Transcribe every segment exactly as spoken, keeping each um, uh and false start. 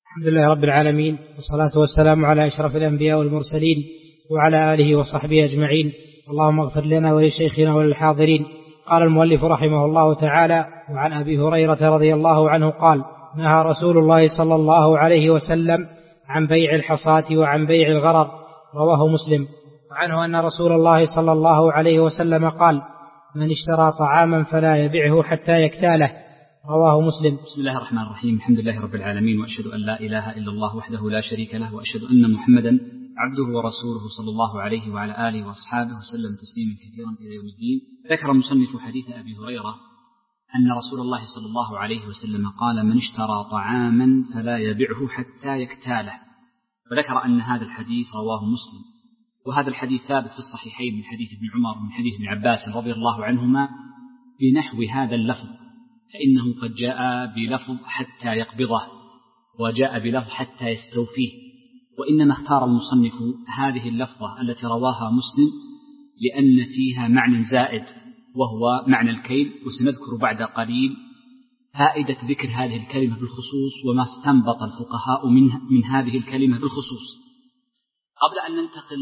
الحمد لله رب العالمين، والصلاة والسلام على أشرف الأنبياء والمرسلين وعلى آله وصحبه أجمعين. اللهم اغفر لنا ولشيخنا وللحاضرين. قال المؤلف رحمه الله تعالى: وعن أبي هريرة رضي الله عنه قال: نهى رسول الله صلى الله عليه وسلم عن بيع الحصاة وعن بيع الغرر، رواه مسلم. وعنه أن رسول الله صلى الله عليه وسلم قال: من اشترى طعاما فلا يبعه حتى يكتاله، رواه مسلم. بسم الله الرحمن الرحيم. الحمد لله رب العالمين، وأشهد أن لا إله إلا الله وحده لا شريك له، وأشهد أن محمدا عبده ورسوله صلى الله عليه وعلى آله وأصحابه وسلم تسليما كثيرا إلى يوم الدين. ذكر المصنف حديث أبي هريرة أن رسول الله صلى الله عليه وسلم قال: من اشترى طعاما فلا يبعه حتى يكتاله. وذكر أن هذا الحديث رواه مسلم، وهذا الحديث ثابت في الصحيحين من حديث ابن عمر ومن حديث ابن عباس رضي الله عنهما بنحو هذا اللفظ، فإنه قد جاء بلفظ حتى يقبضه، وجاء بلفظ حتى يستوفيه، وإنما اختار المصنف هذه اللفظة التي رواها مسلم لأن فيها معنى زائد وهو معنى الكيل، وسنذكر بعد قليل فائدة ذكر هذه الكلمة بالخصوص وما استنبط الفقهاء من, من هذه الكلمة بالخصوص. قبل أن ننتقل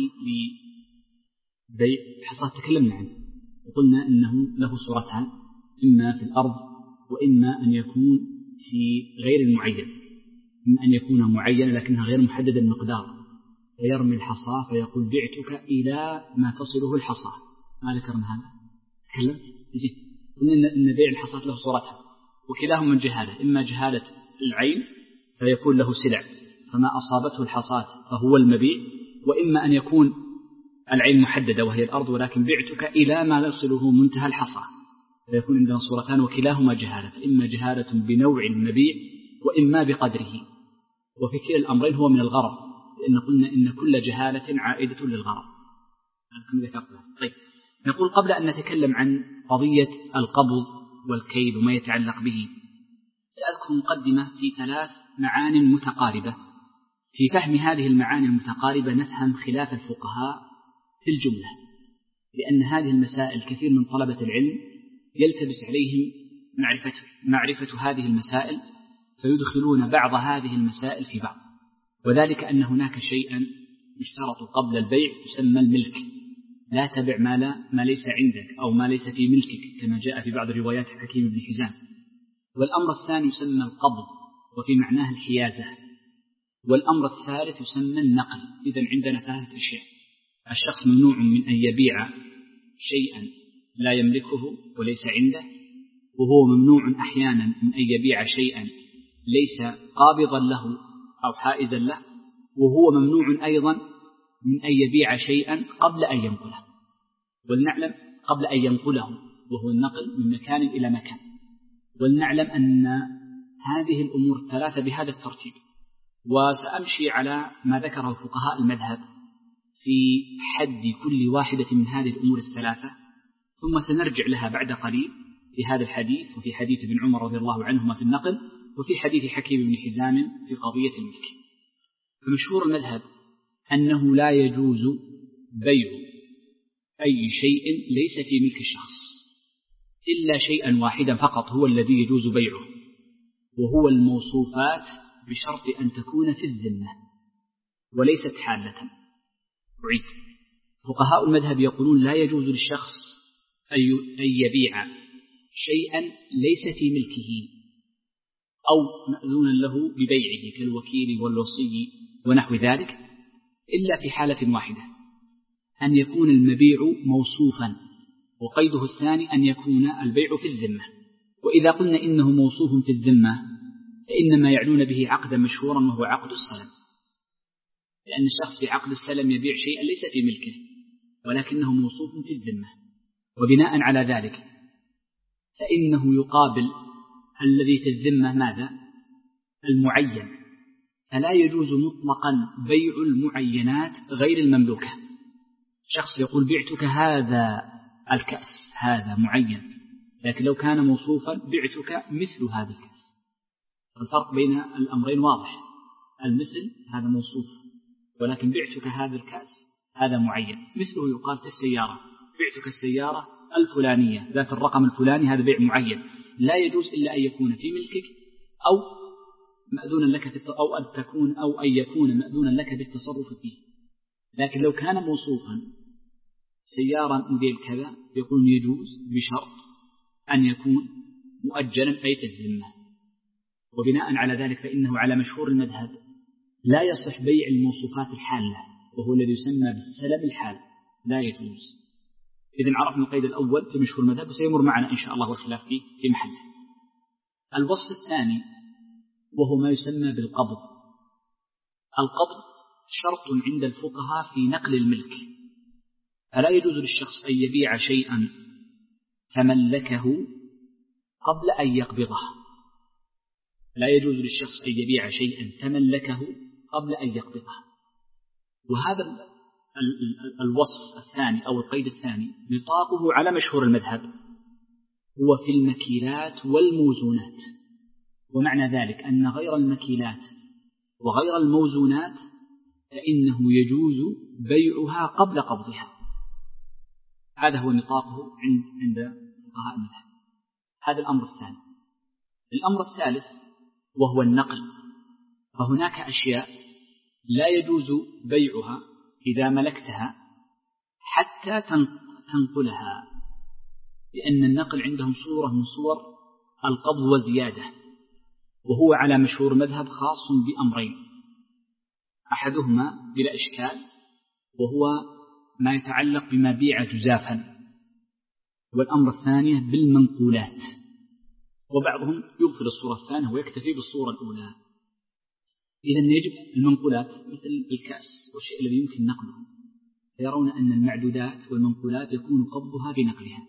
لبيع حصاد تكلمنا عنه وقلنا إنه له صورتان، إما في الأرض وإما أن يكون في غير المعين، إما أن يكون معين لكنها غير محدد المقدار، فيرمي الحصى فيقول بعتك إلى ما تصله الحصى. ما ذكرنا هذا؟ تكلمت زين. قلنا إن بيع الحصاة له صورتان، وكلاهما من جهالة، إما جهالة العين فيكون له سلع فما أصابته الحصاة فهو المبيع، وإما أن يكون العين محددة وهي الأرض ولكن بعتك إلى ما يصله منتهى الحصى، فيكون عندنا صورتان وكلاهما جهالة، فإما جهالة بنوع المبيع وإما بقدره، وفي كلا الأمرين هو من الغرض، لأن قلنا إن كل جهالة عائدة للغرض. طيب، نقول قبل أن نتكلم عن قضية القبض والكيل وما يتعلق به، سأذكر مقدمة في ثلاث معان متقاربة. في فهم هذه المعاني المتقاربة نفهم خلاف الفقهاء في الجملة، لأن هذه المسائل كثير من طلبة العلم يلتبس عليهم معرفة, معرفة هذه المسائل، فيدخلون بعض هذه المسائل في بعض، وذلك أن هناك شيئا يشترط قبل البيع يسمى الملك، لا تبع ما, لا ما ليس عندك أو ما ليس في ملكك كما جاء في بعض روايات حكيم بن حزام. والأمر الثاني يسمى القبض وفي معناه الحيازة. والأمر الثالث يسمى النقل. إذن عندنا ثلاثة أشياء: الشخص ممنوع من أن يبيع شيئا لا يملكه وليس عنده، وهو ممنوع أحيانا من أن يبيع شيئا ليس قابضا له أو حائزا له، وهو ممنوع أيضا من أن يبيع شيئا قبل أن ينقله. ولنعلم قبل أن ينقله وهو النقل من مكان إلى مكان، ولنعلم أن هذه الأمور الثلاثة بهذا الترتيب. وسأمشي على ما ذكره فقهاء المذهب في حد كل واحدة من هذه الأمور الثلاثة، ثم سنرجع لها بعد قليل في هذا الحديث وفي حديث ابن عمر رضي الله عنهما في النقل، وفي حديث حكيم بن حزام في قضية الملك. فمشهور المذهب أنه لا يجوز بيع أي شيء ليس في ملك الشخص إلا شيئا واحدا فقط هو الذي يجوز بيعه، وهو الموصوفات، بشرط أن تكون في الذمة وليست حالة. أعيد: فقهاء المذهب يقولون لا يجوز للشخص أن يبيع شيئا ليس في ملكه أو مأذونا له ببيعه كالوكيل والوصي ونحو ذلك، إلا في حالة واحدة: أن يكون المبيع موصوفا، وقيده الثاني أن يكون البيع في الذمة. وإذا قلنا إنه موصوف في الذمة فإنما يعنون به عقدا مشهورا وهو عقد السلم، لأن الشخص في عقد السلم يبيع شيئا ليس في ملكه ولكنه موصوف في الذمة، وبناء على ذلك فإنه يقابل الذي في الذمة ماذا؟ المعين، فلا يجوز مطلقا بيع المعينات غير المملوكة. شخص يقول بعتك هذا الكأس، هذا معين، لكن لو كان موصوفا بعتك مثل هذا الكأس. الفرق بين الأمرين واضح: المثل هذا موصوف، ولكن بعتك هذا الكأس هذا معين. مثله يقال في السيارة: بعتك السيارة الفلانية ذات الرقم الفلاني، هذا بيع معين، لا يجوز إلا أن يكون في ملكك أو مأذونا لك في أو أن تكون أو أن يكون مأذونا لك بالتصرف فيه. لكن لو كان موصوفا سيارة موديل كذا يقول يجوز بشرط أن يكون مؤجلا أي في الذمة. وبناء على ذلك فإنه على مشهور المذهب لا يصح بيع الموصوفات الحالة، وهو الذي يسمى بالسلب الحال، لا يجوز. إذن عرفنا القيد الأول في مشهور المذهب وسيمر معنا إن شاء الله والخلاف فيه في محله. الوصف الثاني وهو ما يسمى بالقبض. القبض شرط عند الفقهاء في نقل الملك، فلا يجوز للشخص أن يبيع شيئا تملكه قبل أن يقبضه. لا يجوز للشخص أن يبيع شيئا تملكه قبل أن يقبضه. وهذا الوصف الثاني أو القيد الثاني نطاقه على مشهور المذهب هو في المكيلات والموزونات. ومعنى ذلك أن غير المكيلات وغير الموزونات فإنه يجوز بيعها قبل قبضها. هذا هو نطاقه عند عند فقهاء المذهب. هذا الأمر الثاني. الأمر الثالث وهو النقل، فهناك أشياء لا يجوز بيعها إذا ملكتها حتى تنقلها، لأن النقل عندهم صورة من صور القبض وزيادة، وهو على مشهور مذهب خاص بأمرين، أحدهما بلا إشكال وهو ما يتعلق بما بيع جزافا، والأمر الثاني بالمنقولات، وبعضهم يغفل الصورة الثانية ويكتفي بالصورة الأولى. إذن يجب المنقولات مثل الكأس والشيء الذي يمكن نقله، فيرون أن المعدودات والمنقولات يكون قبضها بنقلها.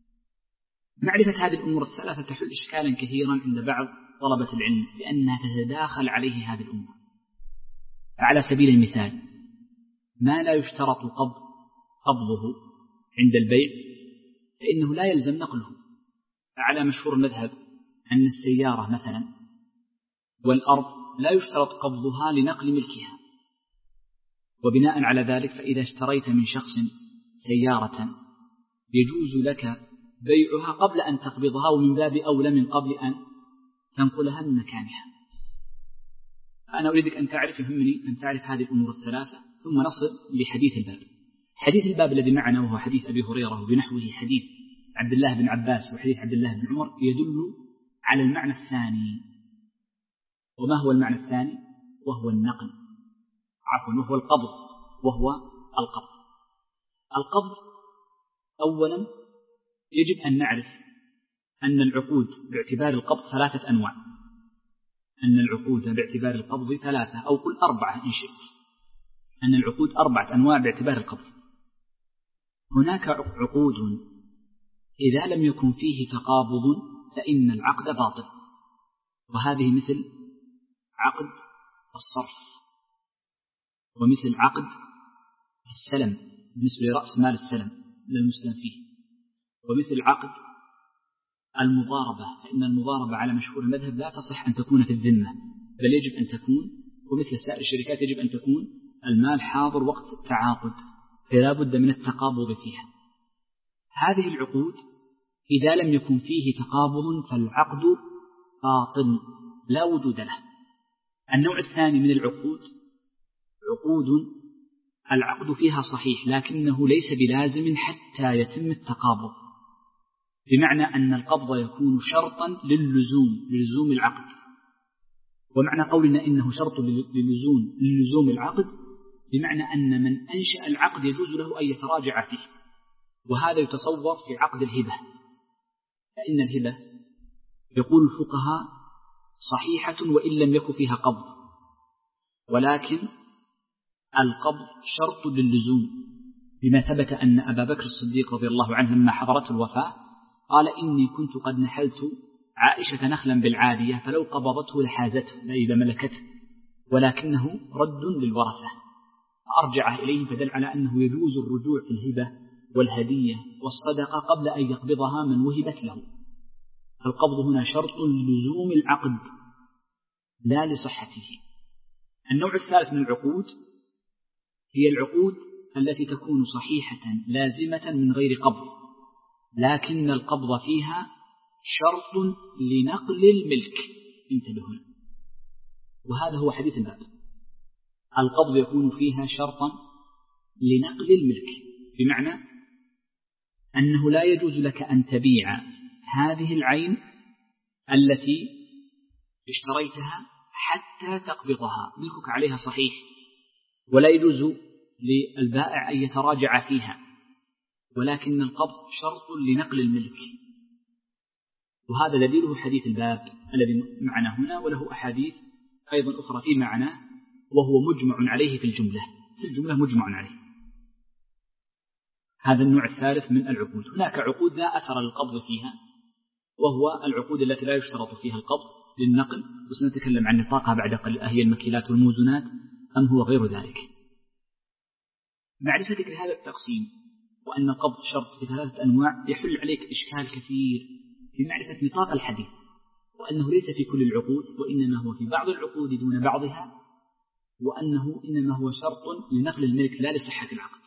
معرفة هذه الأمور الثلاثة تحل إشكالا كثيرا عند بعض طلبة العلم لأنها تتداخل عليه هذه الأمور. على سبيل المثال ما لا يشترط قبض قبضه عند البيع فإنه لا يلزم نقله. على مشهور المذهب أن السيارة مثلا والأرض لا يشترط قبضها لنقل ملكها، وبناء على ذلك فإذا اشتريت من شخص سيارة يجوز لك بيعها قبل أن تقبضها، ومن باب أولى من قبل أن تنقلها من مكانها. فأنا أريدك أن تعرف يهمني أن تعرف هذه الأمور الثلاثة ثم نصل لحديث الباب. حديث الباب الذي معنا وهو حديث أبي هريرة وبنحوه حديث عبد الله بن عباس وحديث عبد الله بن عمر يدل على المعنى الثاني. وما هو المعنى الثاني؟ وهو النقل، عفوا وهو القبض، وهو القبض. القبض أولا يجب أن نعرف أن العقود باعتبار القبض ثلاثة أنواع. أن العقود باعتبار القبض ثلاثة أو قل أربعة إن شئت. أن العقود أربعة أنواع باعتبار القبض. هناك عقود إذا لم يكن فيه تقابض فإن العقد باطل، وهذه مثل عقد الصرف، ومثل عقد السلم بالنسبة لرأس مال السلم للمسلم فيه، ومثل عقد المضاربة، فإن المضاربة على مشهور المذهب لا تصح أن تكون في الذمة بل يجب أن تكون، ومثل سائر الشركات يجب أن تكون المال حاضر وقت التعاقد، فلا بد من التقابض فيها. هذه العقود إذا لم يكن فيه تقابض فالعقد باطل لا وجود له. النوع الثاني من العقود عقود العقد فيها صحيح لكنه ليس بلازم حتى يتم التقابض، بمعنى أن القبض يكون شرطا للزوم للزوم العقد. ومعنى قولنا إنه شرط للزوم للزوم العقد بمعنى أن من أنشأ العقد يجوز له أن يتراجع فيه، وهذا يتصور في عقد الهبة. فإن الهبة يقول الفقهاء صحيحة وإن لم يكن فيها قبض، ولكن القبض شرط للزوم، بما ثبت أن أبا بكر الصديق رضي الله عنه لما حضرته الوفاة قال إني كنت قد نحلت عائشة نخلا بالعادية فلو قبضته لحازته إذا ملكته، ولكنه رد للورثة، فأرجعه إليه، فدل على أنه يجوز الرجوع في الهبة والهدية والصدقة قبل أن يقبضها من وهبت له. القبض هنا شرط للزوم العقد لا لصحته. النوع الثالث من العقود هي العقود التي تكون صحيحة لازمة من غير قبض، لكن القبض فيها شرط لنقل الملك. انتبهوا، وهذا هو حديث الباب. القبض يكون فيها شرطا لنقل الملك، بمعنى أنه لا يجوز لك أن تبيع هذه العين التي اشتريتها حتى تقبضها، ملكك عليها صحيح، ولا يجوز للبائع أن يتراجع فيها، ولكن القبض شرط لنقل الملك. وهذا دليله حديث الباب الذي معنا هنا، وله أحاديث أيضا أخرى في معناه، وهو مجمع عليه في الجملة، في الجملة مجمع عليه. هذا النوع الثالث من العقود. هناك عقود لا أثر للقبض فيها، وهو العقود التي لا يشترط فيها القبض للنقل، وسنتكلم عن نطاقها بعد قليل، هي المكيلات والموزونات أم هو غير ذلك. معرفتك لهذا التقسيم وأن القبض شرط في ثلاثة أنواع يحل عليك إشكال كثير في معرفة نطاق الحديث، وأنه ليس في كل العقود، وإنما هو في بعض العقود دون بعضها، وأنه إنما هو شرط لنقل الملك لا لصحة العقد.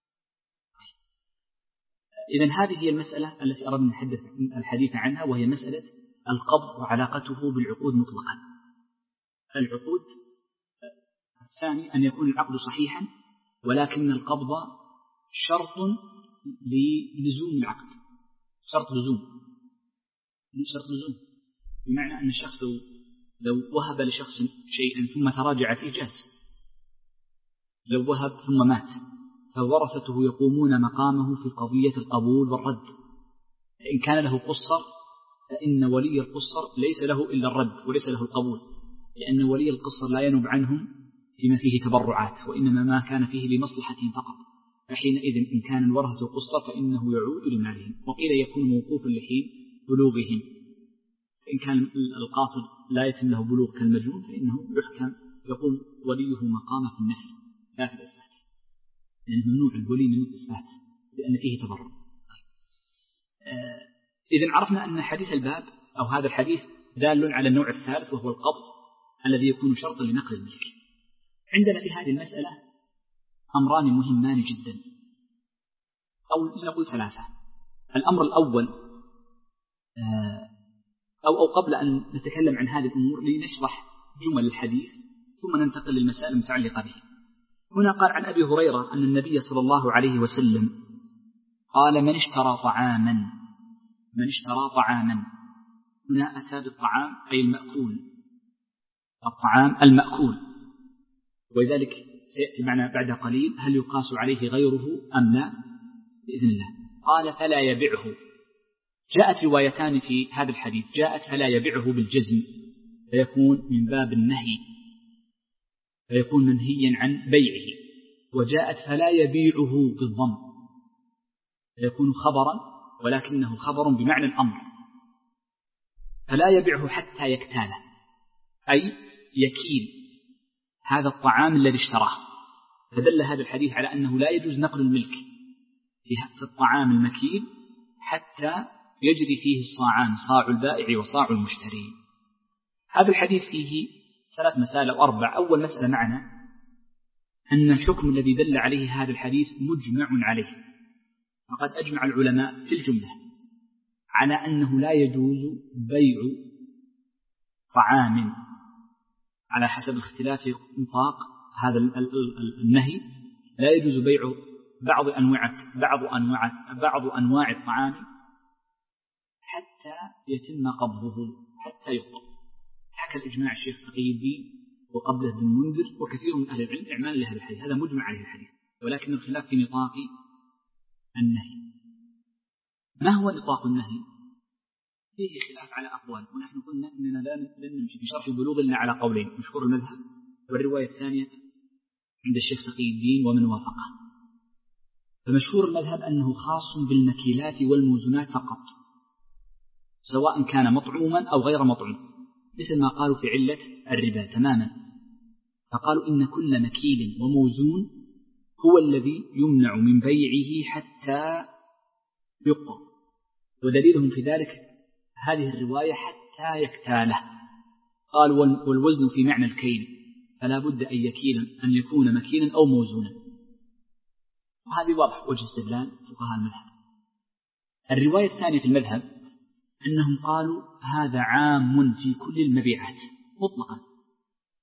إذن هذه هي المسألة التي أردنا نحدث الحديث عنها، وهي مسألة القبض وعلاقته بالعقود مطلقا. العقود الثاني أن يكون العقد صحيحا، ولكن القبض شرط للزوم العقد، شرط لزوم، شرط لزوم بمعنى أن الشخص لو وهب لشخص شيئا ثم تراجع فيه جاز، لو وهب ثم مات فورثته يقومون مقامه في قضية القبول والرد. إن كان له قصر فإن ولي القصر ليس له إلا الرد وليس له القبول، لأن ولي القصر لا ينوب عنهم فيما فيه تبرعات، وإنما ما كان فيه لمصلحتهم فقط، فحينئذ إن كان الورثة قصر فإنه يعود لمالهم، وقيل يكون موقوفا لحين بلوغهم. فإن كان القاصد لا يتم له بلوغ كالمجنون فإنه يحكم يقوم وليه مقامه في النفي لا في الإثبات، لأنه ممنوع الولي من الإثبات لأن فيه تبرع. إذن عرفنا أن حديث الباب أو هذا الحديث دال على النوع الثالث، وهو القبض الذي يكون شرطا لنقل الملك. عندنا في هذه المسألة أمران مهمان جدا، أو نقول ثلاثة. الأمر الأول، أو, أو قبل أن نتكلم عن هذه الأمور لنشرح جمل الحديث ثم ننتقل للمسائل المتعلقة به. هنا قال عن أبي هريرة أن النبي صلى الله عليه وسلم قال: من اشترى طعاما من اشترى طعاما هنا أتى بالطعام أي المأكول، الطعام المأكول، ولذلك سيأتي معنا بعد قليل هل يقاس عليه غيره أم لا بإذن الله. قال: فلا يبعه. جاءت روايتان في هذا الحديث، جاءت فلا يبعه بالجزم فيكون من باب النهي، فيكون منهيا عن بيعه، وجاءت فلا يبيعه بالضم فيكون خبرا ولكنه خبر بمعنى الأمر. فلا يبيعه حتى يكتاله، أي يكيل هذا الطعام الذي اشتراه. فدل هذا الحديث على أنه لا يجوز نقل الملك في الطعام المكيل حتى يجري فيه الصاعان، صاع البائع وصاع المشتري. هذا الحديث فيه ثلاث مسائل أو أربع. أول مسألة معنا أن الحكم الذي دل عليه هذا الحديث مجمع عليه، فقد أجمع العلماء في الجملة على أنه لا يجوز بيع طعام على حسب اختلاف نطاق هذا النهي، لا يجوز بيع بعض أنواع بعض أنواع بعض أنواع الطعام حتى يتم قبضه، حتى يقبض. حكى الإجماع الشيخ تقي الدين وقبله ابن المنذر وكثير من أهل العلم إعمال لهذا الحديث، هذا مجمع عليه الحديث، ولكن الخلاف في نطاق النهي. ما هو نطاق النهي؟ فيه خلاف على أقوال، ونحن قلنا أننا لن نمشي في شرح البلوغ إلا على قولين: مشهور المذهب والرواية الثانية عند الشيخ تقي الدين ومن وافقه. فمشهور المذهب أنه خاص بالمكيلات والموزونات فقط، سواء كان مطعوما أو غير مطعوم، مثل ما قالوا في علة الربا تماما، فقالوا إن كل مكيل وموزون هو الذي يمنع من بيعه حتى يقبض، ودليلهم في ذلك هذه الرواية حتى يكتاله. قالوا والوزن في معنى الكيل، فلا بد أن يكيل أن يكون مكيلا أو موزونا، وهذه واضح وجه استدلال فقهاء المذهب. الرواية الثانية في المذهب أنهم قالوا هذا عام في كل المبيعات مطلقا،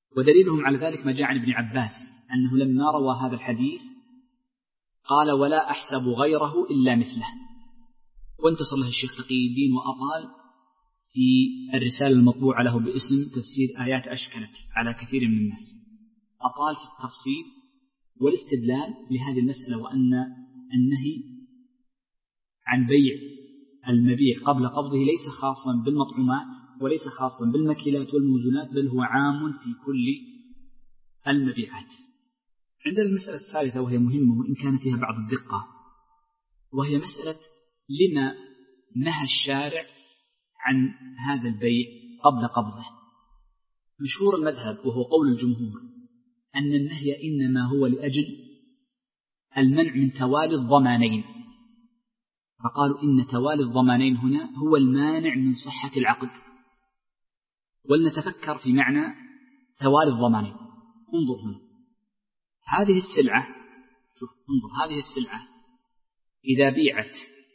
ودليلهم على ذلك ما جاء عن ابن عباس أنه لما روى هذا الحديث قال ولا أحسب غيره إلا مثله. وانتصر له الشيخ تقي الدين وأطال في الرسالة المطبوعة له باسم تفسير آيات أشكلت على كثير من الناس، أطال في التفصيل والاستدلال لهذه المسألة، وأن النهي عن بيع المبيع قبل قبضه ليس خاصا بالمطعومات وليس خاصا بالمكيلات والموزونات، بل هو عام في كل المبيعات. عندنا المسألة الثالثة وهي مهمة وإن كان فيها بعض الدقة، وهي مسألة لما نهى الشارع عن هذا البيع قبل قبضه. مشهور المذهب وهو قول الجمهور أن النهي إنما هو لأجل المنع من توالي الضمانين، فقالوا إن توالي الضمانين هنا هو المانع من صحة العقد. ولنتفكر في معنى توالي الضمانين. انظر هنا، هذه السلعة، شوف انظر، هذه السلعة إذا بيعت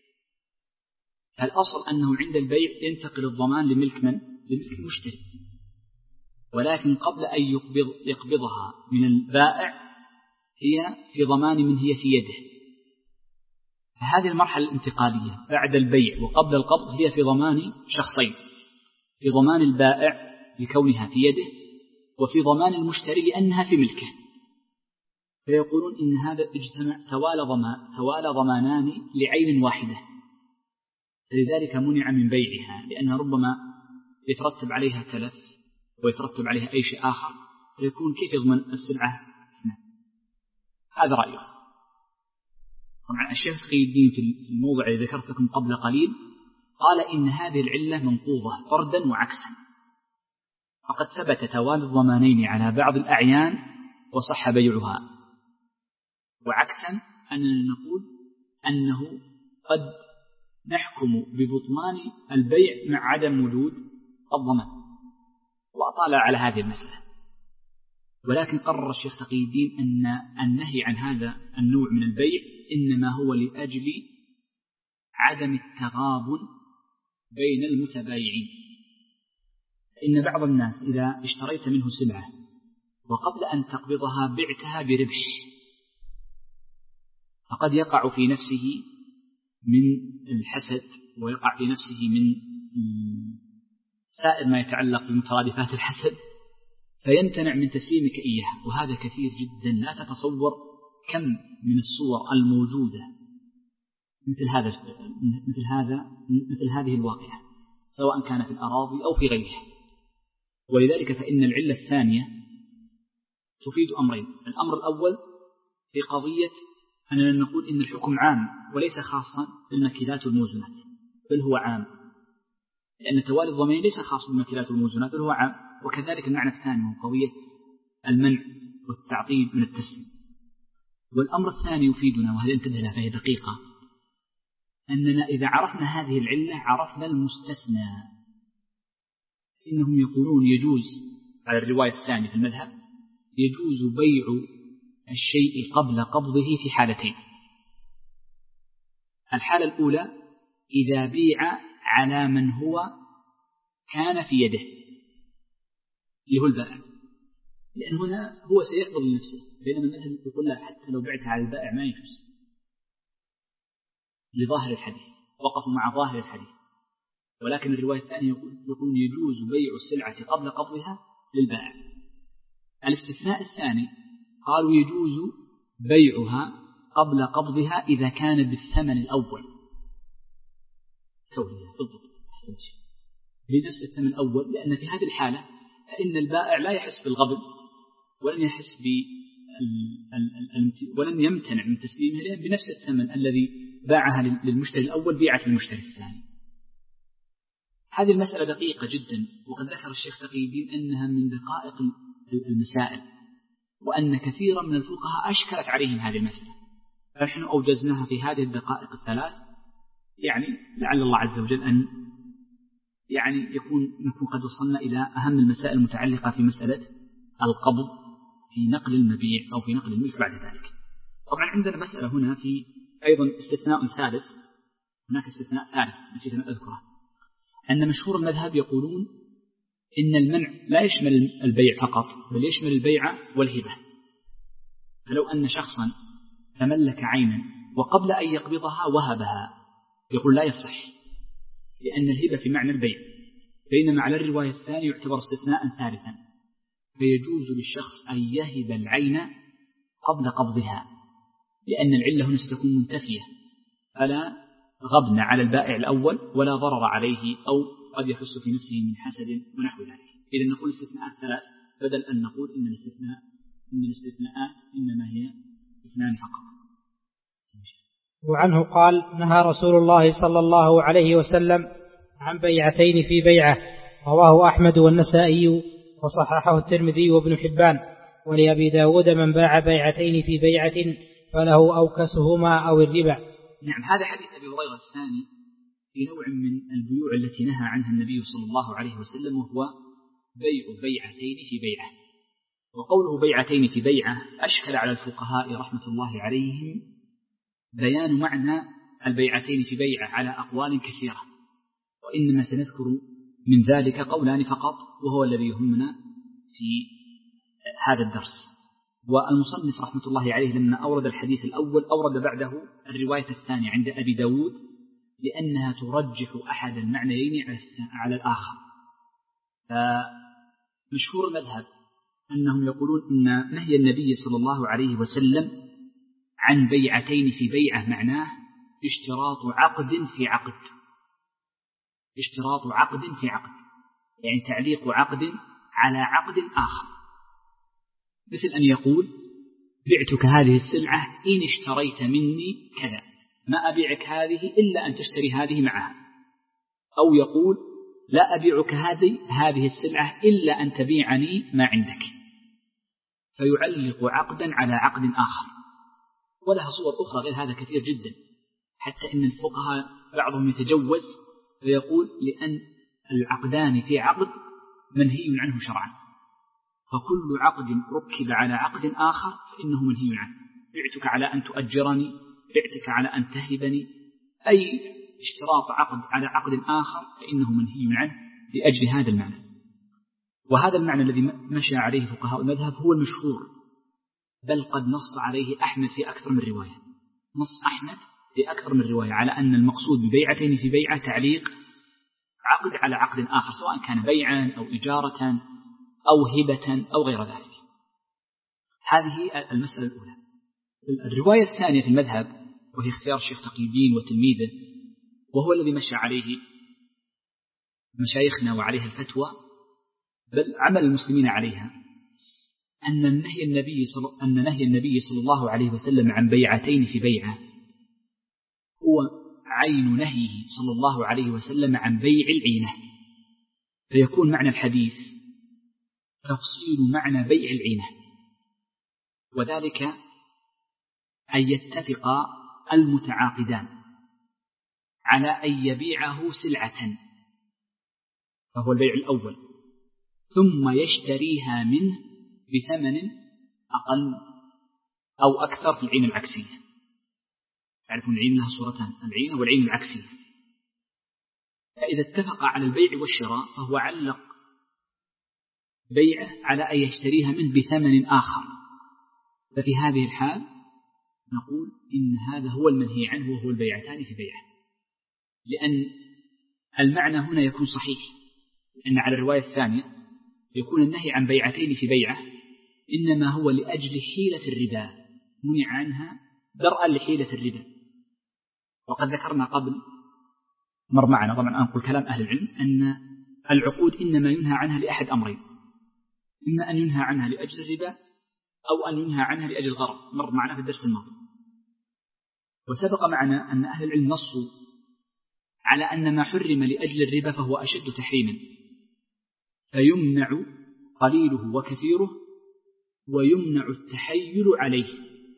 الأصل أنه عند البيع ينتقل الضمان لملك من؟ لملك المشتري، ولكن قبل أن يقبض يقبضها من البائع هي في ضمان من هي في يده. فهذه المرحلة الانتقالية بعد البيع وقبل القبض هي في ضمان شخصين، في ضمان البائع لكونها في يده، وفي ضمان المشتري لأنها في ملكه. فيقولون إن هذا اجتمع توالى ضمان توالى ضمانان لعين واحدة، فلذلك منع من بيعها، لأنها ربما يترتب عليها تلف ويترتب عليها أي شيء آخر، فيكون كيف يضمن السلعة اثنان. هذا رأيه. طبعا الشيخ تقي الدين في الموضع الذي ذكرت لكم قبل قليل قال إن هذه العلة منقوضة فردا وعكسا، فقد ثبت توالي الضمانين على بعض الأعيان وصح بيعها، وعكسا أننا نقول أنه قد نحكم ببطلان البيع مع عدم وجود الضمان، وأطال على هذه المسألة. ولكن قرر الشيخ تقي الدين أن النهي عن هذا النوع من البيع إنما هو لأجل عدم التغابن بين المتبايعين. إن بعض الناس إذا اشتريت منه سلعة وقبل أن تقبضها بعتها بربح، فقد يقع في نفسه من الحسد ويقع في نفسه من سائر ما يتعلق بمترادفات الحسد، فيمتنع من تسليمك إياها. وهذا كثير جدا، لا تتصور كم من الصور الموجودة مثل هذا مثل هذا مثل هذه الواقعة، سواء كان في الأراضي أو في غيرها. ولذلك فإن العلة الثانية تفيد أمرين. الأمر الأول في قضية أننا نقول إن الحكم عام وليس خاصا بالمكيلات والموزونات، بل هو عام، لأن توالي الضمانين ليس خاص بالمكيلات والموزونات بل هو عام. وكذلك المعنى الثاني هو قضية المنع والتعطيل من التسليم. والأمر الثاني يفيدنا، وهذا انتبه له فهي دقيقة، أننا إذا عرفنا هذه العلة عرفنا المستثنى. إنهم يقولون يجوز على الرواية الثانية في المذهب يجوز بيع الشيء قبل قبضه في حالتين. الحالة الأولى إذا بيع على من هو كان في يده اللي هو البائع، لأن هنا هو سيقبض لنفسه، بينما المذهب يقول لا، حتى لو بعتها على البائع ما يجوز لظاهر الحديث، وقفوا مع ظاهر الحديث. ولكن الرواية الثانية يقول يجوز بيع السلعة قبل قبضها للبائع. الاستثناء الثاني قالوا يجوز بيعها قبل قبضها إذا كان بالثمن الأول. توهية بالضبط، أحسن شيء، بنفس الثمن الأول، لأن في هذه الحالة فإن البائع لا يحس بالغضب ولن يحس ب ولن يمتنع من تسليمها، لأن بنفس الثمن الذي باعها للمشتري الأول بيعت للمشتري الثاني. هذه المسألة دقيقة جدا، وقد ذكر الشيخ تقي الدين أنها من دقائق المسائل، وأن كثيرا من الفقهاء أشكلت عليهم هذه المسألة، فنحن أوجزناها في هذه الدقائق الثلاث، يعني لعل الله عز وجل أن يعني يكون نكون قد وصلنا إلى أهم المسائل المتعلقة في مسألة القبض في نقل المبيع أو في نقل الملك بعد ذلك. طبعا عندنا مسألة هنا في أيضا استثناء ثالث، هناك استثناء ثالث نسيت أن أذكره، أن مشهور المذهب يقولون إن المنع لا يشمل البيع فقط بل يشمل البيع والهبة. فلو أن شخصا تملك عينا وقبل أن يقبضها وهبها يقول لا يصح، لأن الهبة في معنى البيع، بينما على الرواية الثانية يعتبر استثناء ثالثا، فيجوز للشخص أن يهب العين قبل قبضها، لأن العلة هنا ستكون منتفية، فلا غبن على البائع الأول ولا ضرر عليه، أو قد يحس في نفسه من حسد ونحو ذلك. إذا نقول استثناءات ثلاث بدل أن نقول إن الاستثناء إن الاستثناءات إنما هي اثنان فقط. وعنه قال: نهى رسول الله صلى الله عليه وسلم عن بيعتين في بيعة، رواه أحمد والنسائي وصححه الترمذي وابن حبان. ولأبي داود: من باع بيعتين في بيعة فله أوكسهما أو الربا. نعم، هذا حديث أبي هريرة الثاني في نوع من البيوع التي نهى عنها النبي صلى الله عليه وسلم، وهو بيع بيعتين في بيعة. وقوله بيعتين في بيعة أشكل على الفقهاء رحمة الله عليهم بيان معنى البيعتين في بيعة على أقوال كثيرة، وإنما سنذكر من ذلك قولان فقط، وهو الذي يهمنا في هذا الدرس. والمصنف رحمة الله عليه لما أورد الحديث الأول أورد بعده الرواية الثانية عند أبي داود، لأنها ترجح أحد المعنيين على الآخر. فمشهور المذهب أنهم يقولون إن نهي النبي صلى الله عليه وسلم عن بيعتين في بيعة معناه اشتراط عقد في عقد، اشتراط عقد في عقد، يعني تعليق عقد على عقد آخر، مثل أن يقول: بعتك هذه السلعة إن اشتريت مني كذا، ما أبيعك هذه إلا أن تشتري هذه معها. أو يقول: لا أبيعك هذه هذه السلعة إلا أن تبيعني ما عندك، فيعلق عقدا على عقد آخر. ولها صور أخرى غير هذا كثير جدا، حتى إن الفقهاء بعضهم يتجوز فيقول: لأن العقدان في عقد منهي عنه شرعا، فكل عقد ركب على عقد آخر فإنه منهي عنه. بعتك على أن تؤجرني، بعتك على أن تهبني، أي اشتراط عقد على عقد آخر فإنه منهي عنه لأجل هذا المعنى. وهذا المعنى الذي مشى عليه فقهاء المذهب هو المشهور، بل قد نص عليه أحمد في أكثر من رواية. نص أحمد في أكثر من رواية على أن المقصود ببيعتين في بيعة تعليق عقد على عقد آخر، سواء كان بيعا أو إجارة أو هبة أو غير ذلك. هذه المسألة الأولى. الرواية الثانية في المذهب وهي اختيار الشيخ تقي الدين وتلميذه، وهو الذي مشى عليه مشايخنا وعليها الفتوى، بل عمل المسلمين عليها، أن نهي النبي صل... أن نهي النبي صلى الله عليه وسلم عن بيعتين في بيعة هو عين نهيه صلى الله عليه وسلم عن بيع العينة، فيكون معنى الحديث تفصيل معنى بيع العينة، وذلك أن يتفق المتعاقدان على أن يبيعه سلعة، فهو البيع الأول، ثم يشتريها منه بثمن أقل أو أكثر في العين العكسية. تعرفون العين لها صورتان، العين والعين العكسية. فإذا اتفق على البيع والشراء فهو علق بيعه على أن يشتريها منه بثمن آخر، ففي هذه الحال نقول إن هذا هو المنهي عنه وهو البيعتان في بيعه، لأن المعنى هنا يكون صحيح، لأن على الرواية الثانية يكون النهي عن بيعتين في بيعه إنما هو لأجل حيلة الربا، منع عنها درءا لحيلة الربا. وقد ذكرنا قبل مر معنا طبعا أنقل كلام أهل العلم أن العقود إنما ينهى عنها لأحد أمرين، إما أن ينهى عنها لأجل الربا أو أن ينهى عنها لأجل الغرض، مر معنا في الدرس الماضي. وسبق معنا أن أهل العلم نصوا على أن ما حرم لأجل الربا فهو أشد تحريما، فيمنع قليله وكثيره ويمنع التحيل عليه،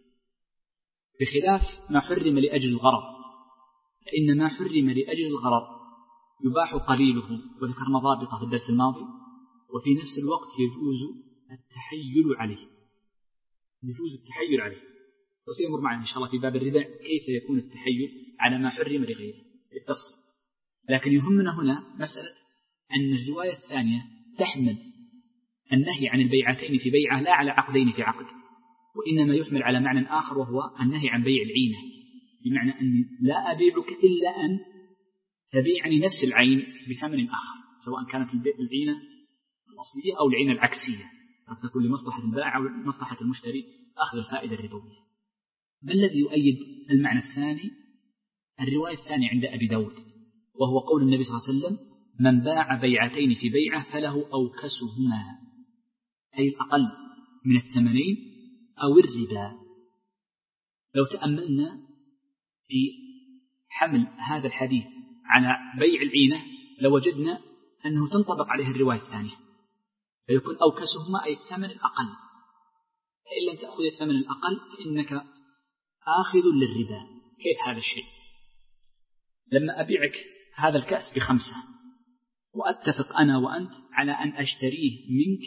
بخلاف ما حرم لأجل الغرض، فإن ما حرم لأجل الغرض يباح قليله، وذكرنا ضابطة في الدرس الماضي، وفي نفس الوقت يجوز التحيل عليه، يجوز التحيل عليه. وسيمر معنا إن شاء الله في باب الربا كيف يكون التحيل على ما حرم لغيره بالتفصيل. لكن يهمنا هنا مسألة أن الرواية الثانية تحمل النهي عن البيعتين في بيعة لا على عقدين في عقد، وإنما يحمل على معنى آخر وهو النهي عن بيع العينة، بمعنى أني لا أبيعك إلا أن تبيعني نفس العين بثمن آخر، سواء كانت العينة الأصلية أو العينة العكسية، قد تكون لمصلحة البائع أو لمصلحة المشتري أخذ الفائدة الربوية. ما الذي يؤيد المعنى الثاني؟ الرواية الثانية عند أبي داود، وهو قول النبي صلى الله عليه وسلم: من باع بيعتين في بيعة فله أوكسهما، أي الأقل من الثمنين أو الربا. لو تأملنا في حمل هذا الحديث على بيع العينة لوجدنا أنه تنطبق عليه الرواية الثانية، فيكون أوكسهما أي الثمن الأقل، فإن لم تأخذ الثمن الأقل فإنك آخذ للربا. كيف هذا الشيء؟ لما أبيعك هذا الكأس بخمسة وأتفق أنا وأنت على أن أشتريه منك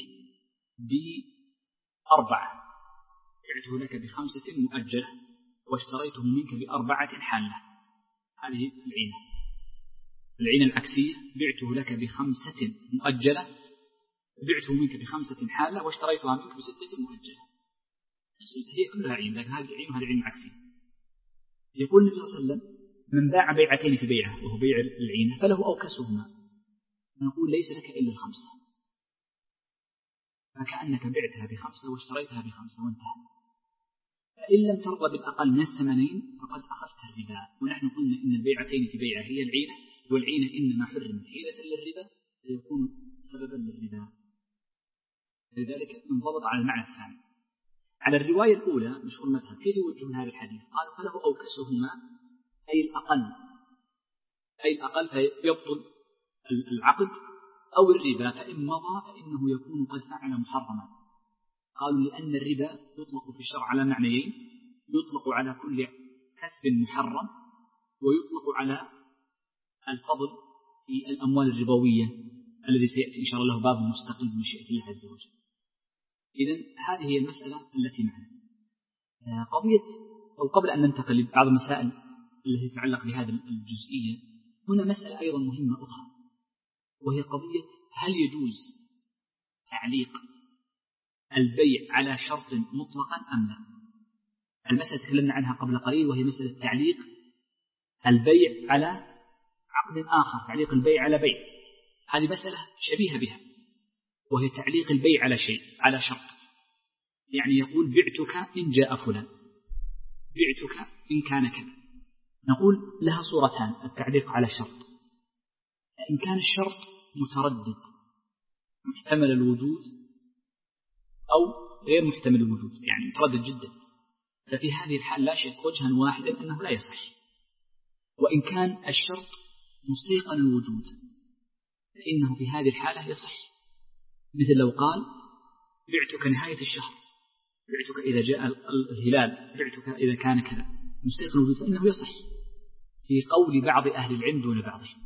بأربعة، بعته لك بخمسة مؤجلة واشتريته منك بأربعة حالة، هذه العينة. العينة العكسية: بعته لك بخمسة مؤجلة، بعته منك بخمسة حالة واشتريتها منك بستة مؤجلة، هي كلها عين، لكن هذه العين وهذه العين العكسية. يقول النبي صلى الله عليه وسلم: من باع بيعتين في بيعة وهو بيع العينة فله أوكسهما. نقول: ليس لك إلا الخمسة، فكأنك بعتها بخمسة واشتريتها بخمسة وانتهى. فإن لم ترضى بالأقل من الثمنين فقد أخذت الربا. ونحن قلنا إن البيعتين في بيعة هي العينة، والعينة إنما حرمت حيلة للربا فيكون سببا للربا، لذلك انضبط على المعنى الثاني. على الرواية الأولى مشهور المذهب كيف يوجه هذا الحديث؟ قالوا: فله أوكسهما أي الأقل، أي الأقل فيبطل العقد، أو الربا فإن مضى فإنه يكون قد فعل محرما. قالوا: لأن الربا يطلق في الشرع على معنيين: يطلق على كل كسب محرم، ويطلق على الفضل في الأموال الربوية الذي سيأتي إن شاء الله باب مستقل بمشيئة الله عز وجل. إذن هذه هي المسألة التي معنا. قضية أو قبل أن ننتقل لبعض المسائل التي تتعلق بهذه الجزئية، هنا مسألة أيضا مهمة أخرى، وهي قضية: هل يجوز تعليق البيع على شرط مطلقا أم لا؟ المسألة تكلمنا عنها قبل قليل، وهي مسألة تعليق البيع على عقد آخر، تعليق البيع على بيع. هذه مسألة شبيهة بها، وهي تعليق البيع على شيء، على شرط. يعني يقول: بعتك إن جاء فلان، بعتك إن كان كذا. نقول لها صورتان: التعليق على شرط، إن كان الشرط متردد محتمل الوجود أو غير محتمل الوجود، يعني متردد جدا، ففي هذه الحال لا شك وجها واحدا أنه لا يصح. وإن كان الشرط مستيقن الوجود فإنه في هذه الحالة يصح، مثل لو قال: بعتك نهاية الشهر، بعتك إذا جاء الهلال، بعتك إذا كان كذا، مستيقن الوجود، فإنه يصح في قول بعض أهل العلم دون بعضهم.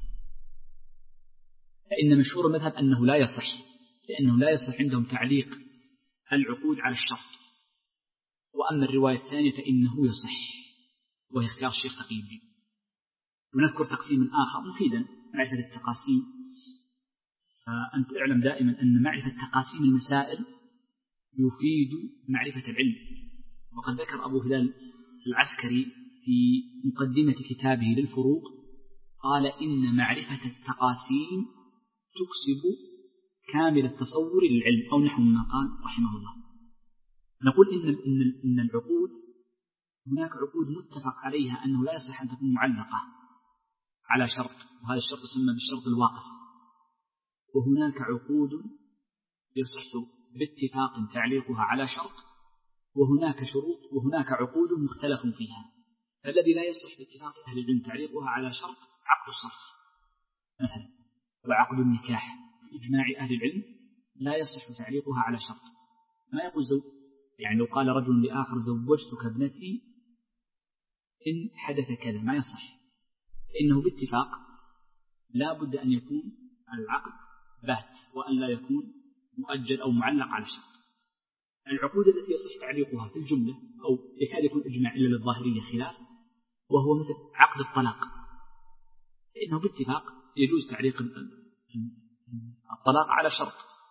فإن مشهور المذهب أنه لا يصح، لأنه لا يصح عندهم تعليق العقود على الشرط. وأما الرواية الثانية فإنه يصح، وهي اختيار الشيخ تقي الدين. ونذكر تقسيما آخر مفيدا: معرفة التقاسيم. فأنت اعلم دائما أن معرفة تقاسيم المسائل يفيد معرفة العلم. وقد ذكر أبو هلال العسكري في مقدمة كتابه للفروق، قال: إن معرفة التقاسيم تكسب كامل التصور للعلم، أو نحو ما قال رحمه الله. نقول إن, إن, إن العقود، هناك عقود متفق عليها أنه لا يصح أن تكون معلقة على شرط، وهذا الشرط يسمى بالشرط الواقف. وهناك عقود يصح باتفاق تعليقها على شرط، وهناك شروط وهناك عقود مختلف فيها. فالذي لا يصح باتفاق أهل العلم تعليقها على شرط عقد الصرف مثلا، وعقد النكاح بإجماع أهل العلم لا يصح تعليقها على شرط. ما يقول زوج، يعني لو قال رجل لآخر: زوجتك ابنتي إن حدث كذا، ما يصح، فإنه باتفاق لا بد أن يكون العقد بات، وأن لا يكون مؤجل أو معلق على شرط. العقود التي يصح تعليقها في الجملة أو يكاد يكون إجماع إلا للظاهرية خلاف، وهو مثل عقد الطلاق، فإنه باتفاق يجوز تعليق الطلاق على شرط،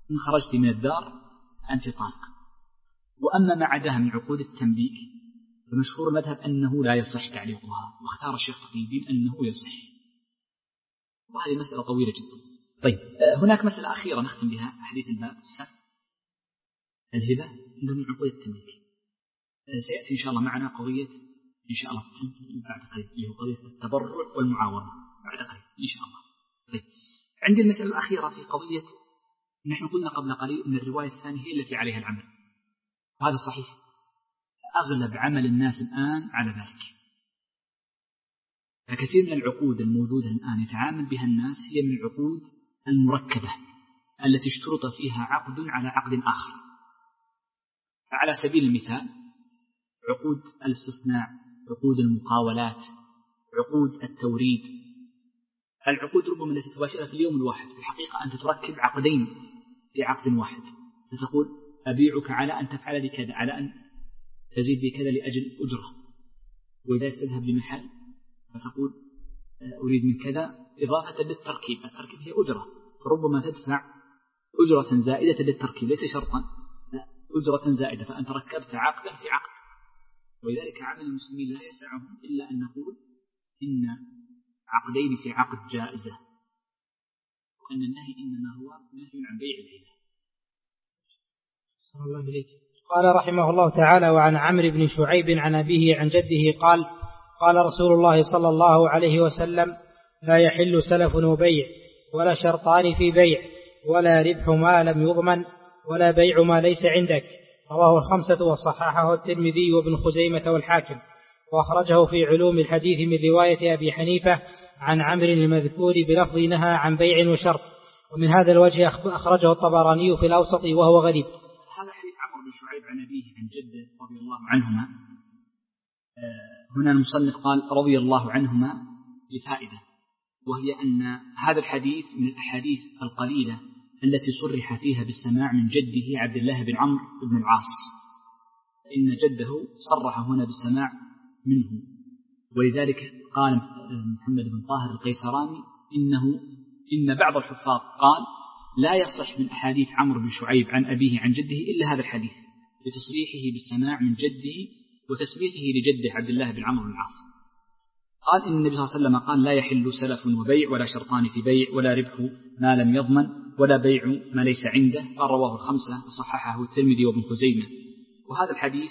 إن خرجت من الدار أنت طالق. وأما ما عداها من عقود التمليك فمشهور المذهب أنه لا يصح تعليقها، واختار الشيخ تقي الدين أنه يصح، وهذه مسألة طويلة جدا. طيب هناك مسألة أخيرة نختم بها حديث الباب، الهبة من عقود التمليك. سيأتي إن شاء الله معنا قضية إن شاء الله بعد قليل، اللي هو قضية التبرع والمعاوضة بعد قليل إن شاء الله. طيب عندي المسألة الأخيرة في قضية، نحن قلنا قبل قليل أن الرواية الثانية هي التي عليها العمل، وهذا صحيح. أغلب عمل الناس الآن على ذلك، فكثير من العقود الموجودة الآن يتعامل بها الناس هي من العقود المركبة التي اشترط فيها عقد على عقد آخر. فعلى سبيل المثال عقود الاستثناء، عقود المقاولات، عقود التوريد، العقود ربما التي تباشرها في اليوم الواحد، في الحقيقة أنت تركب عقدين في عقد واحد، فتقول أبيعك على أن تفعل لي كذا، على أن تزيد لي كذا لأجل أجرة، وإذا تذهب لمحل فتقول أريد من كذا إضافة للتركيب، التركيب هي أجرة، فربما تدفع أجرة زائدة للتركيب، ليس شرطا، لا أجرة زائدة، فأنت ركبت عقدا في عقد. ولذلك عمل المسلمين لا يسعهم إلا أن نقول إن عقدين في عقد جائزة، وأن النهي إنما هو نهي عن بيع العينة. صلى الله عليه. قال رحمه الله تعالى: وعن عمرو بن شعيب عن أبيه عن جده قال: قال رسول الله صلى الله عليه وسلم: لا يحل سلف وبيع، ولا شرطان في بيع، ولا ربح ما لم يضمن، ولا بيع ما ليس عندك. رواه الخمسة وصححه الترمذي وابن خزيمة والحاكم، وأخرجه في علوم الحديث من رواية أبي حنيفة عن عمرو المذكور بلفظ نهى عن بيع وشرط. ومن هذا الوجه أخرجه الطبراني في الأوسط وهو غريب. هذا حديث عمرو بن شعيب عن أبيه عن جده رضي الله عنهما. هنا المصنف قال رضي الله عنهما لفائدة، وهي أن هذا الحديث من الأحاديث القليلة التي صرح فيها بالسماع من جده عبد الله بن عمرو بن العاص، فإن جده صرح هنا بالسماع منه. ولذلك قال محمد بن طاهر القيسراني إنه إن بعض الحفاظ قال لا يصح من أحاديث عمرو بن شعيب عن أبيه عن جده إلا هذا الحديث، لتصريحه بالسماع من جده وتسميته لجده عبد الله بن عمرو بن العاص. قال إن النبي صلى الله عليه وسلم قال: لا يحل سلف وبيع، ولا شرطان في بيع، ولا ربح ما لم يضمن، ولا بيع ما ليس عنده. قال رواه الخمسة وصححه الترمذي وابن خزيمة. وهذا الحديث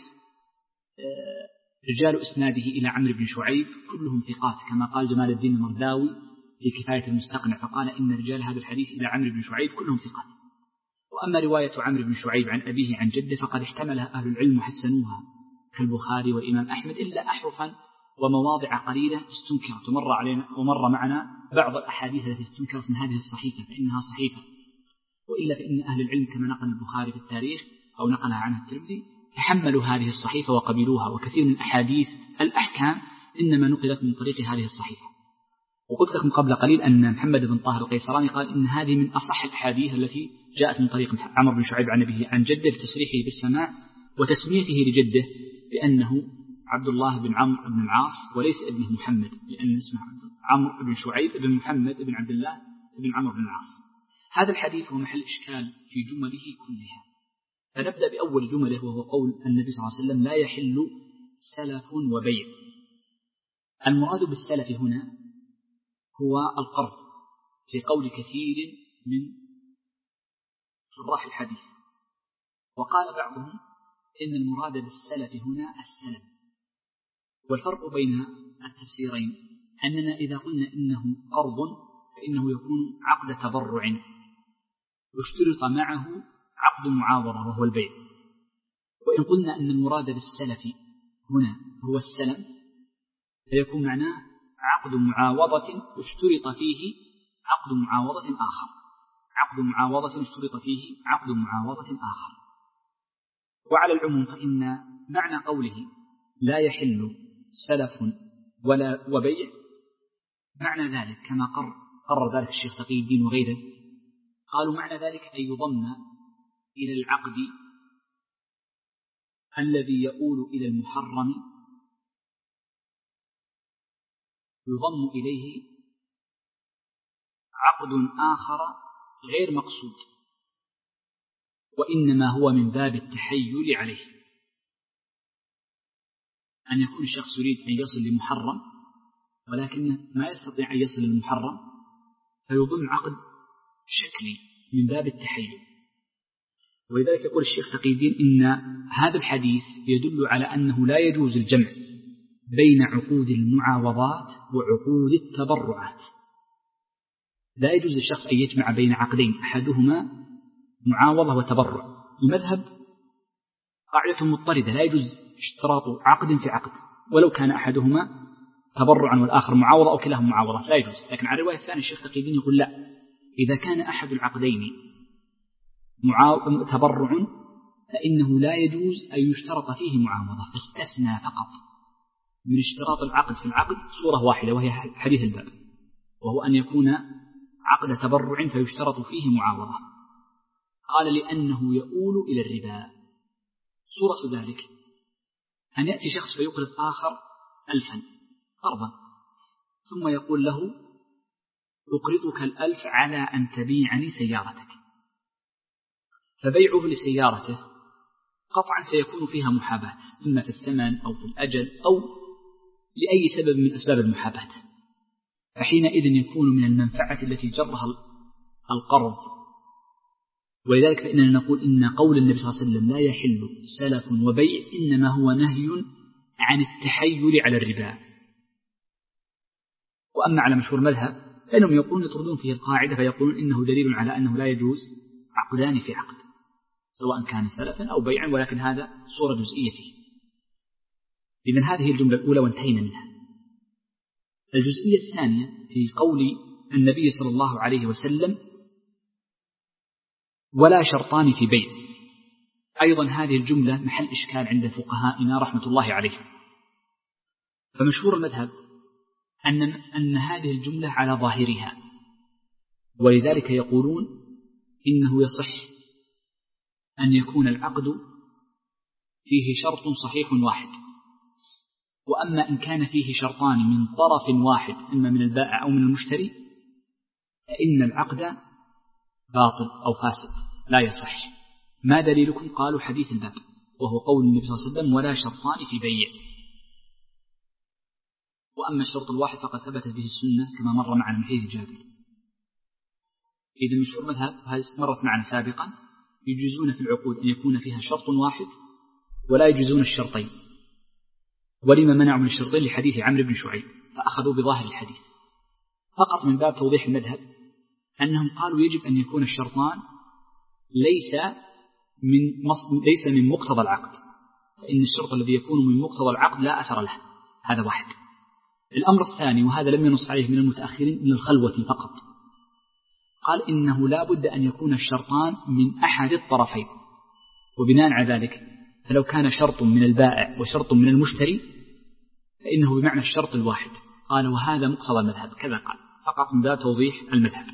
رجال إسناده إلى عمرو بن شعيب كلهم ثقات، كما قال جمال الدين المرداوي في كفاية المستقنع، فقال إن رجال هذا الحديث إلى عمرو بن شعيب كلهم ثقات. وأما رواية عمرو بن شعيب عن أبيه عن جده فقد احتملها أهل العلم وحسنوها كالبخاري والإمام أحمد، إلا أحرفا ومواضع قليلة استنكرت، ومر علينا ومر معنا بعض الأحاديث التي استنكرت من هذه الصحيفة فإنها صحيفة. وإلا فإن أهل العلم كما نقل البخاري في التاريخ أو نقلها عنه الترمذي تحملوا هذه الصحيفة وقبلوها، وكثير من أحاديث الأحكام إنما نقلت من طريق هذه الصحيفة. وقلت لكم قبل قليل أن محمد بن طاهر القيسراني قال إن هذه من أصح الأحاديث التي جاءت من طريق عمرو بن شعيب عن أبيه عن جده، بتصريحه بالسماع وتسميته لجده بأنه عبد الله بن عمرو بن العاص وليس ابنه محمد، لأن اسمه عمرو بن شعيب بن محمد بن عبد الله بن عمرو بن العاص. هذا الحديث هو محل إشكال في جمله كلها، فنبدأ بأول جمله وهو قول النبي صلى الله عليه وسلم: لا يحل سلف وبيع. المراد بالسلف هنا هو القرض، في قول كثير من شراح الحديث. وقال بعضهم إن المراد بالسلف هنا السلم. والفرق بين التفسيرين أننا إذا قلنا إنه قرض فإنه يكون عقد تبرع يشترط معه عقد معاوضة وهو البيع. وإن قلنا أن المراد بالسلف هنا هو السلم فيكون معناه عقد معاوضة اشترط فيه عقد معاوضة آخر، عقد معاوضة اشترط فيه عقد معاوضة آخر. وعلى العموم فإن معنى قوله لا يحل سلف ولا وبيع معنى ذلك كما قرر, قرر ذلك الشيخ تقي الدين وغيره، قالوا معنى ذلك أن يضم إلى العقد الذي يؤول إلى المحرم يضم إليه عقد آخر غير مقصود، وإنما هو من باب التحيل عليه، أن يكون الشخص يريد أن يصل لمحرم ولكن ما يستطيع أن يصل للمحرم فيضم عقد شكلي من باب التحيل. ولذلك يقول الشيخ تقي الدين إن هذا الحديث يدل على أنه لا يجوز الجمع بين عقود المعاوضات وعقود التبرعات. لا يجوز للشخص أن يجمع بين عقدين أحدهما معاوضة وتبرع. المذهب قاعدة مضطردة، لا يجوز اشتراط عقد في عقد ولو كان أحدهما تبرعا والآخر معاوضة أو كلاهما معاوضة، لا يجوز. لكن على الرواية الثانية الشيخ تقي الدين يقول لا، إذا كان أحد العقدين تبرع فإنه لا يجوز أن يشترط فيه معاوضة، فاستثنى فقط من اشتراط العقد في العقد صورة واحدة وهي حديث الباب، وهو أن يكون عقد تبرع فيشترط فيه معاوضة. قال لأنه يؤول إلى الربا. صورة ذلك أن يأتي شخص فيقرض آخر ألفا قرضا ثم يقول له أقرضك الألف على أن تبيعني سيارتك، فبيعه لسيارته قطعا سيكون فيها محاباة إما في الثمن أو في الأجل أو لأي سبب من أسباب المحاباة، فحينئذ يكون من المنفعة التي جرها القرض. ولذلك فإننا نقول إن قول النبي صلى الله عليه وسلم لا يحل سلف وبيع إنما هو نهي عن التحيل على الربا. وأما على مشهور مذهب فإنهم يقولون يطردون فيه القاعدة فيقولون إنه دليل على أنه لا يجوز عقدان في عقد سواء كان سلفا أو بيعا، ولكن هذا صورة جزئية فيه. إذن هذه الجملة الأولى وانتهينا منها. الجزئية الثانية في قول النبي صلى الله عليه وسلم ولا شرطان في بيع، أيضا هذه الجملة محل إشكال عند فقهائنا رحمة الله عليهم. فمشهور المذهب أن, أن هذه الجملة على ظاهرها، ولذلك يقولون إنه يصح أن يكون العقد فيه شرط صحيح واحد، وأما إن كان فيه شرطان من طرف واحد إما من البائع أو من المشتري فإن العقد باطل أو فاسد لا يصح. ما دليلكم؟ قالوا حديث الباب وهو قول النبي صلى الله عليه وسلم ولا شرطان في بيع. وأما الشرط الواحد فقد ثبتت به السنة كما مر معنا من حديث جابر. إذا مشهور مذهب هذه مرت معنا سابقا يجوزون في العقود أن يكون فيها شرط واحد ولا يجوزون الشرطين. ولما منعوا من الشرطين؟ لحديث عمرو بن شعيب فأخذوا بظاهر الحديث فقط من باب توضيح المذهب أنهم قالوا يجب أن يكون الشرطان ليس من ليس من مقتضى العقد، فإن الشرط الذي يكون من مقتضى العقد لا أثر له. هذا واحد. الأمر الثاني وهذا لم ينص عليه من المتأخرين من الخلوة فقط، قال إنه لا بد أن يكون الشرطان من أحد الطرفين، وبناء على ذلك فلو كان شرط من البائع وشرط من المشتري فإنه بمعنى الشرط الواحد. قال وهذا مقتضى المذهب كذا قال فقط من باب توضيح المذهب.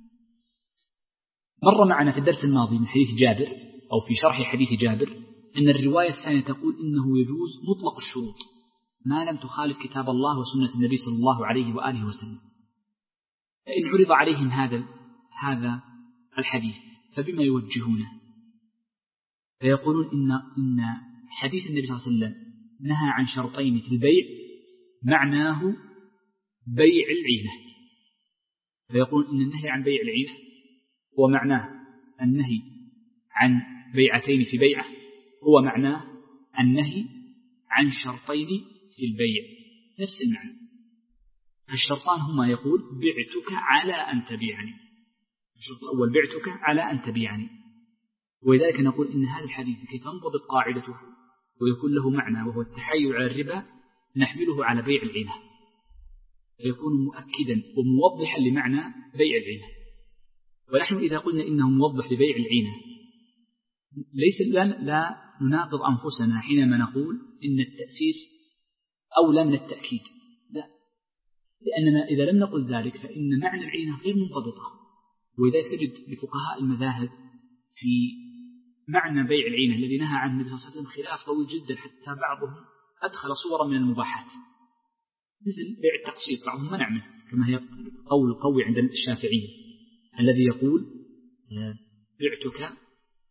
مر معنا في الدرس الماضي من حديث جابر أو في شرح حديث جابر أن الرواية الثانية تقول إنه يجوز مطلق الشروط ما لم تخالف كتاب الله وسنة النبي صلى الله عليه وآله وسلم. فإن عرض عليهم هذا هذا الحديث فبما يوجهونه؟ فيقولون إن إن حديث النبي صلى الله عليه وسلم نهى عن شرطين في البيع معناه بيع العينة، فيقولون إن النهي عن بيع العينة هو معناه النهي عن بيعتين في بيعة، هو معناه النهي عن شرطين في البيع نفس المعنى. الشرطان هما يقول بعتك على أن تبيعني، الشرط الأول بعتك على أن تبيعني. ولذلك نقول إن هذا الحديث كي تنضبط قاعدته ويكون له معنى وهو التحايل على الربا نحمله على بيع العينة فيكون مؤكدا وموضحا لمعنى بيع العينة. ونحن إذا قلنا إنه موضح لبيع العينة ليس لا, لا نناقض أنفسنا حينما نقول إن التأسيس أولى من التأكيد، لا، لأننا إذا لم نقل ذلك فإن معنى العينة غير منضبطة. ولذلك تجد لفقهاء المذاهب في معنى بيع العينة الذي نهى عنه النبي صلى الله عليه وسلم خلاف طويل جدا، حتى بعضهم أدخل صورا من المباحات مثل بيع التقسيط، بعضهم منع منه كما هي قول القوي عند الشافعية الذي يقول بعتك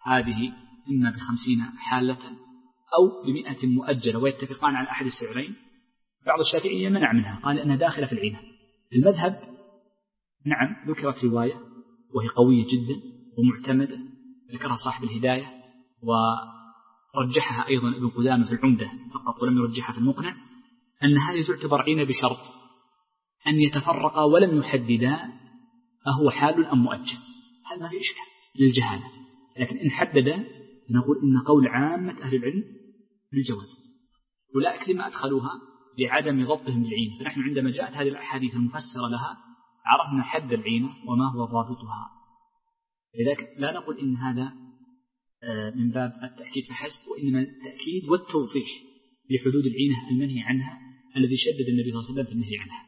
هذه إما بخمسين حالة أو بمئة مؤجلة ويتفقان على أحد السعرين. بعض الشافعية منع منها، قال أنها داخلة في العينة. المذهب نعم ذكرت رواية وهي قوية جدا ومعتمدة، ذكرها صاحب الهداية ورجحها أيضا ابن قدامة في العمدة فقط ولم يرجحها في المقنع، أن هذه تعتبر عينة بشرط أن يتفرقا ولم يحددا أهو حال أم مؤجل. هذا ما في إشكال للجهالة، لكن إن حددا نقول إن قول عامة أهل العلم بالجواز. أولئك لما أدخلوها لعدم ضبطهم للعينة، فنحن عندما جاءت هذه الأحاديث المفسرة لها عرفنا حد العينة وما هو ضابطها. لذلك لا نقول إن هذا من باب التأكيد فحسب، وإنما التأكيد والتوضيح لحدود العينة المنهي عنها الذي شدد النبي صلى الله عليه وسلم في النهي عنها.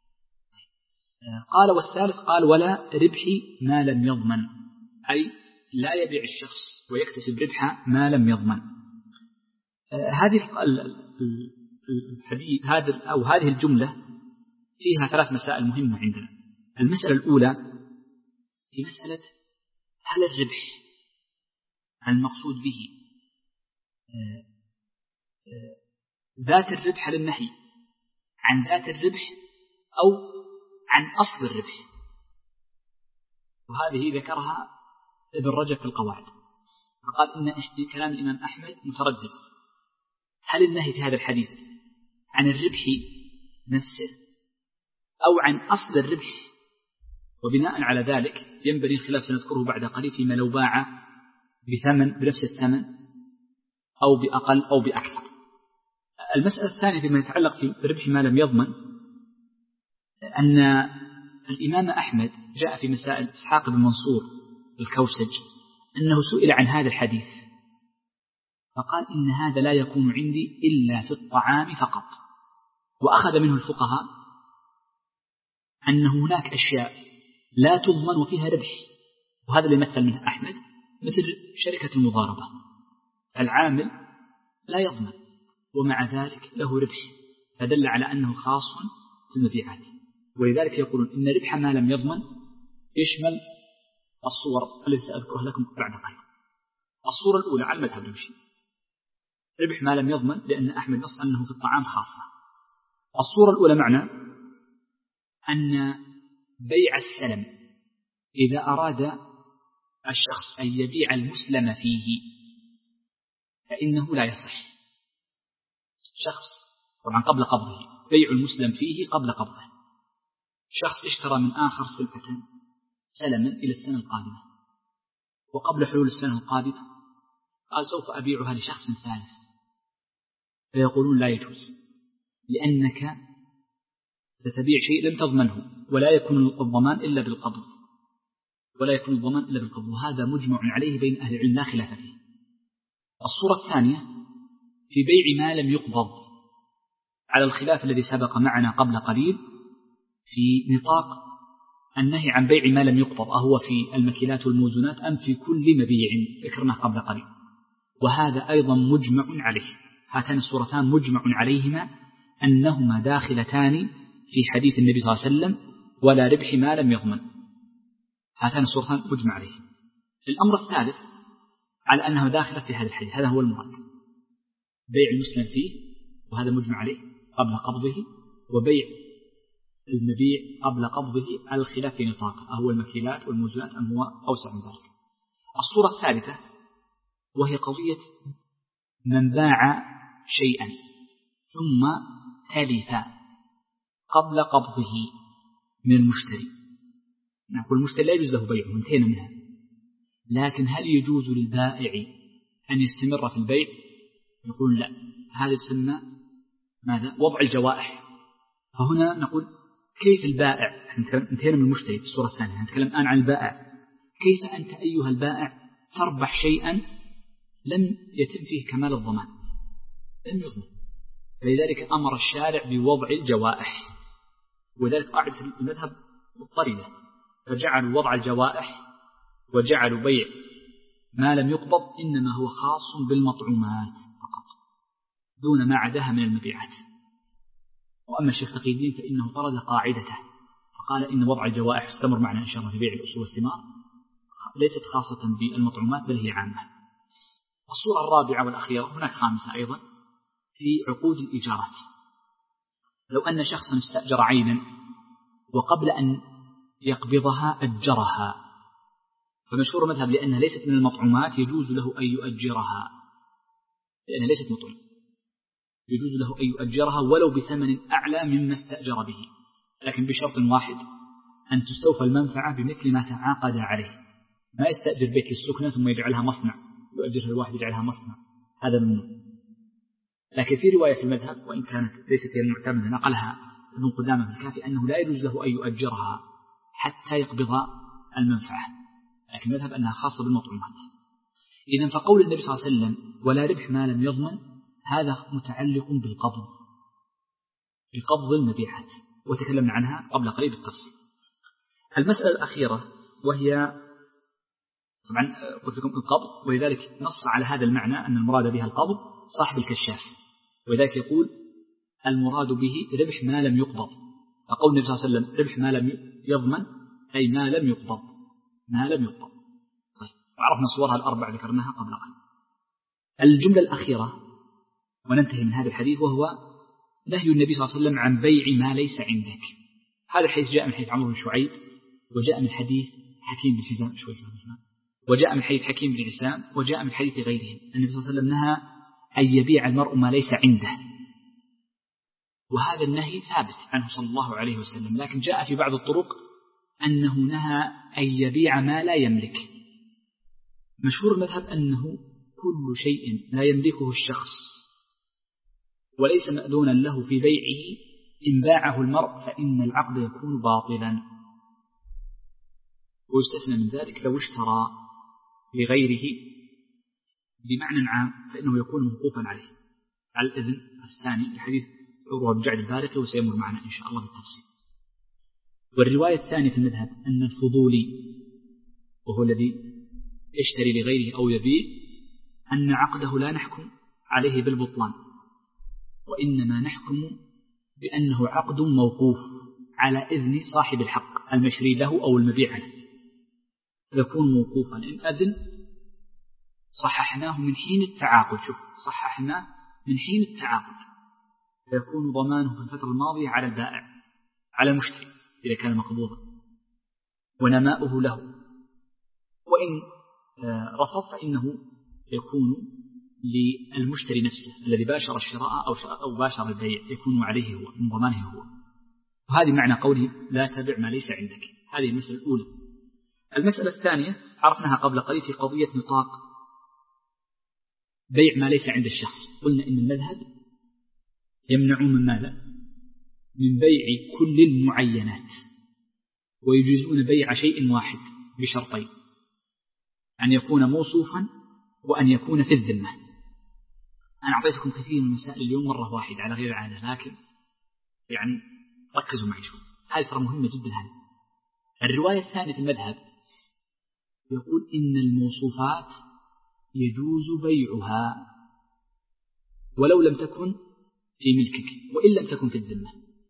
قال والثالث قال ولا ربح ما لم يضمن، أي لا يبيع الشخص ويكتسب ربح ما لم يضمن. هذه الحديث هذا أو هذه الجملة فيها ثلاث مسائل مهمة عندنا. المسألة الأولى في مسألة هل الربح المقصود به ذات الربح للنهي عن ذات الربح أو عن أصل الربح. وهذه ذكرها ابن رجب في القواعد، فقال إن كلام الإمام أحمد متردد، هل النهي في هذا الحديث عن الربح نفسه أو عن أصل الربح؟ وبناء على ذلك ينبغي الخلاف سنذكره بعد قليل فيما لو باع بثمن بنفس الثمن أو بأقل أو بأكثر. المسألة الثانية فيما يتعلق في ربح ما لم يضمن، أن الإمام أحمد جاء في مسائل إسحاق بن منصور الكوسج أنه سئل عن هذا الحديث فقال إن هذا لا يكون عندي إلا في الطعام فقط. وأخذ منه الفقهاء أن هناك أشياء لا تضمن وفيها ربح، وهذا اللي مثل منه أحمد، مثل شركة المضاربة، العامل لا يضمن ومع ذلك له ربح، فدل على أنه خاص في المبيعات. ولذلك يقولون إن ربح ما لم يضمن يشمل الصور التي سأذكرها لكم بعد قليل. الصورة الأولى على المذهب نمشي، ربح ما لم يضمن لأن أحمد نص أنه في الطعام خاصة. الصورة الأولى معنى أن بيع السلم إذا أراد الشخص أن يبيع المسلم فيه فإنه لا يصح. شخص طبعا قبل قبضه، بيع المسلم فيه قبل قبضه. شخص اشترى من آخر سلعة سلما إلى السنة القادمة، وقبل حلول السنة القادمة قال سوف أبيعها لشخص ثالث، فيقولون لا يجوز لأنك ستبيع شيء لم تضمنه، ولا يكون الضمان إلا بالقبض ولا يكون الضمان إلا بالقبض، وهذا مجمع عليه بين أهل العلم لا خلاف فيه. الصورة الثانية في بيع ما لم يقبض على الخلاف الذي سبق معنا قبل قليل في نطاق النهي عن بيع ما لم يقبض، أهو في المكيلات والموزونات أم في كل مبيع ذكرناه قبل قليل، وهذا أيضا مجمع عليه. هاتان الصورتان مجمع عليهما أنهما داخلتان في حديث النبي صلى الله عليه وسلم ولا ربح ما لم يضمن. هاتان الصورتان مجمع عليه. الأمر الثالث على أنه داخل في هذا الحديث، هذا هو المراد، بيع المسلم فيه وهذا مجمع عليه قبل قبضه، وبيع المبيع قبل قبضه على الخلاف في نطاقه، أهو المكيلات والموزونات أم هو أوسع من ذلك. الصورة الثالثة وهي قضية من باع شيئا ثم تلف قبل قبضه من المشتري. نقول المشتري لا يجوز له بيعه، انتهينا منها، لكن هل يجوز للبائع أن يستمر في البيع؟ يقول لا، هذا يسمى ماذا؟ وضع الجوائح. فهنا نقول كيف البائع، انتهينا من المشتري في الصورة الثانية، نتكلم الآن عن البائع. كيف أنت أيها البائع تربح شيئا لم يتم فيه كمال الضمان، لم يضمن؟ فلذلك أمر الشارع بوضع الجوائح، وذلك قاعدة المذهب مضطردة، فجعلوا وضع الجوائح وجعلوا بيع ما لم يقبض إنما هو خاص بالمطعومات فقط دون ما عداها من المبيعات. وأما الشيخ تقي الدين فإنه طرد قاعدته، فقال إن وضع الجوائح استمر معنا إن شاء الله في بيع الأصول والثمار ليست خاصة بالمطعومات بل هي عامة. الصورة الرابعة والأخيرة، هناك خامسة أيضا، في عقود الإيجارات. لو أن شخصا استأجر عينا وقبل أن يقبضها أجرها، فمشهور مذهب لأنها ليست من المطعومات يجوز له أن يؤجرها، لأنها ليست مطعوم يجوز له أن يؤجرها ولو بثمن أعلى مما استأجر به، لكن بشرط واحد، أن تستوفى المنفعة بمثل ما تعاقد عليه. ما يستأجر بيت للسكنة ثم يجعلها مصنع، يؤجرها الواحد يجعلها مصنع، هذا ممنوع. لكن في رواية في المذهب وإن كانت ليست هي المعتمدة نقلها ابن قدامة في الكافي أنه لا يجوز له أن يؤجرها حتى يقبض المنفعة، لكن المذهب أنها خاصة بالمطعومات. إذن فقول النبي صلى الله عليه وسلم ولا ربح ما لم يضمن، هذا متعلق بالقبض بقبض المبيعات، وتكلمنا عنها قبل قليل بالتفصيل. المسألة الأخيرة وهي طبعا قلت لكم القبض، ولذلك نص على هذا المعنى أن المراد بها القبض صاحب الكشاف، ولذلك يقول المراد به ربح ما لم يقبض. فقول النبي صلى الله عليه وسلم ربح ما لم يضمن أي ما لم يقبض، ما لم يقبض. طيب، وعرفنا صورها الأربع ذكرناها قبل قليل. الجملة الأخيرة وننتهي من هذا الحديث، وهو نهي النبي صلى الله عليه وسلم عن بيع ما ليس عندك. هذا الحديث جاء من حديث عمرو بن شعيب، وجاء من حديث حكيم بن حزام شوي وجاء من حديث حكيم بن عسام، وجاء من حديث غيرهم. النبي صلى الله عليه وسلم نهى أن يبيع المرء ما ليس عنده، وهذا النهي ثابت عنه صلى الله عليه وسلم، لكن جاء في بعض الطرق أنه نهى أن يبيع ما لا يملك. مشهور المذهب أنه كل شيء لا يملكه الشخص وليس مأذونا له في بيعه إن باعه المرء فإن العقد يكون باطلا، ويستثنى من ذلك لو اشترى لغيره بمعنى عام فإنه يكون موقوفا عليه على الإذن الثاني لحديث عروة بن جعد البارقي، وسيمر معنا إن شاء الله بالتفصيل. والرواية الثانية في المذهب أن الفضولي وهو الذي يشتري لغيره أو يبيع أن عقده لا نحكم عليه بالبطلان، وإنما نحكم بأنه عقد موقوف على إذن صاحب الحق المشري له أو المبيع له، يكون موقوفا. إن أذن صححناه من حين التعاقد، شوف صححناه من حين التعاقد، فيكون ضمانه في الفترة الماضية على البائع على المشتري إذا كان مقبوضا، ونماؤه له. وإن رفض فإنه يكون للمشتري نفسه الذي باشر الشراء أو باشر البيع، يكون عليه هو من ضمانه هو. وهذه معنى قوله لا تبع ما ليس عندك. هذه المسألة الأولى. المسألة الثانية عرفناها قبل قليل في قضية نطاق بيع ما ليس عند الشخص. قلنا إن المذهب يمنعون من ماذا؟ من بيع كل المعينات، ويجيزون بيع شيء واحد بشرطين: أن يكون موصوفا وأن يكون في الذمة. أنا أعطيتكم كثير من المسائل اليوم مرة واحدة على غير عادة، لكن يعني ركزوا معي شوي، هذه ترى مهمة جدا. هذه الرواية الثانية في المذهب يقول إن الموصوفات يجوز بيعها ولو لم تكن في ملكك وإن لم تكن في الذمة.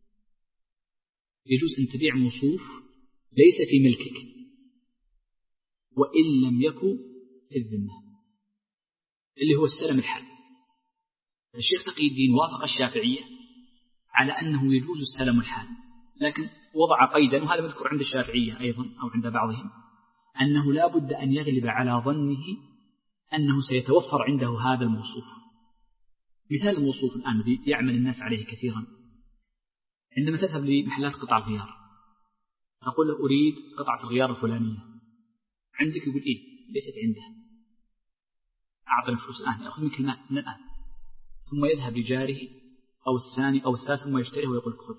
يجوز أن تبيع موصوف ليس في ملكك وإن لم يكن في الذمة، اللي هو السلم الحال. الشيخ تقي الدين وافق الشافعية على أنه يجوز السلم الحال، لكن وضع قيدا، وهذا مذكور عند الشافعية أيضا أو عند بعضهم، أنه لا بد أن يغلب على ظنه أنه سيتوفر عنده هذا الموصوف. مثال الموصوف الآن الذي يعمل الناس عليه كثيرا، عندما تذهب لمحلات قطع الغيار تقول له أريد قطعة الغيار الفلانية، عندك؟ يقول إيه ليست عنده، أعطنا فلوس الآن، يأخذ منك المال من الآن، ثم يذهب لجاره أو الثاني أو الثالث ثم يشتريه ويقول خذ.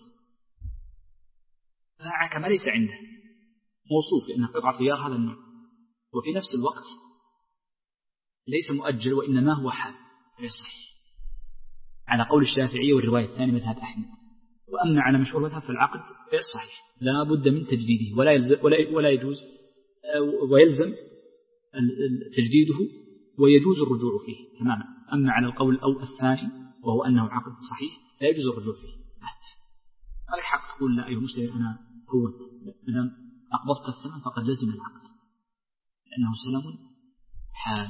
باعك ما ليس عنده موصوف لأنه قطعة غيار هذا النوع، وفي نفس الوقت ليس مؤجل وإنما هو حال، فيصح على قول الشافعية والرواية الثانية مذهب أحمد. وأما على مشهور مذهب في العقد صحيح، لا بد من تجديده ولا يلزم ولا ولا يجوز ويلزم تجديده ويجوز الرجوع فيه تماما. أما على القول أو الثاني وهو أنه عقد صحيح لا يجوز الرجوع فيه. ما لك حق تقول لا أيها المسلم أنا قوت، إذا أقبضت الثمن فقد لزم العقد، لأنه سلم حال.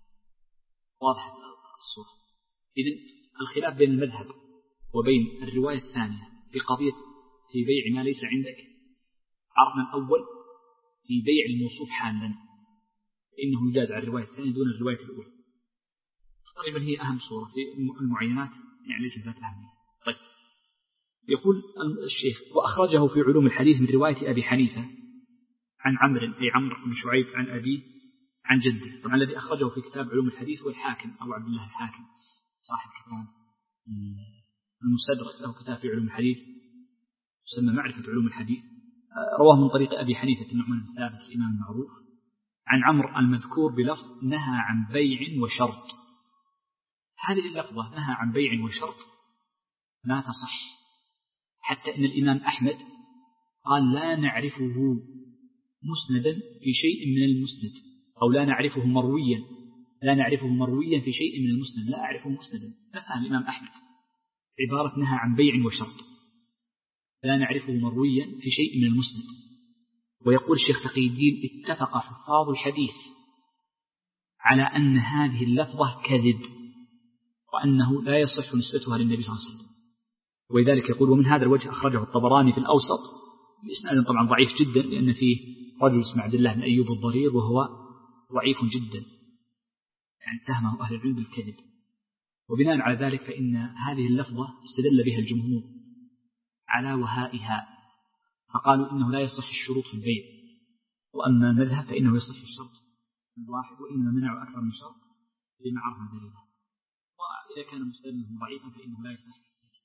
واضح الصورة. إذن الخلاف بين المذهب وبين الرواية الثانية في قضية في بيع ما ليس عندك، عرضنا الأول في بيع الموصوف حالا إنه يجاز على الرواية الثانية دون الرواية الأولى. تقريبا هي أهم صورة في المعينات، يعني ليس ذات أهمية. طيب، يقول الشيخ: وأخرجه في علوم الحديث من رواية أبي حنيفة عن عمرو أي عمرو بن شعيب عن أبيه عن جده. طبعا الذي أخرجه في كتاب علوم الحديث هو الحاكم أو عبد الله الحاكم صاحب كتاب المستدرك، له كتاب في علوم الحديث يسمى معرفة علوم الحديث. رواه من طريق أبي حنيفة النعمان بن ثابت الإمام المعروف عن عمرو المذكور بلفظ نهى عن بيع وشرط. هذه اللفظة نهى عن بيع وشرط ما تصح، حتى إن الإمام أحمد قال لا نعرفه مسندا في شيء من المسند، أو لا نعرفه مرويا لا نعرفه مرويا في شيء من المسند، لا أعرفه مسندا. مثلا الإمام أحمد عبارة نهى عن بيع وشرط، لا نعرفه مرويا في شيء من المسند. ويقول الشيخ تقي الدين: اتفق حفاظ الحديث على أن هذه اللفظة كذب، وأنه لا يصح نسبتها للنبي صلى الله عليه وسلم. ولذلك يقول: ومن هذا الوجه أخرجه الطبراني في الأوسط بإسناد طبعا ضعيف جدا، لأن فيه رجل اسمه عبد الله بن أيوب الضرير وهو ضعيف جدا، يعني اتهمه أهل العلم بالكذب. وبناء على ذلك فإن هذه اللفظة استدل بها الجمهور على وهائها، فقالوا إنه لا يصح الشروط في البيع، وأما المذهب فإنه يصح الشرط الواحد، وإنما منعوا أكثر من شرط لما عرفنا دليله، وإذا كان مستدلا ضعيفا فإنه لا يصح.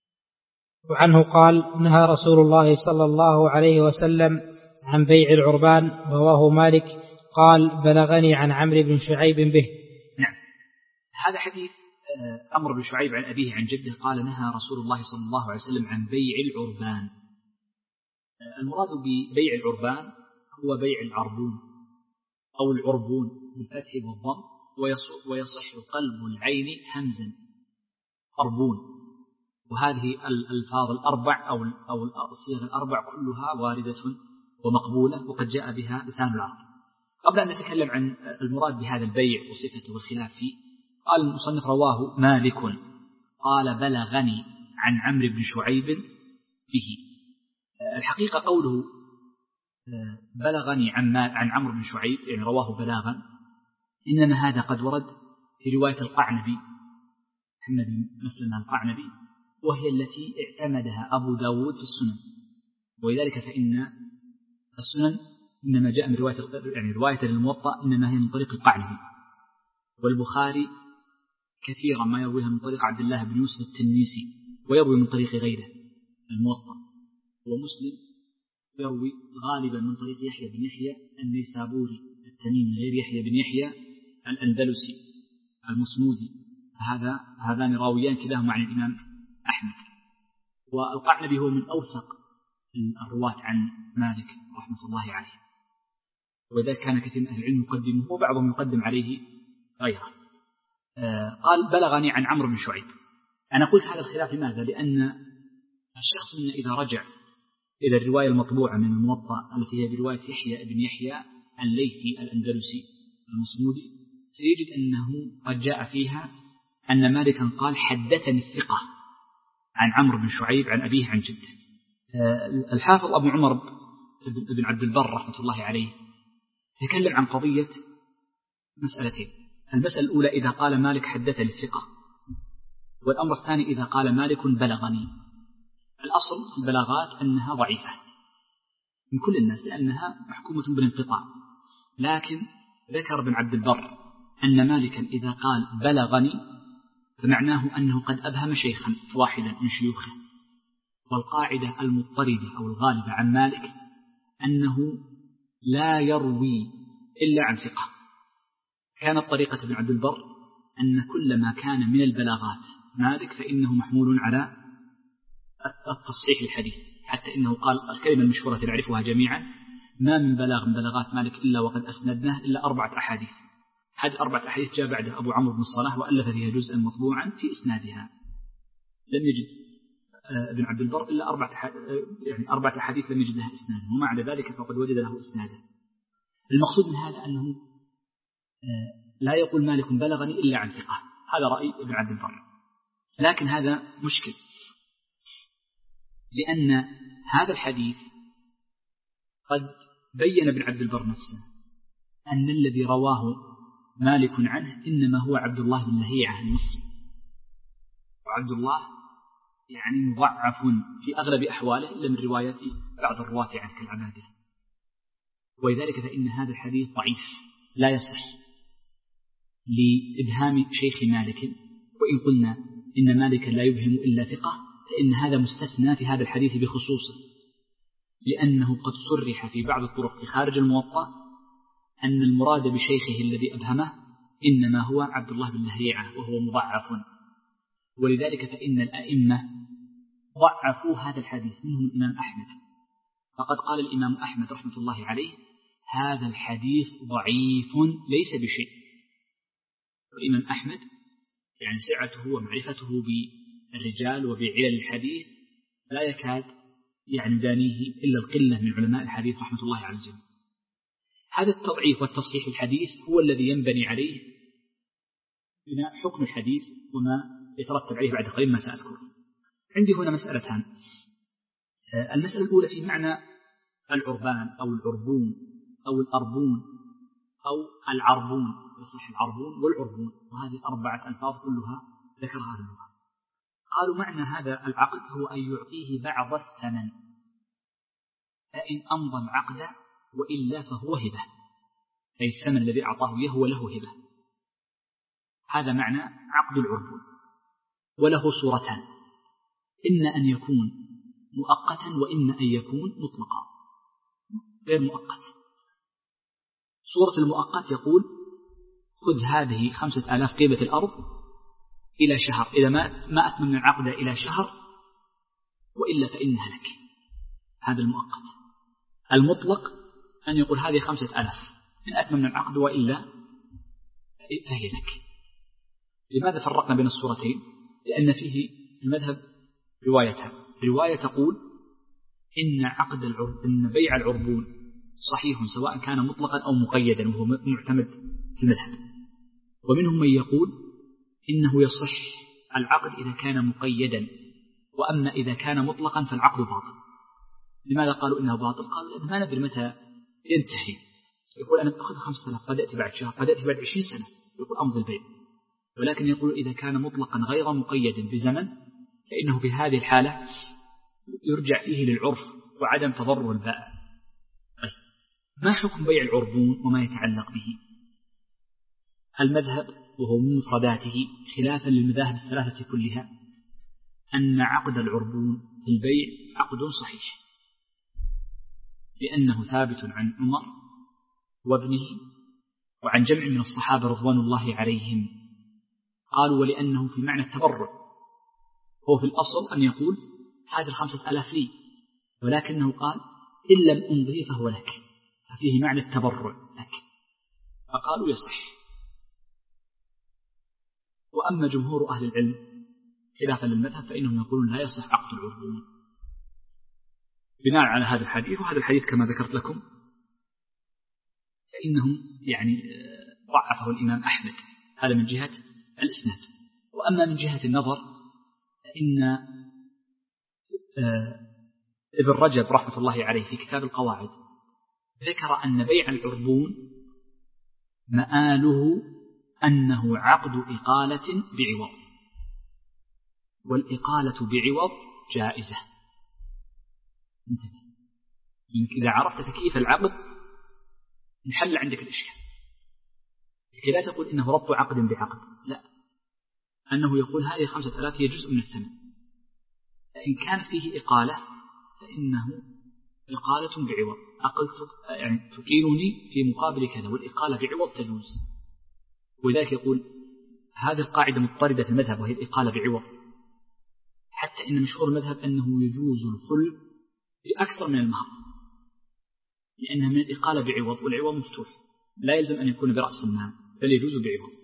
وعنه قال: نهى رسول الله صلى الله عليه وسلم عن بيع العربان. رواه مالك قال: بلغني عن عمرو بن شعيب به. نعم، هذا حديث عمرو بن شعيب عن أبيه عن جده قال: نهى رسول الله صلى الله عليه وسلم عن بيع العربان. المراد ببيع العربان هو بيع العربون أو العربون بالفتح والضم، ويصح قلب العين همزا عربون. وهذه الألفاظ الأربع أو أو الصيغ الأربع كلها واردة ومقبولة، وقد جاء بها لسان العرب. قبل أن نتكلم عن المراد بهذا البيع وصفته والخلاف فيه، قال المصنف: رواه مالك قال: بلغني عن عمرو بن شعيب به. الحقيقة قوله بلغني عن عن عمرو بن شعيب يعني رواه بلاغا، إنما هذا قد ورد في رواية القعنبي محمد بن مسلم القعنبي، وهي التي اعتمدها أبو داود في السنن. ولذلك فإن السنن إنما جاء من رواية يعني رواية للموطأ إنما هي من طريق القعنبي، والبخاري كثيرا ما يرويها من طريق عبد الله بن يوسف التنيسي، ويروي من طريق غيره الموطأ. ومسلم يروي غالبا من طريق يحيى بن يحيى النيسابوري التميمي غير يحيى بن يحيى الأندلسي المصمودي، فهذا هذان راويان كلاهما عن الإمام أحمد. والقعنبي هو من أوثق الرواة عن مالك رحمة الله عليه، وذلك كان كثير من أهل العلم يقدمه وبعضهم يقدم عليه غيره. آه قال: بلغني عن عمرو بن شعيب. أنا قلت هذا الخلاف لماذا؟ لأن الشخص منا إذا رجع إلى الرواية المطبوعة من الموطأ التي هي برواية يحيى بن يحيى الليثي الأندلسي المصمودي، سيجد أنه قد جاء فيها أن مالكا قال: حدثني الثقة عن عمرو بن شعيب عن أبيه عن جده. الحافظ أبو عمر بن عبد البر رحمة الله عليه تكلم عن قضية مسألتين. المسألة الأولى إذا قال مالك حدثني الثقة، والأمر الثاني إذا قال مالك بلغني. الأصل في البلاغات أنها ضعيفة من كل الناس لأنها محكومة بالانقطاع، لكن ذكر ابن عبد البر أن مالكا إذا قال بلغني فمعناه أنه قد أبهم شيخا واحدا من شيوخه. والقاعدة المضطردة أو الغالبة عن مالك أنه لا يروي إلا عن ثقة. كانت طريقة ابن عبد البر أن كل ما كان من البلاغات مالك فإنه محمول على التصحيح الحديث، حتى إنه قال الكلمة المشهورة نعرفها جميعا: ما من بلاغ من بلاغات مالك إلا وقد أسندناه إلا أربعة أحاديث. هذه أربعة أحاديث جاء بعدها أبو عمرو بن الصلاح وألف فيها جزءا مطبوعا في إسنادها. لم يجد ابن عبد البر إلا أربعة يعني أربعة أحاديث لم يجد لها إسنادا، وما عدا ذلك فقد وجد له إسنادا. المقصود من هذا أنه لا يقول مالك بلغني إلا عن ثقة، هذا رأي ابن عبد البر، لكن هذا مشكل، لأن هذا الحديث قد بين ابن عبد البر نفسه أن الذي رواه مالك عنه إنما هو عبد الله بن لهيعة المصري، وعبد الله يعني مضعف في أغلب أحواله إلا من رواية بعض الرواة عنه كالعبادة، ولذلك فإن هذا الحديث ضعيف لا يصح لإبهام شيخ مالك، وإن قلنا إن مالك لا يبهم إلا ثقة فإن هذا مستثنى في هذا الحديث بخصوصه، لأنه قد صرح في بعض الطرق في خارج الموطأ أن المراد بشيخه الذي أبهمه إنما هو عبد الله بن لهيعة وهو مضعف، ولذلك فإن الأئمة ضعفوا هذا الحديث، منهم الإمام أحمد، فقد قال الإمام أحمد رحمة الله عليه هذا الحديث ضعيف ليس بشيء. والإمام أحمد يعني سعته ومعرفته بالرجال وبعلل الحديث لا يكاد يعني دانيه إلا القلة من علماء الحديث رحمة الله على الجميع. هذا التضعيف والتصحيح الحديث هو الذي ينبني عليه بناء حكم الحديث وما يترتب عليه بعد قليل ما سأذكر. عندي هنا مسألتان، المسألة الأولى في معنى العربان أو العربون أو الأربون أو العربون، يصح العربون والعربون، وهذه أربعة ألفاظ كلها ذكرها في اللغة. قالوا معنى هذا العقد هو أن يعطيه بعض الثمن، فإن أمضى العقد وإلا فهو هبة، أي الثمن الذي أعطاه إياه هو له هبة. هذا معنى عقد العربون، وله صورتان، إما أن يكون مؤقتا وإما أن يكون مطلقا غير مؤقت. صورة المؤقت يقول خذ هذه خمسة آلاف قيمة الأرض إلى شهر، إذا ما ما أتممنا العقد إلى شهر وإلا فإنها لك، هذا المؤقت. المطلق أن يقول هذه خمسة آلاف إن أتممنا العقد وإلا فهي لك. لماذا فرقنا بين الصورتين؟ لأن فيه في المذهب روايتان، رواية تقول إن عقد العرب إن بيع العربون صحيح سواء كان مطلقا أو مقيدا، وهو معتمد في المذهب، ومنهم من يقول إنه يصح العقد إذا كان مقيدا، وأما إذا كان مطلقا فالعقد باطل. لماذا قالوا إنه باطل؟ قالوا لأن ما ندري متى ينتهي، يقول أنا أخذ خمسة آلاف قد يأتي بعد شهر قد يأتي بعد عشرين سنة، يقول أمضي البيع. ولكن يقول إذا كان مطلقا غير مقيد بزمن فإنه في هذه الحالة يرجع فيه للعرف وعدم تضرر البائع. ما حكم بيع العربون وما يتعلق به؟ المذهب وهو من مفرداته خلافا للمذاهب الثلاثة كلها أن عقد العربون في البيع عقد صحيح، لأنه ثابت عن عمر وابنه وعن جمع من الصحابة رضوان الله عليهم. قالوا ولأنه في معنى التبرع، هو في الأصل أن يقول هذه الخمسة ألاف لي، ولكنه قال إن لم أمضي فهو لك، ففيه معنى التبرع لك، فقالوا يصح. وأما جمهور أهل العلم خلافا للمذهب فإنهم يقولون لا يصح عقد العربون بناء على هذا الحديث. وهذا الحديث كما ذكرت لكم فإنهم يعني ضعفه الإمام أحمد، هذا من جهة الإسناد. وأما من جهة النظر فإن ابن رجب رحمة الله عليه في كتاب القواعد ذكر أن بيع العربون مآله أنه عقد إقالة بعوض، والإقالة بعوض جائزة. إذا عرفت تكييف العقد انحل عندك الإشكال، لكي لا تقول إنه ربط عقد بعقد، لا، أنه يقول هذه خمسة آلاف هي جزء من الثمن، فإن كانت فيه إقالة فإنه إقالة بعوض، أقلت يعني تقيلني في مقابل كذا، والإقالة بعوض تجوز. ولذلك يقول هذه القاعدة مضطردة في المذهب وهي الإقالة بعوض، حتى إن مشهور المذهب أنه يجوز الخلع بأكثر من المهر، لأنها من الإقالة بعوض، والعوض مفتوح لا يلزم أن يكون برأس المال بل يجوز بعوض.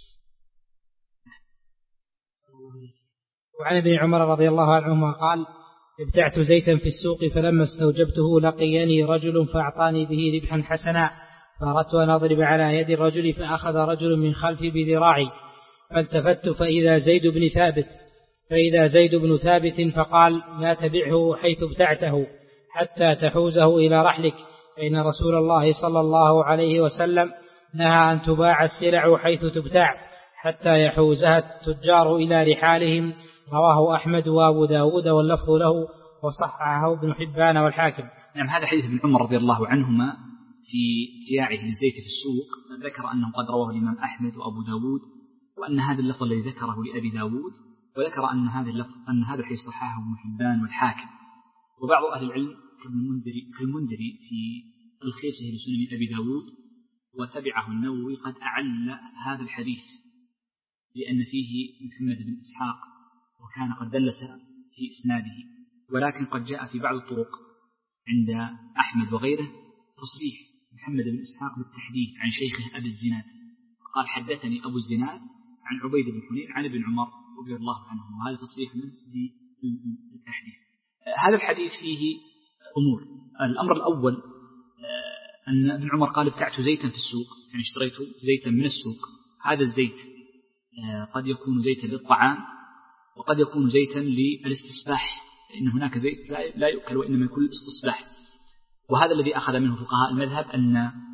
وعن ابن عمر رضي الله عنهما قال ابتعت زيتا في السوق فلما استوجبته لقيني رجل فأعطاني به ربحا حسنا فأردت أن أضرب على يد الرجل فأخذ رجل من خلفي بذراعي فالتفت فإذا زيد بن ثابت فإذا زيد بن ثابت فقال لا تبعه حيث ابتعته حتى تحوزه إلى رحلك فإن رسول الله صلى الله عليه وسلم نهى أن تباع السلع حيث تبتاع حتى يحوزها التجار إلى رحالهم. رواه أحمد وأبو داود واللفظ له وصححه ابن حبان والحاكم. نعم. هذا حديث ابن عمر رضي الله عنهما في ابتياعه للزيت في السوق، ذكر أنه قد رواه الإمام أحمد وأبو داود، وأن هذا اللفظ الذي ذكره لأبي داود، وذكر أن هذا اللفظ أن هذا الحديث صححه ابن حبان والحاكم. وبعض أهل العلم كالمنذري في تلخيصه لسنن أبي داود وتبعه النووي قد أعل هذا الحديث لأن فيه محمد بن إسحاق وكان قد دلس في إسناده، ولكن قد جاء في بعض الطرق عند أحمد وغيره تصريح محمد بن إسحاق بالتحديث عن شيخه أبي الزناد، قال حدثني أبو الزناد عن عبيد بن حنين عن ابن عمر رضي الله عنه، وهذا تصريح بالتحديث. هذا الحديث فيه أمور. الأمر الأول أن ابن عمر قال ابتعت زيتا في السوق، يعني اشتريت زيتا من السوق. هذا الزيت قد يكون زيتا للطعام وقد يكون زيتا للاستصباح، فإن هناك زيت لا يؤكل وإنما يكون الاستصباح. وهذا الذي أخذ منه فقهاء المذهب أن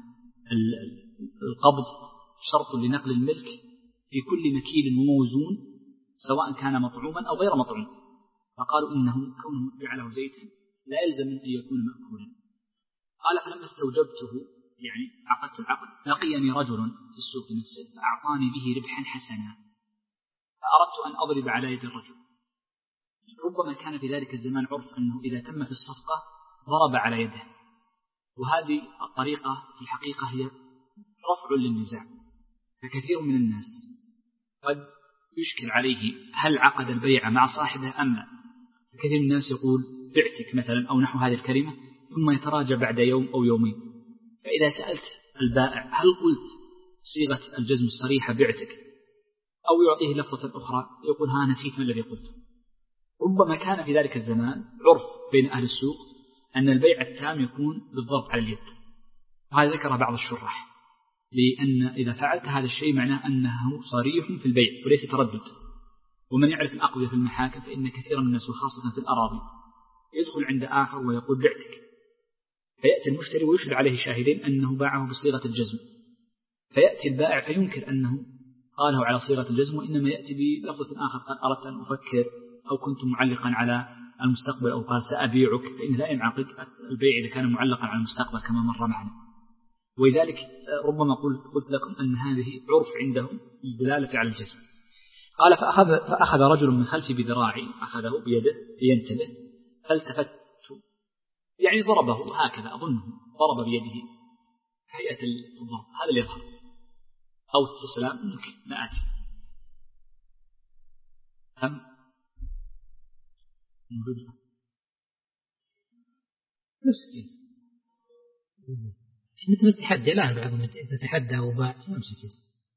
القبض شرط لنقل الملك في كل مكيل وموزون سواء كان مطعوما أو غير مطعوم، فقالوا إنه كونه جعله زيتا لا يلزم من أن يكون مأكولا. قال فلما استوجبته يعني عقدت العقد لقيني رجل في السوق نفسه فأعطاني به ربحا حسنا، فأردت أن أضرب على يد الرجل. ربما كان في ذلك الزمان عرف أنه إذا تمت الصفقة ضرب على يده، وهذه الطريقة في الحقيقة هي رفع للنزاع، فكثير من الناس قد يشكل عليه هل عقد البيع مع صاحبه أم لا. كثير من الناس يقول بعتك مثلا أو نحو هذه الكلمة ثم يتراجع بعد يوم أو يومين، فإذا سألت البائع هل قلت صيغة الجزم الصريحة بعتك أو يعطيه لفظة أخرى يقول ها نسيت ما الذي قلت. ربما كان في ذلك الزمان عرف بين أهل السوق أن البيع التام يكون بالضبط على اليد، وهذا ذكر بعض الشراح، لأن إذا فعلت هذا الشيء معناه أنه صريح في البيع وليس تردد. ومن يعرف الأقضية في المحاكم فإن كثيرا من الناس وخاصة في الأراضي يدخل عند آخر ويقول بعتك، فيأتي المشتري ويشهد عليه شاهدين أنه باعه بصيغة الجزم، فيأتي البائع فينكر أنه قاله على صيغة الجزم، وإنما يأتي بلفظة آخر قال أردت أن أفكر أو كنت معلقا على المستقبل أو قال سأبيعك، فإن لا ينعقد البيع إذا كان معلقا على المستقبل كما مر معنا. ولذلك ربما قلت لكم أن هذه عرف عندهم الدلالة على الجزم. قال فأخذ, فأخذ رجل من خلفي بذراعي، أخذه بيده لينتبه، فالتفت يعني ضربه هكذا، أظنه ضرب بيده هيئة الضرب، هذا اللي يظهر أو السلام ممكن لا أعرف. هم موجود له مسكين مثل التحدي، لا بعضهم إذا تحدى وباع يمسك كده،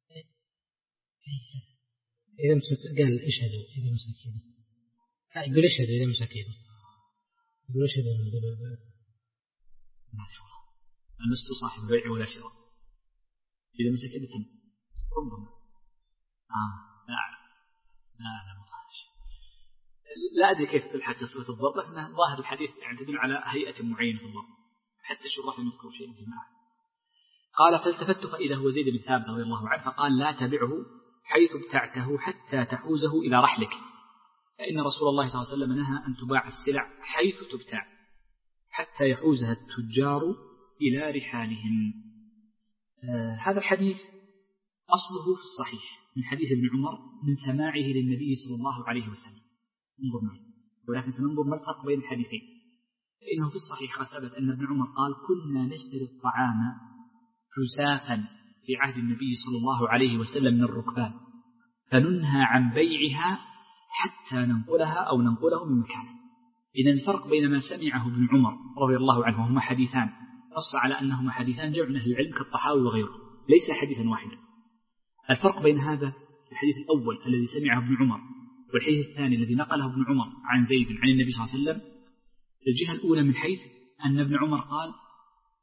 إذا مسك قال اشهدوا إذا مسك كده، لا يقول اشهدوا إذا مسك كده، يقول اشهدوا إذا مسك كده. ما شاء الله لست صاحب بيع ولا شراء، إذا مسك كده تم ربما آه لا أعلم لا أعلم لا أدري كيف تلحق صفة الضرب، لكن ظاهر الحديث يعني تدل على هيئة معينة في الضرب، حتى الشراح لم يذكروا شيئا في معه. قال فالتفت فإذا هو زيد بن ثابت رضي الله عنه، فقال لا تبعه حيث ابتعته حتى تحوزه إلى رحلك، فإن رسول الله صلى الله عليه وسلم نهى أن تباع السلع حيث تبتاع حتى يحوزها التجار إلى رحالهم. آه هذا الحديث أصله في الصحيح من حديث ابن عمر من سماعه للنبي صلى الله عليه وسلم. انظر معي، ولكن سننظر ما الفرق بين الحديثين. فإنه في الصحيح ثبت أن ابن عمر قال كنا نشتري الطعام جزافا في عهد النبي صلى الله عليه وسلم من الركبان، فننهى عن بيعها حتى ننقلها أو ننقله من مكانه. إذن الفرق بين ما سمعه ابن عمر رضي الله عنه وهما حديثان نص على أنهما حديثان جمع أهل العلم كالطحاوي وغيره، ليس حديثا واحدا. الفرق بين هذا الحديث الأول الذي سمعه ابن عمر والحديث الثاني الذي نقله ابن عمر عن زيد عن النبي صلى الله عليه وسلم، الجهة الأولى من حيث أن ابن عمر قال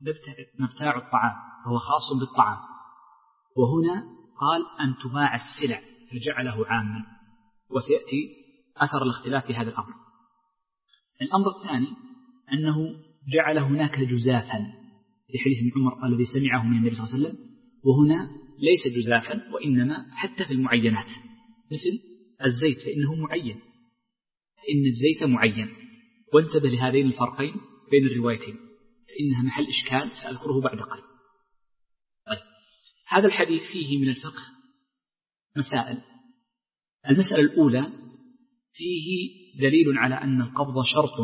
مبتاع الطعام فهو خاص بالطعام، وهنا قال أن تباع السلع فجعله عاما، وسيأتي أثر الاختلاف في هذا الأمر. الأمر الثاني أنه جعل هناك جزافا في حديث ابن عمر الذي سمعه من النبي صلى الله عليه وسلم، وهنا ليس جزافا وإنما حتى في المعينات مثل الزيت فإنه معين، فإن الزيت معين. وانتبه لهذين الفرقين بين الروايتين فإنها محل إشكال سأذكره بعد قليل. طيب. هذا الحديث فيه من الفقه مسائل. المسألة الأولى فيه دليل على أن القبض شرط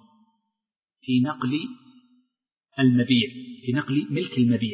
في نقل المبيع، في نقل ملك المبيع،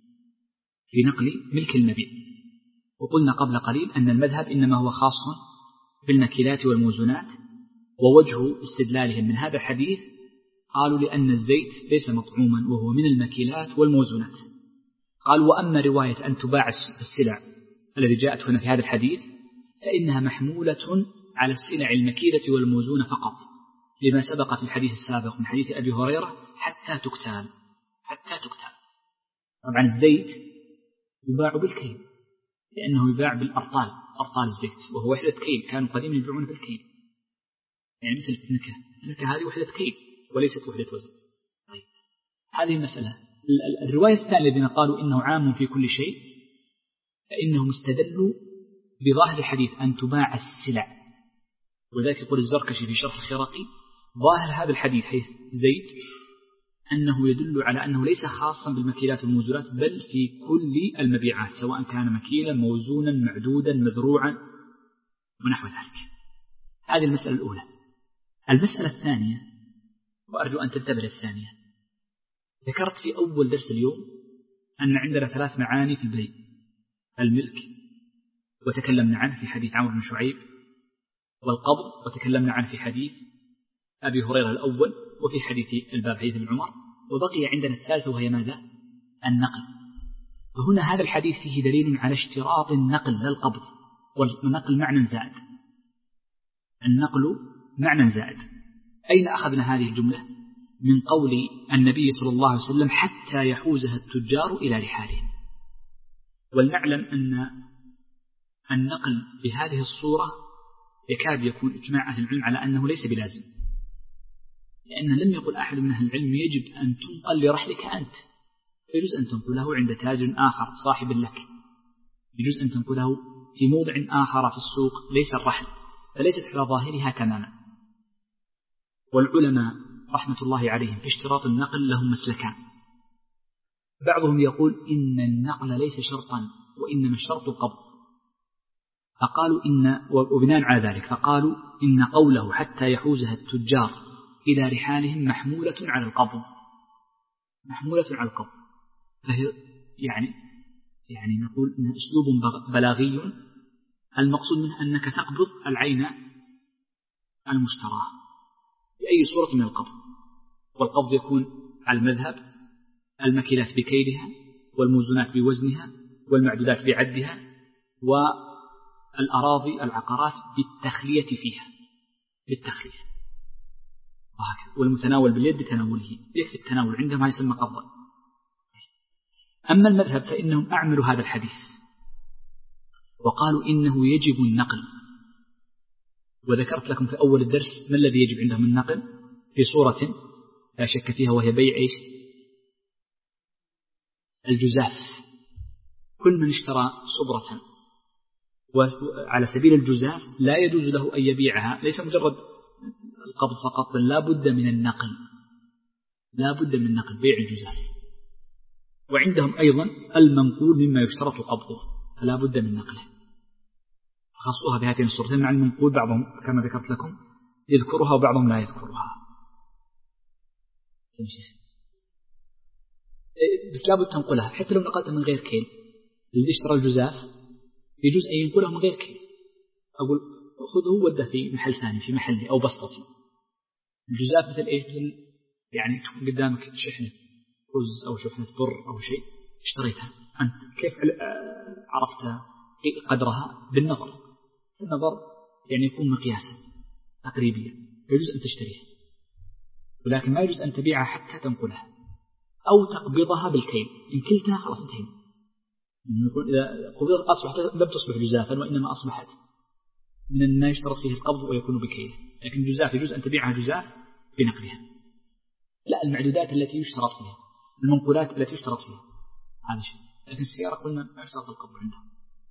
في نقل ملك المبيع. وقلنا قبل قليل أن المذهب إنما هو خاص بالمكيلات والموزونات، ووجه استدلالهم من هذا الحديث قالوا لأن الزيت ليس مطعوما وهو من المكيلات والموزونات. قال وأما رواية أن تباع السلع الذي جاءت هنا في هذا الحديث فإنها محمولة على السلع المكيلة والموزونة فقط، لما سبق في الحديث السابق من حديث أبي هريرة حتى تكتال، حتى تكتال. طبعا الزيت يباع بالكيل لأنه يباع بالأرطال، أرطال الزيت وهو وحدة كيل، كانوا قديما يبيعون بالكيل، يعني مثل التنكة، التنكة هذه وحدة كيل وليست وحدة وزن. طيب. هذه المسألة. الرواية الثانية الذين قالوا إنه عام في كل شيء فإنهم استدلوا بظاهر الحديث أن تباع السلع، وذلك يقول الزركشي في شرح الخراقي ظاهر هذا الحديث حيث زيت أنه يدل على أنه ليس خاصا بالمكيلات والموزونات بل في كل المبيعات سواء كان مكيلا موزونا معدودا مذروعا ونحو ذلك. هذه المسألة الأولى. المسألة الثانية وأرجو أن تنتبه الثانية، ذكرت في أول درس اليوم أن عندنا ثلاث معاني في البيع: الملك وتكلمنا عنه في حديث عمرو بن شعيب، والقبض وتكلمنا عنه في حديث أبي هريرة الأول وفي حديث الباب حديث ابن عمر، وبقي عندنا الثالثة وهي ماذا؟ النقل. فهنا هذا الحديث فيه دليل على اشتراط النقل للقبض، والنقل معنى زائد، النقل معنى زائد. أين أخذنا هذه الجملة؟ من قول النبي صلى الله عليه وسلم حتى يحوزها التجار إلى رحالهم. ولنعلم أن النقل بهذه الصورة يكاد يكون إجماع أهل العلم على أنه ليس بلازم، لأن لم يقل أحد من أهل العلم يجب أن تنقل لرحلك أنت، فيجوز أن تنقله عند تاجر آخر صاحب لك، يجوز أن تنقله في موضع آخر في السوق ليس الرحل، فليست على ظاهرها تماما. والعلماء رحمة الله عليهم في اشتراط النقل لهم مسلكان. بعضهم يقول إن النقل ليس شرطا وإنما الشرط القبض، فقالوا إن وبناء على ذلك فقالوا إن قوله حتى يحوزها التجار إلى رحالهم محمولة على القبض، محمولة على القبض. فهي يعني يعني نقول إنها أسلوب بلاغي المقصود منه أنك تقبض العين المشتراه بأي صورة من القبض، والقبض يكون على المذهب المكيلات بكيلها والموزونات بوزنها والمعدودات بعدها والأراضي العقارات بالتخلية فيها، بالتخلية وهكذا، والمتناول باليد بتناوله، يكفي التناول عندهم هذا يسمى قبضا. أما المذهب فإنهم أعملوا هذا الحديث وقالوا إنه يجب النقل، وذكرت لكم في أول الدرس ما الذي يجب عندهم النقل في صورة لا شك فيها وهي بيع إيش؟ الجزاف. كل من اشترى صبرة وعلى سبيل الجزاف لا يجوز له أن يبيعها، ليس مجرد القبض فقط بل لا بد من النقل، لا بد من النقل بيع الجزاف. وعندهم أيضا المنقول مما يشترط قبضه فلا بد من نقله، خاصوها بهاتين الصورتين، مع المنقول بعضهم كما ذكرت لكم يذكرها وبعضهم لا يذكرها. بس لا بد تنقلها، حتى لو نقلت من غير كيل. الذي اشترى الجزاف يجوز أن ينقله من غير كيل، أقول خذه وده في محل ثاني في محلي أو بسطتي. الجزاف مثل إيش؟ مثل يعني تكون قدامك شحنة رز أو شحنة بر أو شيء اشتريتها أنت، كيف عرفت قدرها؟ بالنظر، النظر يعني يكون مقياسا تقريبيا، يجوز أن تشتريها، ولكن ما يجوز أن تبيعها حتى تنقلها. أو تقبضها بالكيل. إن كلتها خلاص انتهينا. نقول إذا قبضت أصبحت لم تصبح جزافا وإنما أصبحت من ما يشترط فيه القبض ويكون بكيل. لكن جزاف يجوز أن تبيعها جزاف بنقلها. لا، المعدودات التي يشترط فيها، المنقولات التي يشترط فيها، هذا شيء. لكن السيارة قلنا ما يشترط القبض عندها.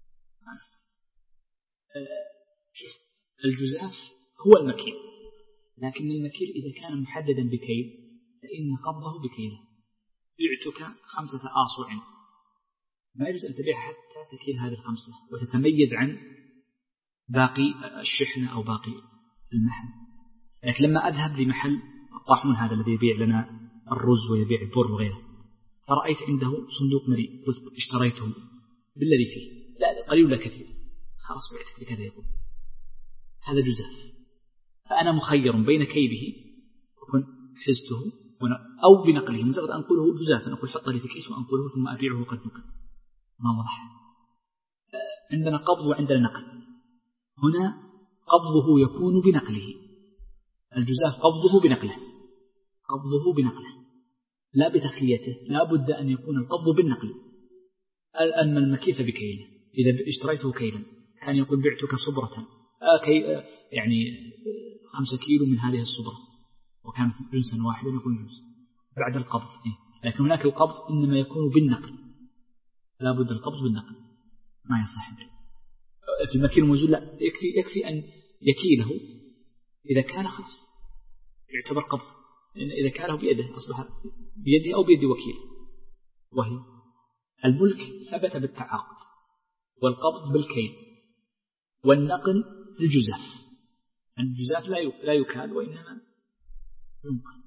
شوف، الجزاف هو المكيل، لكن المكيل إذا كان محددا بكيل فإن قبضه بكيله. بعتك خمسة آصع، ما يجوز أن تبيع حتى تكيل هذه الخمسة وتتميز عن باقي الشحنة أو باقي المحل. لكن لما أذهب لمحل الطاحون هذا الذي يبيع لنا الرز ويبيع البر وغيره، فرأيت عنده صندوق مليء، قلت اشتريته بالذي فيه، لا قليل ولا كثير، خلاص بعتك بكذا، يقول هذا جزاف. فأنا مخير بين كيله وكن حزته أو بنقله، مجرد أنقله جزافا أقول حط لي في كيس وأنقله ثم أبيعه قد نقل. ما واضح؟ عندنا قبض وعندنا نقل. هنا قبضه يكون بنقله، الجزاف قبضه بنقله، قبضه بنقله لا بتخليته، لا بد أن يكون القبض بالنقل. أن المكيف بكيله، إذا اشتريته كيلا كان يقول بعتك صبرة آه كي آه يعني خمسة كيلو من هذه الصبرة، وكان جنسا واحدا يقول جنس بعد القبض. إيه؟ لكن هناك القبض إنما يكون بالنقل، لا بد القبض بالنقل، ما يصح في المكيل الموزون. لا، يكفي يكفي أن يكيله، إذا كان خلاص يعتبر قبض، إذا كانه بيده أصبح بيده أو بيد وكيل. وهي الملك ثبت بالتعاقد، والقبض بالكيل، والنقل في الجزاف. الجزاف لا لا يكال وإنما ينقل.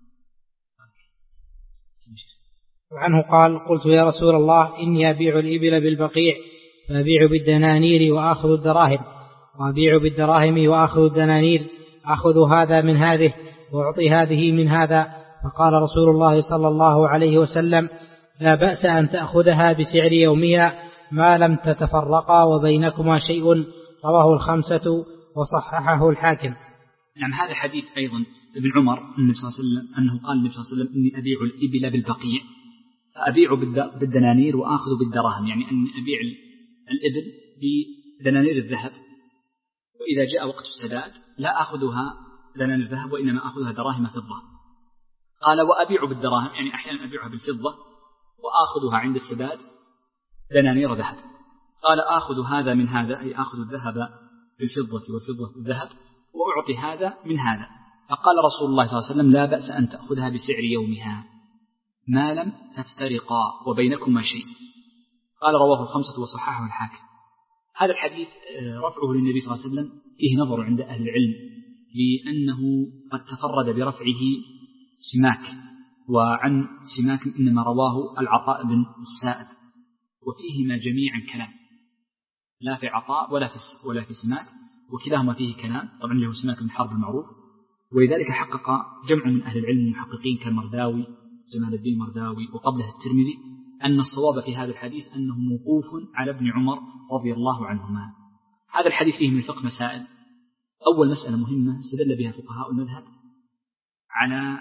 وعنه قال: قلت يا رسول الله إني أبيع الإبل بالبقيع فأبيع بالدنانير وآخذ الدراهم، وأبيع بالدراهم وآخذ الدنانير، أخذ هذا من هذه وأعطي هذه من هذا. فقال رسول الله صلى الله عليه وسلم: لا بأس أن تأخذها بسعر يومها ما لم تتفرقا وبينكما شيء. رواه الخمسة وصححه الحاكم. نعم، هذا حديث أيضا ابن عمر النبي صلى الله عليه وسلم أنه قال النبي صلى الله عليه وسلم: إني أبيع الإبل بالبقيع فأبيع بالدنانير وآخذ بالدراهم، يعني أن أبيع الإبل بدنانير الذهب، وإذا جاء وقت السداد لا أخذها دنانير الذهب وإنما أخذها دراهم فضة. قال: وأبيع بالدراهم، يعني أحيانا أبيعها بالفضة وآخذها عند السداد دنانير ذهب. قال: آخذ هذا من هذا، أي آخذ الذهب بالفضة والفضة بالذهب، وأعطي هذا من هذا. فقال رسول الله صلى الله عليه وسلم: لا بأس أن تأخذها بسعر يومها ما لم تفترقا وبينكما شيء. قال: رواه الخمسة وصححه الحاكم. هذا الحديث رفعه للنبي صلى الله عليه وسلم فيه نظر عند أهل العلم، لأنه قد تفرد برفعه سماك، وعن سماك إنما رواه العطاء بن السائب، وفيهما جميعا كلام، لا في عطاء ولا في ولا في سماك، وكلاهما فيه كلام. طبعا له سماك بن حرب المعروف، ولذلك حقق جمع من أهل العلم المحققين كالمرداوي جمال الدين المرداوي وقبله الترمذي أن الصواب في هذا الحديث أنه موقوف على ابن عمر رضي الله عنهما. هذا الحديث فيه من الفقه مسائل. أول مسألة مهمة استدل بها فقهاء المذهب على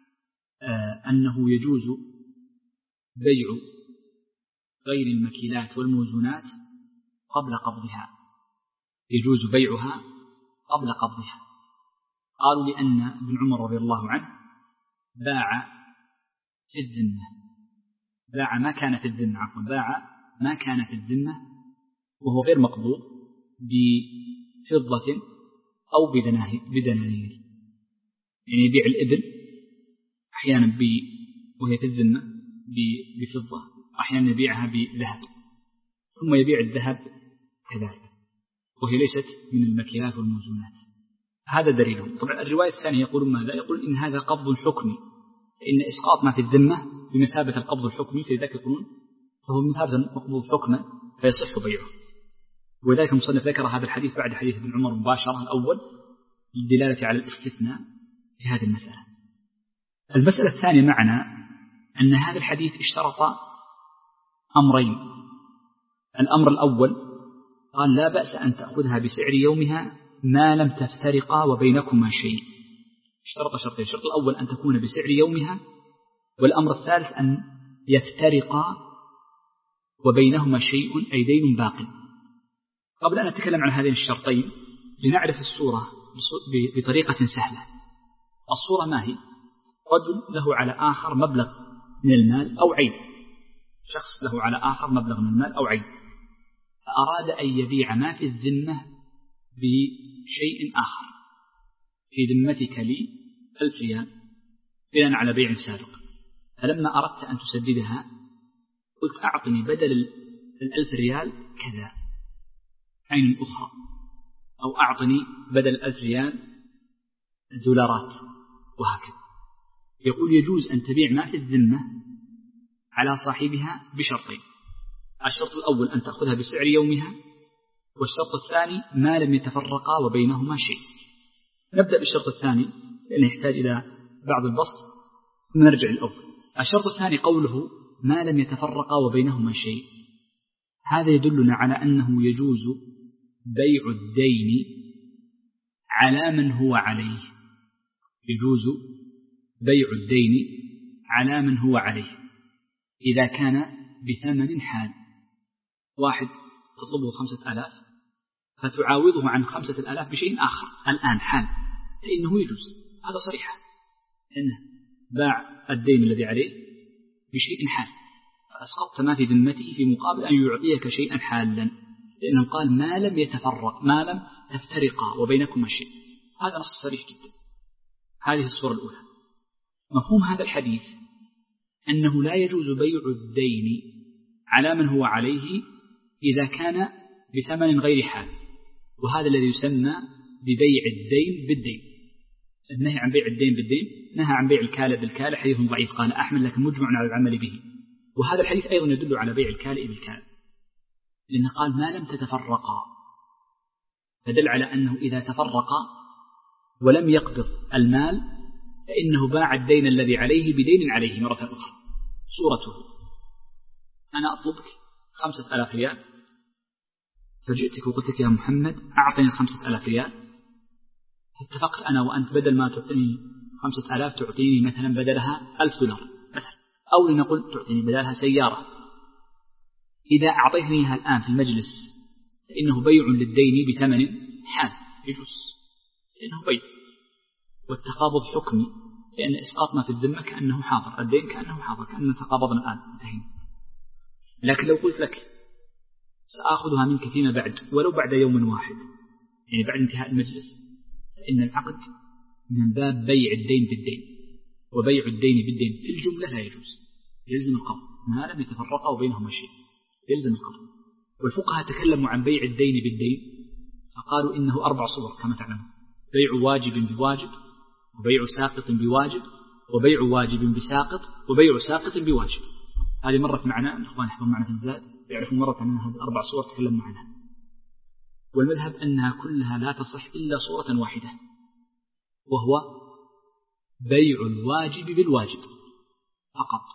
أنه يجوز بيع غير المكيلات والموزونات قبل قبضها، يجوز بيعها قبل قبضها. قالوا لأن ابن عمر رضي الله عنه باع في الذمة، باع ما كان في الذمة عفوا باع ما كان في الذمة وهو غير مقبوض بفضة أو بدنانير، يعني يبيع الإبل أحيانا وهي في الذمة بفضة، أحيانا يبيعها بذهب، ثم يبيع الذهب كذلك، وهي ليست من المكيلات والموزونات. هذا دليله. طبعا الرواية الثانية يقول ماذا؟ يقول إن هذا قبض حكمي، فإن إسقاط ما في الذمة بمثابة القبض الحكمي، فلذلك يقولون فهو بمثابة المقبوض حكما فيصح بيعه. ولذلك المصنف ذكر هذا الحديث بعد حديث ابن عمر مباشرة الأول للدلالة على الاستثناء في هذه المسألة. المسألة الثانية معنا أن هذا الحديث اشترط أمرين. الأمر الأول قال: لا بأس أن تأخذها بسعر يومها ما لم تفترقا وبينكما شيء. اشترط شرطين: الشرط الأول أن تكون بسعر يومها، والأمر الثالث أن يفترقا وبينهما شيء أي دين باق. قبل أن نتكلم عن هذين الشرطين لنعرف الصورة بطريقة سهلة. الصورة ما هي؟ رجل له على آخر مبلغ من المال أو عين، شخص له على آخر مبلغ من المال أو عين، فأراد أن يبيع ما في الذمة بشيء آخر. في ذمتك لي ألف ريال بناء على بيع سابق، فلما أردت أن تسددها قلت أعطني بدل الألف ريال كذا عين أخرى، أو أعطني بدل الألف ريال دولارات، وهكذا. يقول يجوز أن تبيع ما في الذمة على صاحبها بشرطين: الشرط الأول أن تأخذها بسعر يومها، والشرط الثاني ما لم يتفرقا وبينهما شيء. نبدأ بالشرط الثاني لأنه يحتاج إلى بعض البسط ثم نرجع للأول. الشرط الثاني قوله ما لم يتفرقا وبينهما شيء، هذا يدلنا على أنه يجوز بيع الدين على من هو عليه. يجوز بيع الدين على من هو عليه إذا كان بثمن حال. واحد تطلبه خمسة آلاف فتعاوضه عن خمسة الآلاف بشيء آخر الآن حال، فإنه يجوز. هذا صريح إنه باع الدين الذي عليه بشيء حال، فأسقطت ما في ذمته في مقابل أن يعطيك شيئا حالا، لأنه قال ما لم يتفرق، ما لم تفترقا وبينكما شيء. هذا نص صريح جدا. هذه الصورة الأولى. مفهوم هذا الحديث أنه لا يجوز بيع الدين على من هو عليه إذا كان بثمن غير حال، وهذا الذي يسمى ببيع الدين بالدين. النهي عن بيع الدين بالدين نهى عن بيع الكالئ بالكالئ، حديث ضعيف قال أحمد لكن مجمع على العمل به. وهذا الحديث أيضا يدل على بيع الكالئ بالكالئ، لأنه قال ما لم تتفرقا، فدل على أنه إذا تفرقا ولم يقبض المال فإنه باع الدين الذي عليه بدين عليه مرة أخرى. صورته: أنا أطلبك خمسة آلاف ريال، فجئتك وقلت لك يا محمد أعطني خمسة آلاف ريال، فاتفقت أنا وأنت بدل ما تعطيني خمسة آلاف تعطيني مثلا بدلها ألف دولار مثلا، أو لنقول تعطيني بدلها سيارة. إذا أعطيتنيها الآن في المجلس فإنه بيع للدين بثمن حال، يجوز، لأنه بيع. والتقابض حكمي، لأن إسقاط ما في الذمة كأنه حاضر، الدين كأنه حاضر، كأنه تقابضنا الآن انتهينا. لكن لو قلت لك سآخذها منك فيما بعد ولو بعد يوم واحد، يعني بعد انتهاء المجلس، فإن العقد من باب بيع الدين بالدين، وبيع الدين بالدين في الجملة لا يجوز، يلزم القبض ما لم يتفرقا وبينهما شيء، يلزم القبض. والفقهاء تكلموا عن بيع الدين بالدين فقالوا إنه أربع صور كما تعلمون: بيع واجب بواجب، وبيع ساقط بواجب، وبيع واجب بساقط، وبيع ساقط بواجب. هذه مرت معنا الإخوان يحفظون معنا في الزاد يعرفون مرة أنها هذه أربع صور تكلمنا عنها. والمذهب أنها كلها لا تصح إلا صورة واحدة، وهو بيع الواجب بالواجب فقط.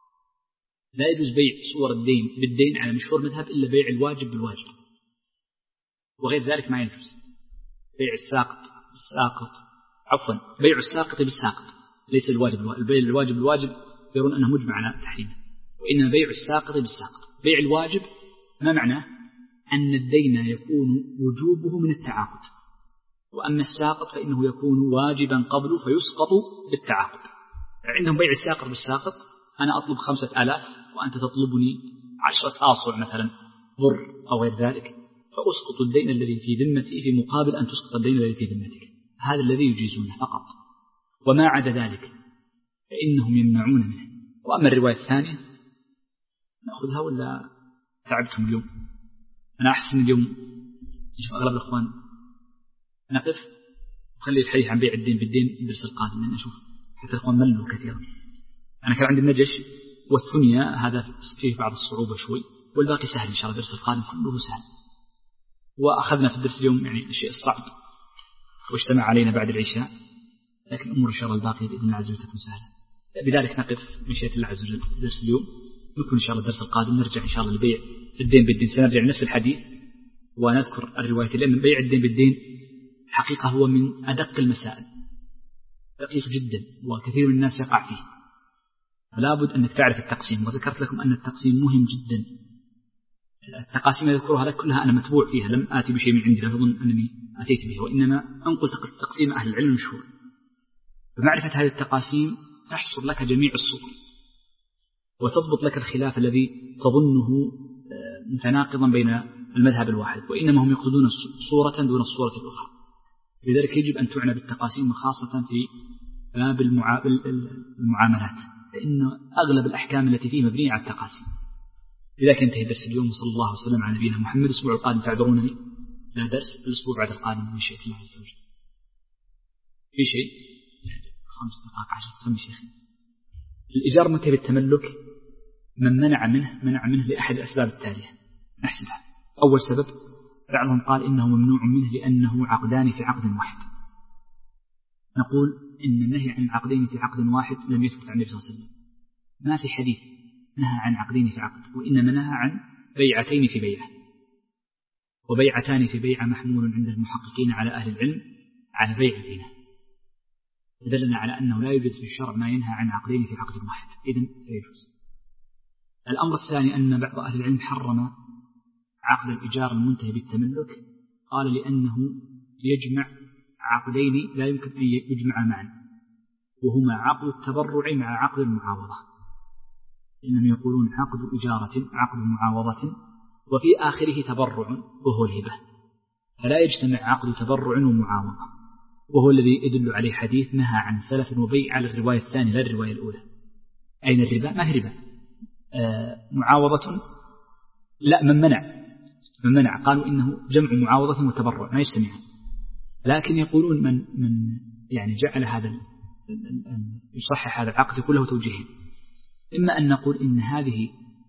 لا يجوز بيع صور الدين بالدين على مشهور مذهب إلا بيع الواجب بالواجب، وغير ذلك ما يجوز. بيع الساقط بالساقط، عفوا بيع الساقط بالساقط، ليس الواجب بالواجب. بيع الواجب بالواجب يرون أنه مجمع على تحريمه، وإنما بيع الساقط بالساقط. بيع الواجب ما معناه؟ أن الدين يكون وجوبه من التعاقد، وأما الساقط فإنه يكون واجبا قبله فيسقط بالتعاقد. عندهم بيع الساقط بالساقط: أنا أطلب خمسة آلاف وأنت تطلبني عشرة آصع مثلا بر أو غير ذلك، فأسقط الدين الذي في ذمتي في مقابل أن تسقط الدين الذي في ذمتك. هذا الذي يجيزونه فقط، وما عدا ذلك فإنهم يمنعون منه. وأما الرواية الثانية نأخذها ولا تعبتم اليوم؟ أنا أحسن اليوم يشوف أغلب الأخوان نقف وخلي الحديث عن بيع الدين بالدين الدرس القادم، لأن أشوف حتى الأخوان ملوا كثيرا. أنا كان عندي النجش والثنية هذا فيه بعض الصعوبة شوي، والباقي سهل إن شاء الله. الدرس القادم كله سهل. وأخذنا في الدرس اليوم يعني الشيء الصعب واجتمع علينا بعد العشاء، لكن الأمور إن شاء الله الباقي بإذن الله عز وجل تكون سهلة. بذلك نقف مشيئة الله عز وجل في درس اليوم. نكون إن شاء الله الدرس القادم نرجع إن شاء الله لبيع الدين بالدين، سنرجع لنفس الحديث ونذكر الرواية، لأن بيع الدين بالدين حقيقة هو من أدق المسائل، دقيق جدا وكثير من الناس يقع فيه. فلا بد أنك تعرف التقسيم. وذكرت لكم أن التقسيم مهم جدا. التقاسيم يذكرها لك كلها أنا متبوع فيها، لم آتي بشيء من عندي لا تظن أنني أتيت به، وإنما أنقل تقسيم أهل العلم المشهور. فمعرفة هذه التقاسيم تحصر لك جميع الصور وتضبط لك الخلاف الذي تظنه متناقضا بين المذهب الواحد، وإنما هم يقصدون صورة دون الصورة الأخرى. لذلك يجب أن تعنى بالتقاسيم خاصة في باب المعاملات، فإن أغلب الأحكام التي فيه مبنية على التقاسيم. لذلك ينتهي درس اليوم، وصلى الله وسلم على نبينا محمد. الأسبوع القادم تعذرونني لا درس، الأسبوع بعد القادم من شيء الله عز وجل في شيء خمس دقائق عشر سمي شيخي. الإيجار منتهي بالتملك من منع منه منع منه لأحد الأسباب التالية نحسبها. أول سبب بعضهم قال إنه ممنوع منه لأنه عقدان في عقد واحد. نقول إن النهي عن عقدين في عقد واحد لم يثبت عن النبي صلى الله عليه وسلم، ما في حديث نهى عن عقدين في عقد، وإنما نهى عن بيعتين في بيعة. وبيعتان في بيعة محمول عند المحققين على أهل العلم على بيع العينة، دلنا على أنه لا يوجد في الشرع ما ينهى عن عقدين في عقد واحد، إذن فيجوز. الأمر الثاني أن بعض أهل العلم حرم عقد الإيجار المنتهي بالتملك، قال لأنه يجمع عقدين لا يمكن أن يجمع معا، وهما عقد التبرع مع عقد المعاوضة. إنهم يقولون عقد إجارة عقد معاوضة وفي آخره تبرع وهو الهبة، فلا يجتمع عقد تبرع ومعاوضة، وهو الذي يدل عليه حديث نهى عن سلف وبيع على الرواية الثانية لا الرواية الأولى. أين الربا؟ ما هي ربا. آه معاوضة لا من منع من منع قالوا إنه جمع معاوضة وتبرع ما يجتمعان. لكن يقولون من من يعني جعل هذا يصحح هذا العقد كله توجيهين. إما أن نقول إن هذه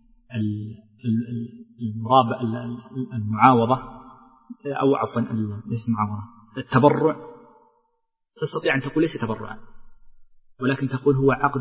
المرابع المعاوضة أو عفوا ليس معاوضة التبرع، تستطيع أن تقول ليس تبرعا، ولكن تقول هو عقد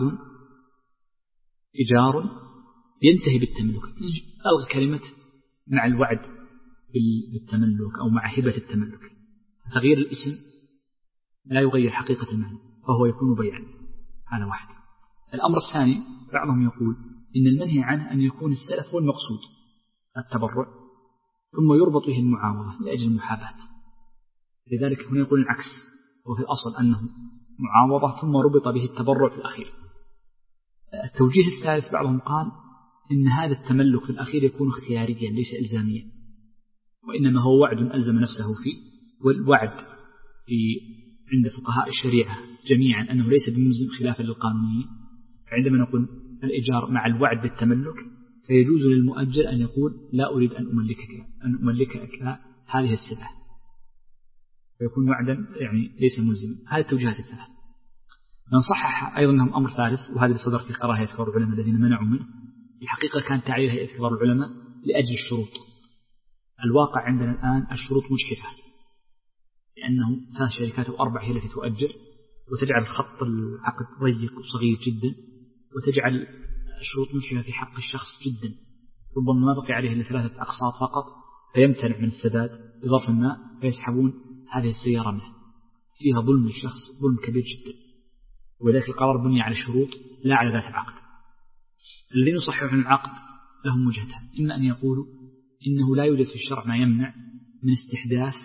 إيجار ينتهي بالتملك. ألغي كلمة مع الوعد بالتملك أو مع هبة التملك. تغيير الاسم لا يغير حقيقة المعنى، فهو يكون بيعا. هذا واحد. الأمر الثاني بعضهم يقول إن المنهي عنه أن يكون السلف هو المقصود التبرع ثم يربط به المعاوضة لأجل المحاباة. لذلك هنا يقول العكس، وفي الأصل أنه معاوضة ثم ربط به التبرع في الأخير. التوجيه الثالث بعضهم قال إن هذا التملك في الأخير يكون اختياريا ليس إلزاميا، وإنما هو وعد ألزم نفسه فيه. والوعد في عند فقهاء الشريعة جميعا أنه ليس بملزم خلافا للقانونيين. فعندما نقول الإيجار مع الوعد بالتملك فيجوز للمؤجر أن يقول لا أريد أن أملكك أن أملكك هذه السلعة، فيكون وعدا يعني ليس ملزما. هذه التوجيهات الثلاث. من صحح أيضا أنهم أمر ثالث، وهذا اللي صدر في قراءة كبار العلماء الذين منعوا منه. في الحقيقة كان تعليل هيئة كبار العلماء لأجل الشروط. الواقع عندنا الآن الشروط مجحفة، لأنه ثلاث شركات أو أربع هي التي تؤجر، وتجعل خط العقد ضيق وصغير جدا، وتجعل الشروط مجحفة في حق الشخص جدا. ربما ما بقي عليه إلا ثلاثة أقساط فقط، فيمتنع من السداد بظرف ما، فيسحبون هذه السيارة منه. فيها ظلم للشخص، ظلم كبير جدا. ولذلك القرار بني على الشروط لا على ذات العقد. الذين يصححون العقد لهم وجهتان: إما أن يقولوا إنه لا يوجد في الشرع ما يمنع من استحداث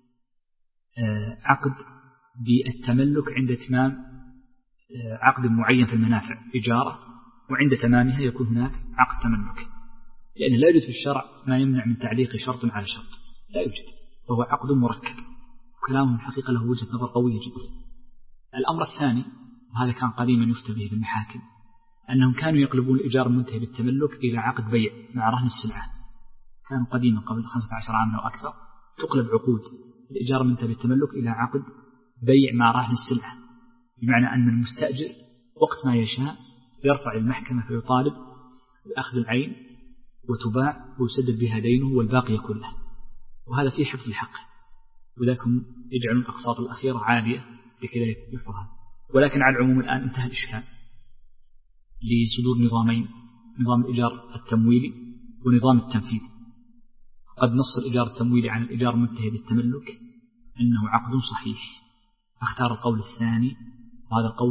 عقد بالتملك عند اتمام عقد معين في المنافع إجارة، وعند تمامها يكون هناك عقد تملك، لأن لا يوجد في الشرع ما يمنع من تعليق شرط على شرط، لا يوجد، فهو عقد مركب. وكلامهم الحقيقة له وجهة نظر قوية جدا. الأمر الثاني، وهذا كان قديما يفتى به بالمحاكم، أنهم كانوا يقلبون الإيجار المنتهي بالتملك إلى عقد بيع مع رهن السلعة. كانوا قديما قبل خمسة عشر عاما أو أكثر تقلب عقود الإيجار المنتهي بالتملك إلى عقد بيع مع رهن السلعة، بمعنى أن المستأجر وقت ما يشاء يرفع للمحكمة فيطالب بأخذ العين وتباع ويسدد بها دينه والباقي يكون له، وهذا فيه حفظ الحق، وذاكم يجعلون الأقساط الأخيرة عالية لكي لا يحفظ هذا. ولكن على العموم الآن انتهى الإشكال لصدور نظامين: نظام الإيجار التمويلي ونظام التنفيذ. قد نص الإيجار التمويلي عن الإيجار المنتهي بالتملك أنه عقد صحيح، فاختار القول الثاني، وهذا القول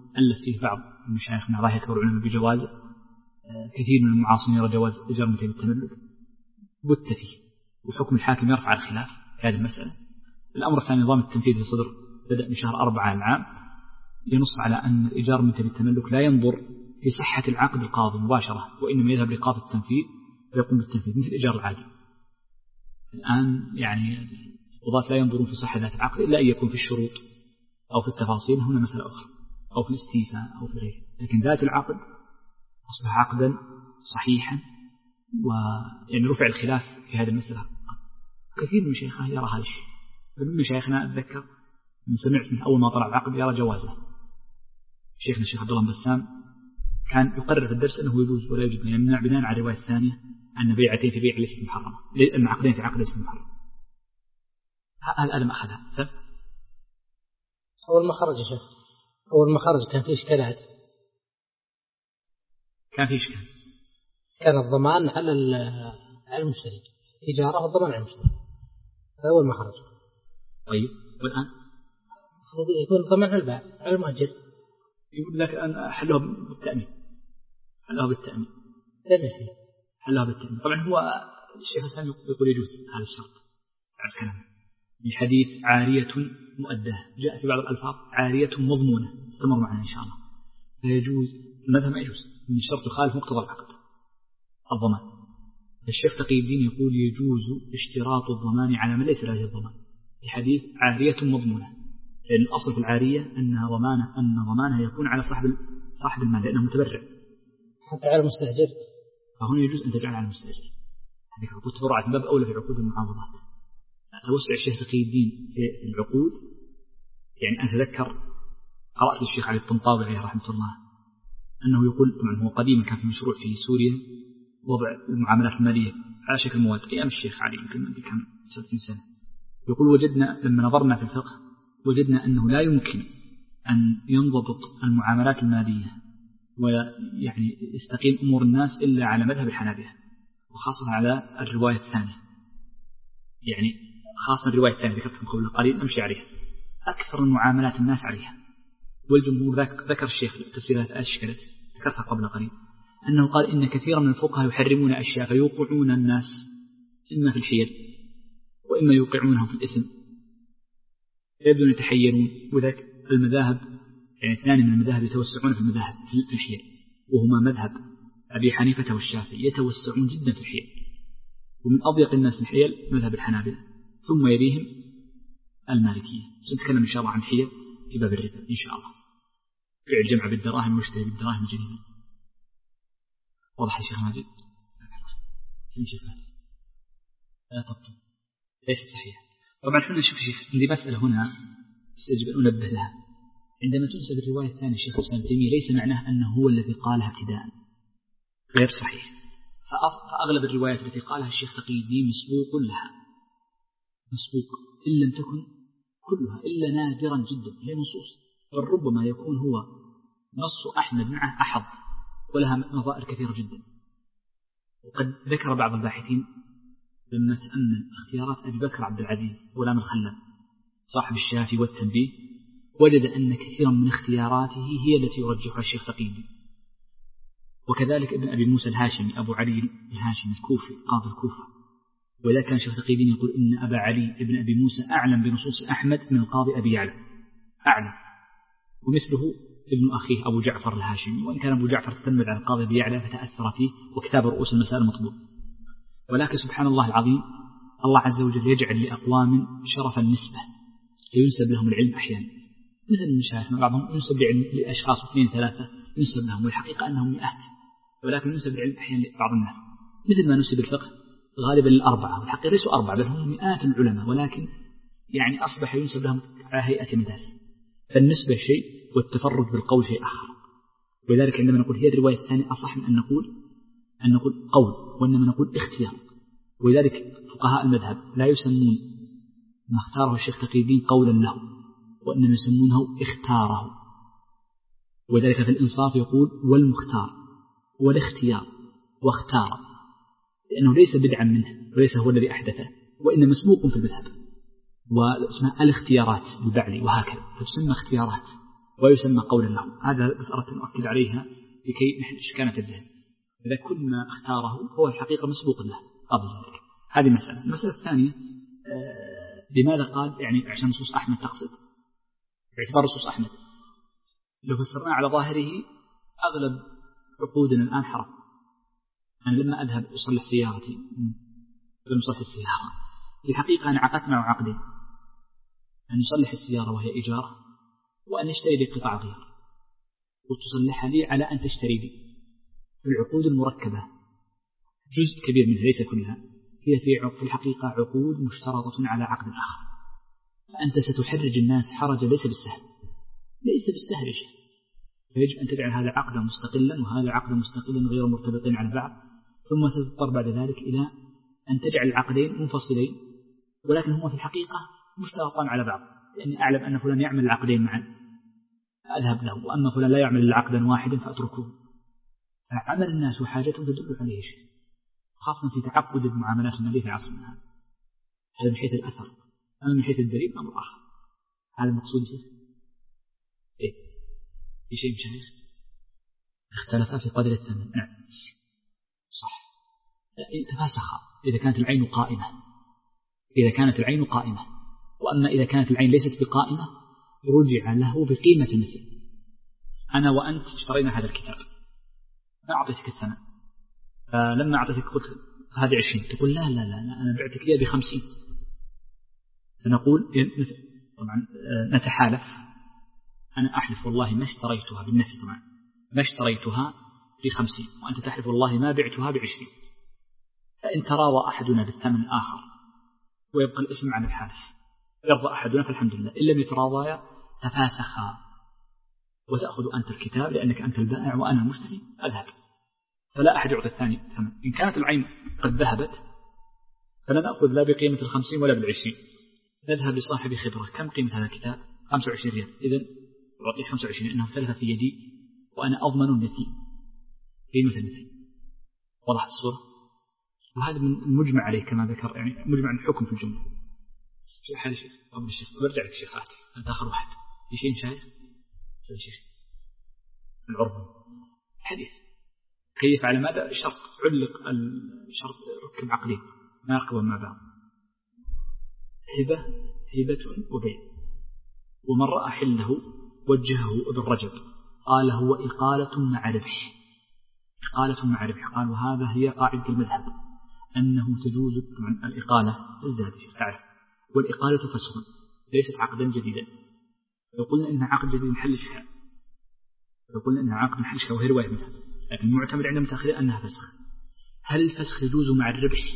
ألف فيه بعض المشايخ من راهية العلماء بجوازه، كثير من المعاصرين يرى جواز إيجار متى بالتملك، بت فيه، وحكم الحاكم يرفع الخلاف في هذه المسألة. الأمر الثاني نظام التنفيذ في صدر بدأ من شهر أربعة العام، ينص على أن إيجار متى بالتملك لا ينظر في صحة العقد القاضي مباشرة، وإنما يذهب لقاضي التنفيذ ويقوم بالتنفيذ مثل الإيجار العادي. الآن يعني القضاة لا ينظرون في صحة ذات العقد إلا أن يكون في الشروط أو في التفاصيل، هنا مسألة أخرى، أو في الاستيفاء أو في غيره، لكن ذات العقد أصبح عقدا صحيحا، ويعني رفع الخلاف في هذه المسألة. كثير من مشايخنا يرى هذا الشيء، فمن مشايخنا أتذكر من سمعت من أول ما طلع العقد يرى جوازه. شيخنا الشيخ عبد الله بسام كان يقرر في الدرس أنه يجوز ولا يجب، يمنع بناء على الرواية الثانية أن بيعتين في بيع ليست محرمة، أن عقدين في عقد ليست محرمة. هذا ما أخذها سب. أول ما خرج يا شيخ، أول ما خرج كان في إشكالات، كان في إشكال، كان الضمان على المشتري، إجارة والضمان على المشتري، أول ما خرج. طيب والآن المفروض يكون الضمان على البائع على المؤجر. يقول لك أن حلوها بالتأمين، حلوها بالتأمين، تأمين حلوها بالتأمين. طبعا هو الشيخ الإسلام يقول يجوز هذا الشرط على الكلام. الحديث عارية مؤداه جاء في بعض الألفاظ عارية مضمونة، استمر معنا إن شاء الله، فيجوز. المذهب ما يجوز من شرط يخالف مقتضى العقد الضمان. الشيخ تقي الدين يقول يجوز اشتراط الضمان على من ليس له الضمان الحديث عارية مضمونة، لأن الأصل في العارية أنها ضمانة، أن ضمانها يكون على صاحب صاحب المال لأنه متبرع، حتى على المستأجر، فهنا يجوز أن تجعل على المستأجر. هذه عقود تبرعت من باب أولى في عقود المعاوضات. توسع الشيخ تقي الدين في العقود، يعني أتذكر قرأت للشيخ علي الطنطاوي عليه رحمة الله أنه يقول، طبعا هو قديما كان في مشروع في سوريا وضع المعاملات المالية على شكل مواد أيام الشيخ علي يمكن كم سبعين سنة، يقول وجدنا لما نظرنا في الفقه وجدنا أنه لا يمكن أن ينضبط المعاملات المالية ويعني يستقيم أمور الناس إلا على مذهب الحنابلة، وخاصة على الرواية الثانية، يعني خاصة الرواية الثانية ذكرتكم قبل قليل نمشي عليها، أكثر المعاملات الناس عليها. والجمهور ذكر الشيخ تفسيرات أشكلت ذكرتها قبل قليل أنه قال إن كثيرا من الفقهاء يحرمون أشياء فيوقعون الناس إما في الحيل وإما يوقعونهم في الإثم، يبدون يتحيرون. وذلك المذاهب يعني اثنان من المذاهب يتوسعون في المذاهب في الحيل، وهما مذهب أبي حنيفة والشافعي يتوسعون جدا في الحيل، ومن أضيق الناس في الحيل مذهب الحنابلة، ثم يليهم المالكية. سنتكلم إن شاء الله عن الحيل في باب الربا إن شاء الله، فعل الجمع بالدراهم واشتري بالدراهم الجنيه. واضح يا شيخ ماجد؟ سنشوف هذا لا تبطل ليست صحيحة. طبعا احنا نشوف شيخ عندي مسألة هنا بس يجب أن أنبه لها. عندما تنسب الرواية الثانية الشيخ الإسلام تيمية ليس معناه أنه هو الذي قالها ابتداء، غير صحيح. فأغلب الروايات التي قالها الشيخ تقي الدين مسبوق لها، مسبوق إن لم تكن كلها إلا نادرا جدا هي نصوص، بل ربما يكون هو نص أحمد معه أحظ ولها نظائر كثيرة جدا. وقد ذكر بعض الباحثين لما تأمل اختيارات أبي بكر عبد العزيز غلام الخلال صاحب الشافي والتنبيه، وجد أن كثيرا من اختياراته هي التي يرجحها الشيخ تقي الدين. وكذلك ابن أبي موسى الهاشمي أبو علي الهاشمي الكوفي قاضي الكوفة، وإذا كان الشيخ تقي الدين يقول إن أبا علي ابن أبي موسى أعلم بنصوص أحمد من القاضي أبي يعلى أعلم، ومثله ابن أخيه أبو جعفر الهاشمي، وإن كان أبو جعفر تتمد على القاضي أبي يعلى فتأثر فيه وكتاب رؤوس المسائل مطبوع. ولكن سبحان الله العظيم الله عز وجل يجعل لأقوام شرف النسبة فينسب لهم العلم أحيانا، مثل المشايخ بعضهم ينسب لعلم لأشخاص اثنين ثلاثة ينسب لهم، والحقيقة أنهم مئات، ولكن ينسب العلم أحيانا لبعض الناس، مثل ما نسب الفقه غالبا للأربعة، والحقيقة ليسوا أربعة بل هم مئات العلماء، ولكن يعني أصبح ينسب لهم على هيئة مدارس. فالنسبة شيء والتفرد بالقول شيء آخر. ولذلك عندما نقول هي الرواية الثانية أصح من أن نقول أن نقول قول، وإنما نقول اختيار. ولذلك فقهاء المذهب لا يسمون ما اختاره الشيخ تقي الدين قولا له، وإنما يسمونه اختاره. وذلك في الإنصاف يقول والمختار والاختيار واختار، لأنه ليس بدعا منه وليس هو الذي أحدثه، وإنما مسبوق في المذهب. واسمها الاختيارات البعلي وهكذا، فتسمى اختيارات ويسمى قولا له. هذا بس أردت أن أؤكد عليها لكي نحل إشكالة الذهن. إذا كل ما اختاره هو الحقيقة مسبوق له قبل ذلك. هذه مسألة. المسألة الثانية لماذا قال يعني عشان نصوص أحمد تقصد باعتبار نصوص أحمد لو فسرناه على ظاهره أغلب عقودنا الآن حرام. أنا لما أذهب أصلح سيارتي لما أصلح السيارة في الحقيقة أنا عقدت معه عقدين، أن يصلح السيارة وهي إيجار، وأن يشتري لي قطع غيار وتصلحها لي على أن تشتري لي. في العقود المركبة جزء كبير منها ليس كلها هي في الحقيقة عقود مشترطة على عقد آخر، فأنت ستحرج الناس حرجا ليس بالسهل ليس بالسهل شيء، فيجب أن تجعل هذا عقدا مستقلا وهذا عقدا مستقلا غير مرتبطين على بعض، ثم تضطر بعد ذلك إلى أن تجعل العقدين منفصلين ولكن هما في الحقيقة مشترطان على بعض، لأني أعلم أن فلان يعمل العقدين معا فأذهب له، وأما فلان لا يعمل العقدا واحدا فأتركه. فعمل الناس وحاجتهم تدل عليه شيء، خاصة في تعقد المعاملات المالية في عصرنا هذا. هذا من حيث الأثر، أما من حيث الدليل أمر آخر. هذا المقصود فيه إيه؟ في شيء مشاهير اختلفا في قدر الثمن. نعم صح، تفاسخا إذا كانت العين قائمة إذا كانت العين قائمة وأما إذا كانت العين ليست بقائمة رجع له بقيمة المثل. أنا وأنت اشترينا هذا الكتاب ما أعطيتك الثمن، فلما أعطيتك قلت هذه عشرين تقول لا لا لا أنا بعتك لي بخمسين، فنقول طبعا نتحالف، أنا أحلف والله ما اشتريتها بالنفي طبعا ما اشتريتها بخمسين وأنت تحلف والله ما بعتها بعشرين، فإن تراوى أحدنا بالثمن الآخر ويبقى الاسم عن الحالف يرضى أحدنا فالحمد لله، إن لم يتراضيا تفاسخا وتأخذ أنت الكتاب لأنك أنت البائع وأنا المشتري أذهب، فلا أحد يعطي الثاني ثمن. إن كانت العين قد ذهبت فلا نأخذ لا بقيمة الخمسين ولا بالعشرين، نذهب لصاحب خبرة كم قيمة هذا الكتاب خمسة وعشرين ريال، إذن أعطيه خمسة وعشرين لأنه ثلاثة في يدي وأنا أضمن النثي قيمة النثي. وضحت الصورة؟ وهذا من المجمع عليه كما ذكر يعني مجمع الحكم في الجملة. هذا شيء قبل الشيخ برجع لك الشيخ آتي أنت آخر واحد في شيء مشاهد سوي شيخ العرب حديث كيف على ماذا شرط علق الشرط ركب عقلين ما يركبون مع بعض. هبة هبة وبيع، ومن رأى حله وجهه بالرجب قال هو إقالة مع ربح إقالة مع ربح. قال وهذا هي قاعدة المذهب أنه تجوز الإقالة الزادة تعرف، والإقالة فسخ ليست عقدا جديدا. لو قلنا إنها عقد جديد محل شهاء لو قلنا إنها عقد محل شهاء وهي رواية مذهب، لكن المعتمد عند المتأخرين أنها فسخ. هل الفسخ يجوز مع الربح؟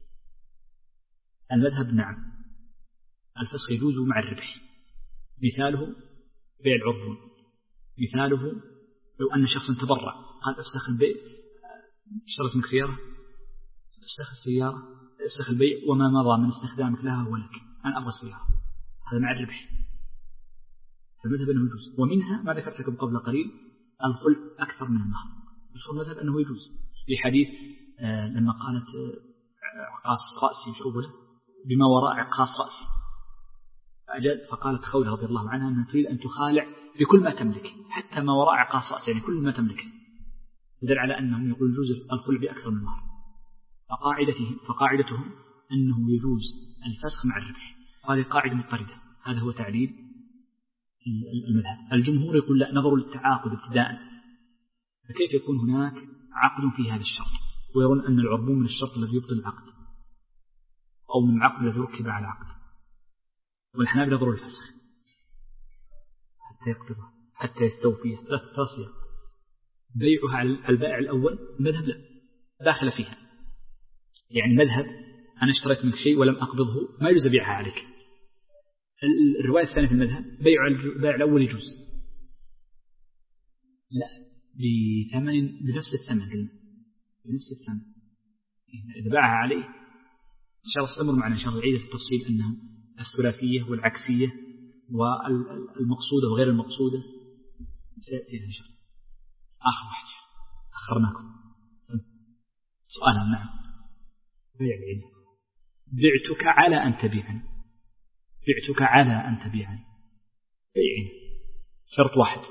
المذهب نعم الفسخ يجوز مع الربح. مثاله بيع العربون، مثاله لو أن شخصا تبرع قال افسخ البيع اشتريت منك سيارة افسخ السيارة افسخ البيع وما مضى من استخدامك لها هو لك أنا أبغى السيارة، هذا مع الربح. فالمذهب أنه يجوز. ومنها ما ذكرت لكم قبل قليل الخلع أكثر من المهر، بس هو المذهب أنه يجوز في حديث آه لما قالت آه عقاص رأسي شعوبه بما وراء عقاص رأسي فأجل فقالت خولة رضي الله عنها أنها تريد أن تخالع بكل ما تملك حتى ما وراء عقاص رأسي يعني كل ما تملك، يدل على أنهم يقول يجوز الخلع بأكثر من المهر. فقاعدتهم فقاعدتهم أنه يجوز الفسخ مع الربح، هذه قاعدة مضطردة. هذا هو تعليل المذهب. الجمهور يقول لا نظر للتعاقد ابتداء، فكيف يكون هناك عقد في هذا الشرط ويرون أن العربون من الشرط الذي يبطل العقد أو من العقد الذي ركب على العقد. والحنابلة ينظروا للفسخ حتى يقبضه حتى يستوفيه ثلاث تصيغ بيعها على البائع الأول. المذهب لا داخل فيها، يعني مذهب أنا اشتريت منك شيء ولم أقبضه ما يجوز بيعها عليك. الرواية الثانية في المذهب بيع البائع الأول يجوز لا بثمن بنفس الثمن بنفس الثمن إذا باعها عليه. إن شاء الله استمر معنا إن شاء الله عيدة التفصيل أنه الثلاثية والعكسية والمقصودة وغير المقصودة سيأتي إن شاء الله. آخر واحد أخرناكم سؤالا. نعم بيع العين بعتك على أن تبيعني بعتك على أن تبيعني بيعين شرط واحد.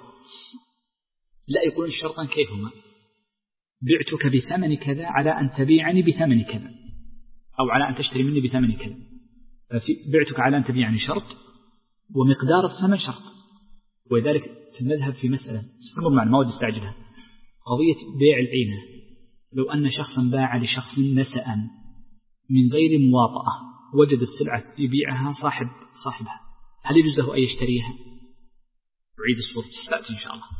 لا، يقولون الشرطان كيفهما؟ بعتك بثمن كذا على أن تبيعني بثمن كذا، أو على أن تشتري مني بثمن كذا. بعتك على أن تبيعني شرط، ومقدار الثمن شرط. ولذلك في المذهب في مسألة سنمر مع المواد استعجلها، قضية بيع العينة. لو أن شخصا باع لشخص نسأ من غير مواطأة، وجد السلعة يبيعها صاحب صاحبها، هل يجوز له أن يشتريها؟ أعيد الصورة ستأتي إن شاء الله.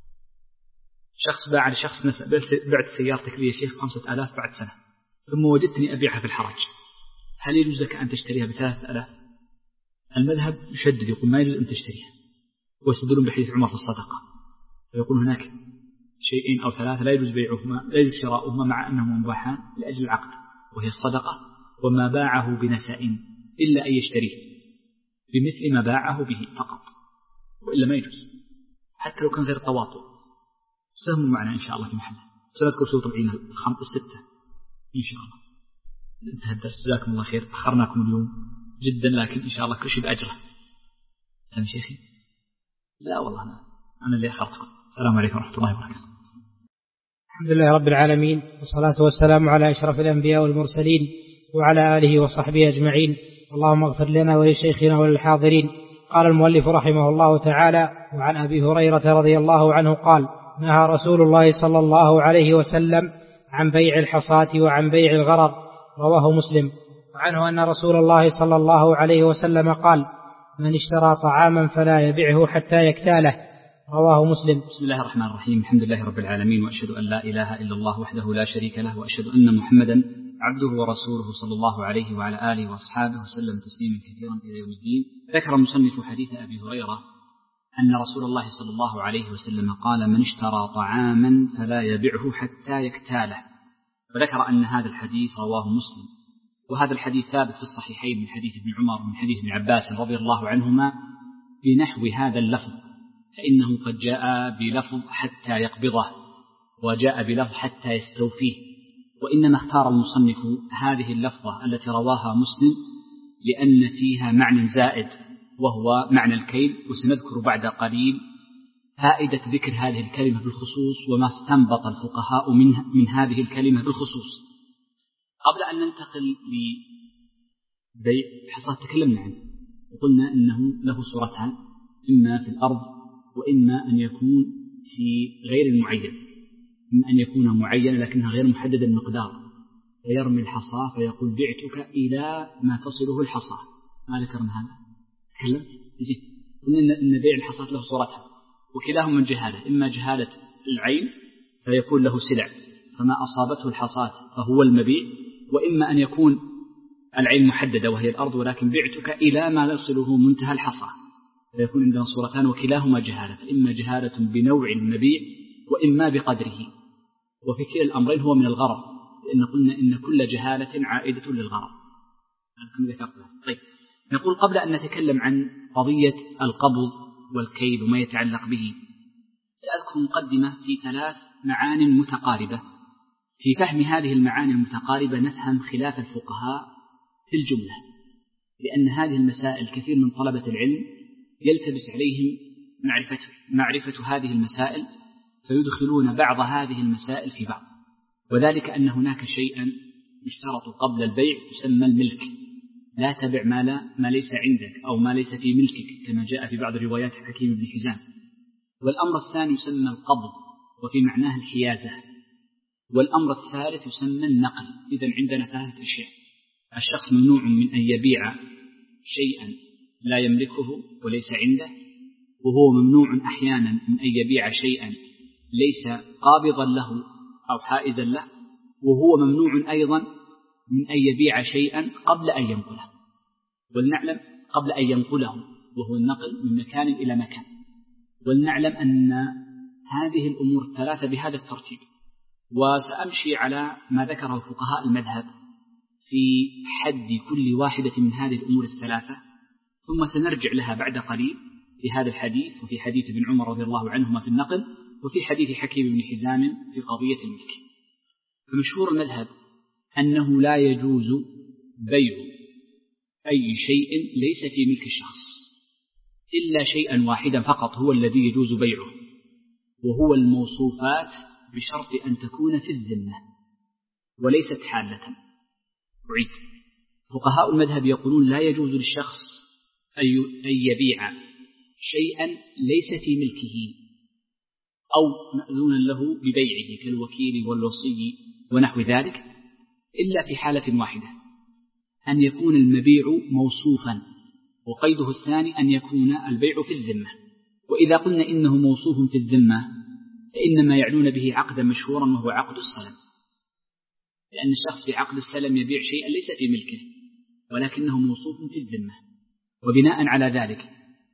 شخص باع لشخص نسأ، بعت سيارتك لي يا شيخ خمسة آلاف بعد سنة، ثم وجدتني أبيعها في الحرج، هل يجوز لك أن تشتريها بثلاثة آلاف؟ المذهب يشدد، يقول ما يجوز أن تشتريها، ويستدلون بحديث عمر في الصدقة، فيقول هناك شيئين أو ثلاثة لا يجوز بيعهما، لا يجوز شراؤهما مع أنهما مباحان لأجل العقد، وهي الصدقة وما باعه بنساء، إلا أن يشتريه بمثل ما باعه به فقط، وإلا ما يجوز حتى لو كان غير تواطؤ. سهم معنا إن شاء الله في محله، سنذكر شروط العين الخمس الستة إن شاء الله. انتهى الدرس، جزاكم الله خير، أخرناكم اليوم جدا، لكن إن شاء الله كل شيء بأجره. سامي شيخي؟ لا والله أنا أنا اللي أخرتكم. السلام عليكم ورحمة الله وبركاته. الحمد لله رب العالمين، والصلاة والسلام على أشرف الأنبياء والمرسلين وعلى آله وصحبه أجمعين. اللهم اغفر لنا ولشيخنا وللحاضرين. قال المؤلف رحمه الله تعالى: وعن أبي هريرة رضي الله عنه قال: نهى رسول الله صلى الله عليه وسلم عن بيع الحصاة وعن بيع الغرر، رواه مسلم. وعنه أن رسول الله صلى الله عليه وسلم قال: من اشترى طعاما فلا يبيعه حتى يكتاله، رواه مسلم. بسم الله الرحمن الرحيم، الحمد لله رب العالمين، وأشهد أن لا إله إلا الله وحده لا شريك له، وأشهد أن محمدا عبده ورسوله صلى الله عليه وعلى آله وأصحابه وسلم تسليما كثيرا إلى يوم الدين. ذكر المصنف حديث أبي هريرة أن رسول الله صلى الله عليه وسلم قال: من اشترى طعاما فلا يبيعه حتى يكتاله. وذكر أن هذا الحديث رواه مسلم، وهذا الحديث ثابت في الصحيحين من حديث ابن عمر ومن حديث ابن عباس رضي الله عنهما بنحو هذا اللفظ، فإنه قد جاء بلفظ حتى يقبضه، وجاء بلفظ حتى يستوفيه، وإنما اختار المصنف هذه اللفظة التي رواها مسلم لأن فيها معنى زائد وهو معنى الكيل. وسنذكر بعد قليل فائدة ذكر هذه الكلمة بالخصوص وما استنبط الفقهاء من, من هذه الكلمة بالخصوص. قبل أن ننتقل لبيع الحصاة تكلمنا عنه وقلنا أنه له صورتان، إما في الأرض وإما أن يكون في غير المعين، إما أن يكون معين لكنها غير محددة المقدار، فيرمي الحصاة فيقول بعتك إلى ما تصله الحصاة. ما ذكرنا هذا؟ تكلمت زين. قلنا إن بيع الحصاة له صورتها، وكلاهما من جهالة، إما جهالة العين فيكون له سلع فما أصابته الحصاة فهو المبيع، وإما أن يكون العين محددة وهي الأرض ولكن بعتك إلى ما يصله منتهى الحصاة، فيكون عندنا صورتان وكلاهما جهالة، فإما جهالة بنوع المبيع وإما بقدره، وفي كلا الأمرين هو من الغرر، لأن قلنا إن كل جهالة عائدة للغرر. طيب، نقول قبل أن نتكلم عن قضية القبض والكيل وما يتعلق به، سأذكر مقدمة في ثلاث معاني متقاربة. في فهم هذه المعاني المتقاربة نفهم خلاف الفقهاء في الجملة، لأن هذه المسائل كثير من طلبة العلم يلتبس عليهم معرفة, معرفة هذه المسائل، فيدخلون بعض هذه المسائل في بعض، وذلك أن هناك شيئا يشترط قبل البيع يسمى الملك، لا تبع ما, لا ما ليس عندك أو ما ليس في ملكك كما جاء في بعض روايات حكيم بن حزام. والأمر الثاني يسمى القبض وفي معناه الحيازة. والأمر الثالث يسمى النقل. إذن عندنا ثلاثة أشياء: الشخص ممنوع من أن يبيع شيئا لا يملكه وليس عنده، وهو ممنوع أحيانا من أن يبيع شيئا ليس قابضا له أو حائزا له، وهو ممنوع أيضا من أن يبيع شيئا قبل أن ينقله. ولنعلم قبل أن ينقله وهو النقل من مكان إلى مكان. ولنعلم أن هذه الأمور الثلاثة بهذا الترتيب، وسأمشي على ما ذكره فقهاء المذهب في حد كل واحدة من هذه الأمور الثلاثة، ثم سنرجع لها بعد قليل في هذا الحديث وفي حديث ابن عمر رضي الله عنهما في النقل، وفي حديث حكيم بن حزام في قضية الملك. فمشهور المذهب أنه لا يجوز بيع أي شيء ليس في ملك الشخص إلا شيئا واحدا فقط هو الذي يجوز بيعه، وهو الموصوفات بشرط أن تكون في الذمة وليست حالة. أعيد: فقهاء المذهب يقولون لا يجوز للشخص أن يبيع شيئا ليس في ملكه أو مأذونا له ببيعه كالوكيل والوصي ونحو ذلك، إلا في حالة واحدة: أن يكون المبيع موصوفا، وقيده الثاني أن يكون البيع في الذمة. وإذا قلنا إنه موصوف في الذمة فإنما يعنون به عقدا مشهورا وهو عقد السلم، لأن الشخص في عقد السلم يبيع شيئا ليس في ملكه ولكنه موصوف في الذمة، وبناء على ذلك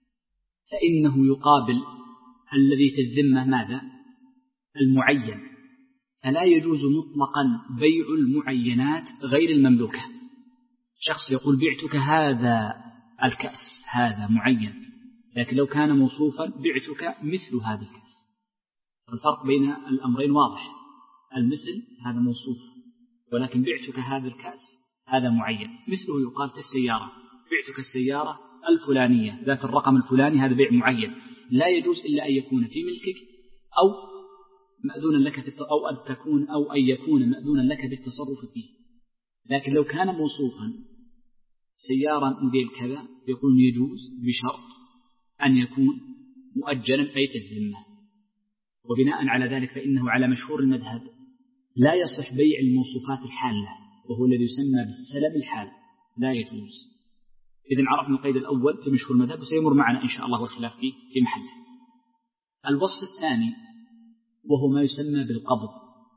فإنه يقابل الذي في الذمة ماذا؟ المعين، فلا يجوز مطلقا بيع المعينات غير المملوكة. شخص يقول بعتك هذا الكأس، هذا معين، لكن لو كان موصوفا بعتك مثل هذا الكأس. الفرق بين الأمرين واضح: المثل هذا موصوف، ولكن بعتك هذا الكأس هذا معين. مثله يقال في السيارة: بعتك السيارة الفلانية ذات الرقم الفلاني، هذا بيع معين، لا يجوز إلا أن يكون في ملكك أو مأذونا لك في أو أن تكون أو أن يكون مأذونا لك بالتصرف فيه. لكن لو كان موصوفا سيارة موديل كذا يقول يجوز بشرط أن يكون مؤجلا أي في الذمة. وبناء على ذلك فإنه على مشهور المذهب لا يصح بيع الموصوفات الحالة، وهو الذي يسمى بالسلم الحال، لا يجوز. إذن عرفنا القيد الأول في مشهور المذهب، وسيمر معنا إن شاء الله والخلاف فيه في محله. الوصف الثاني وهو ما يسمى بالقبض.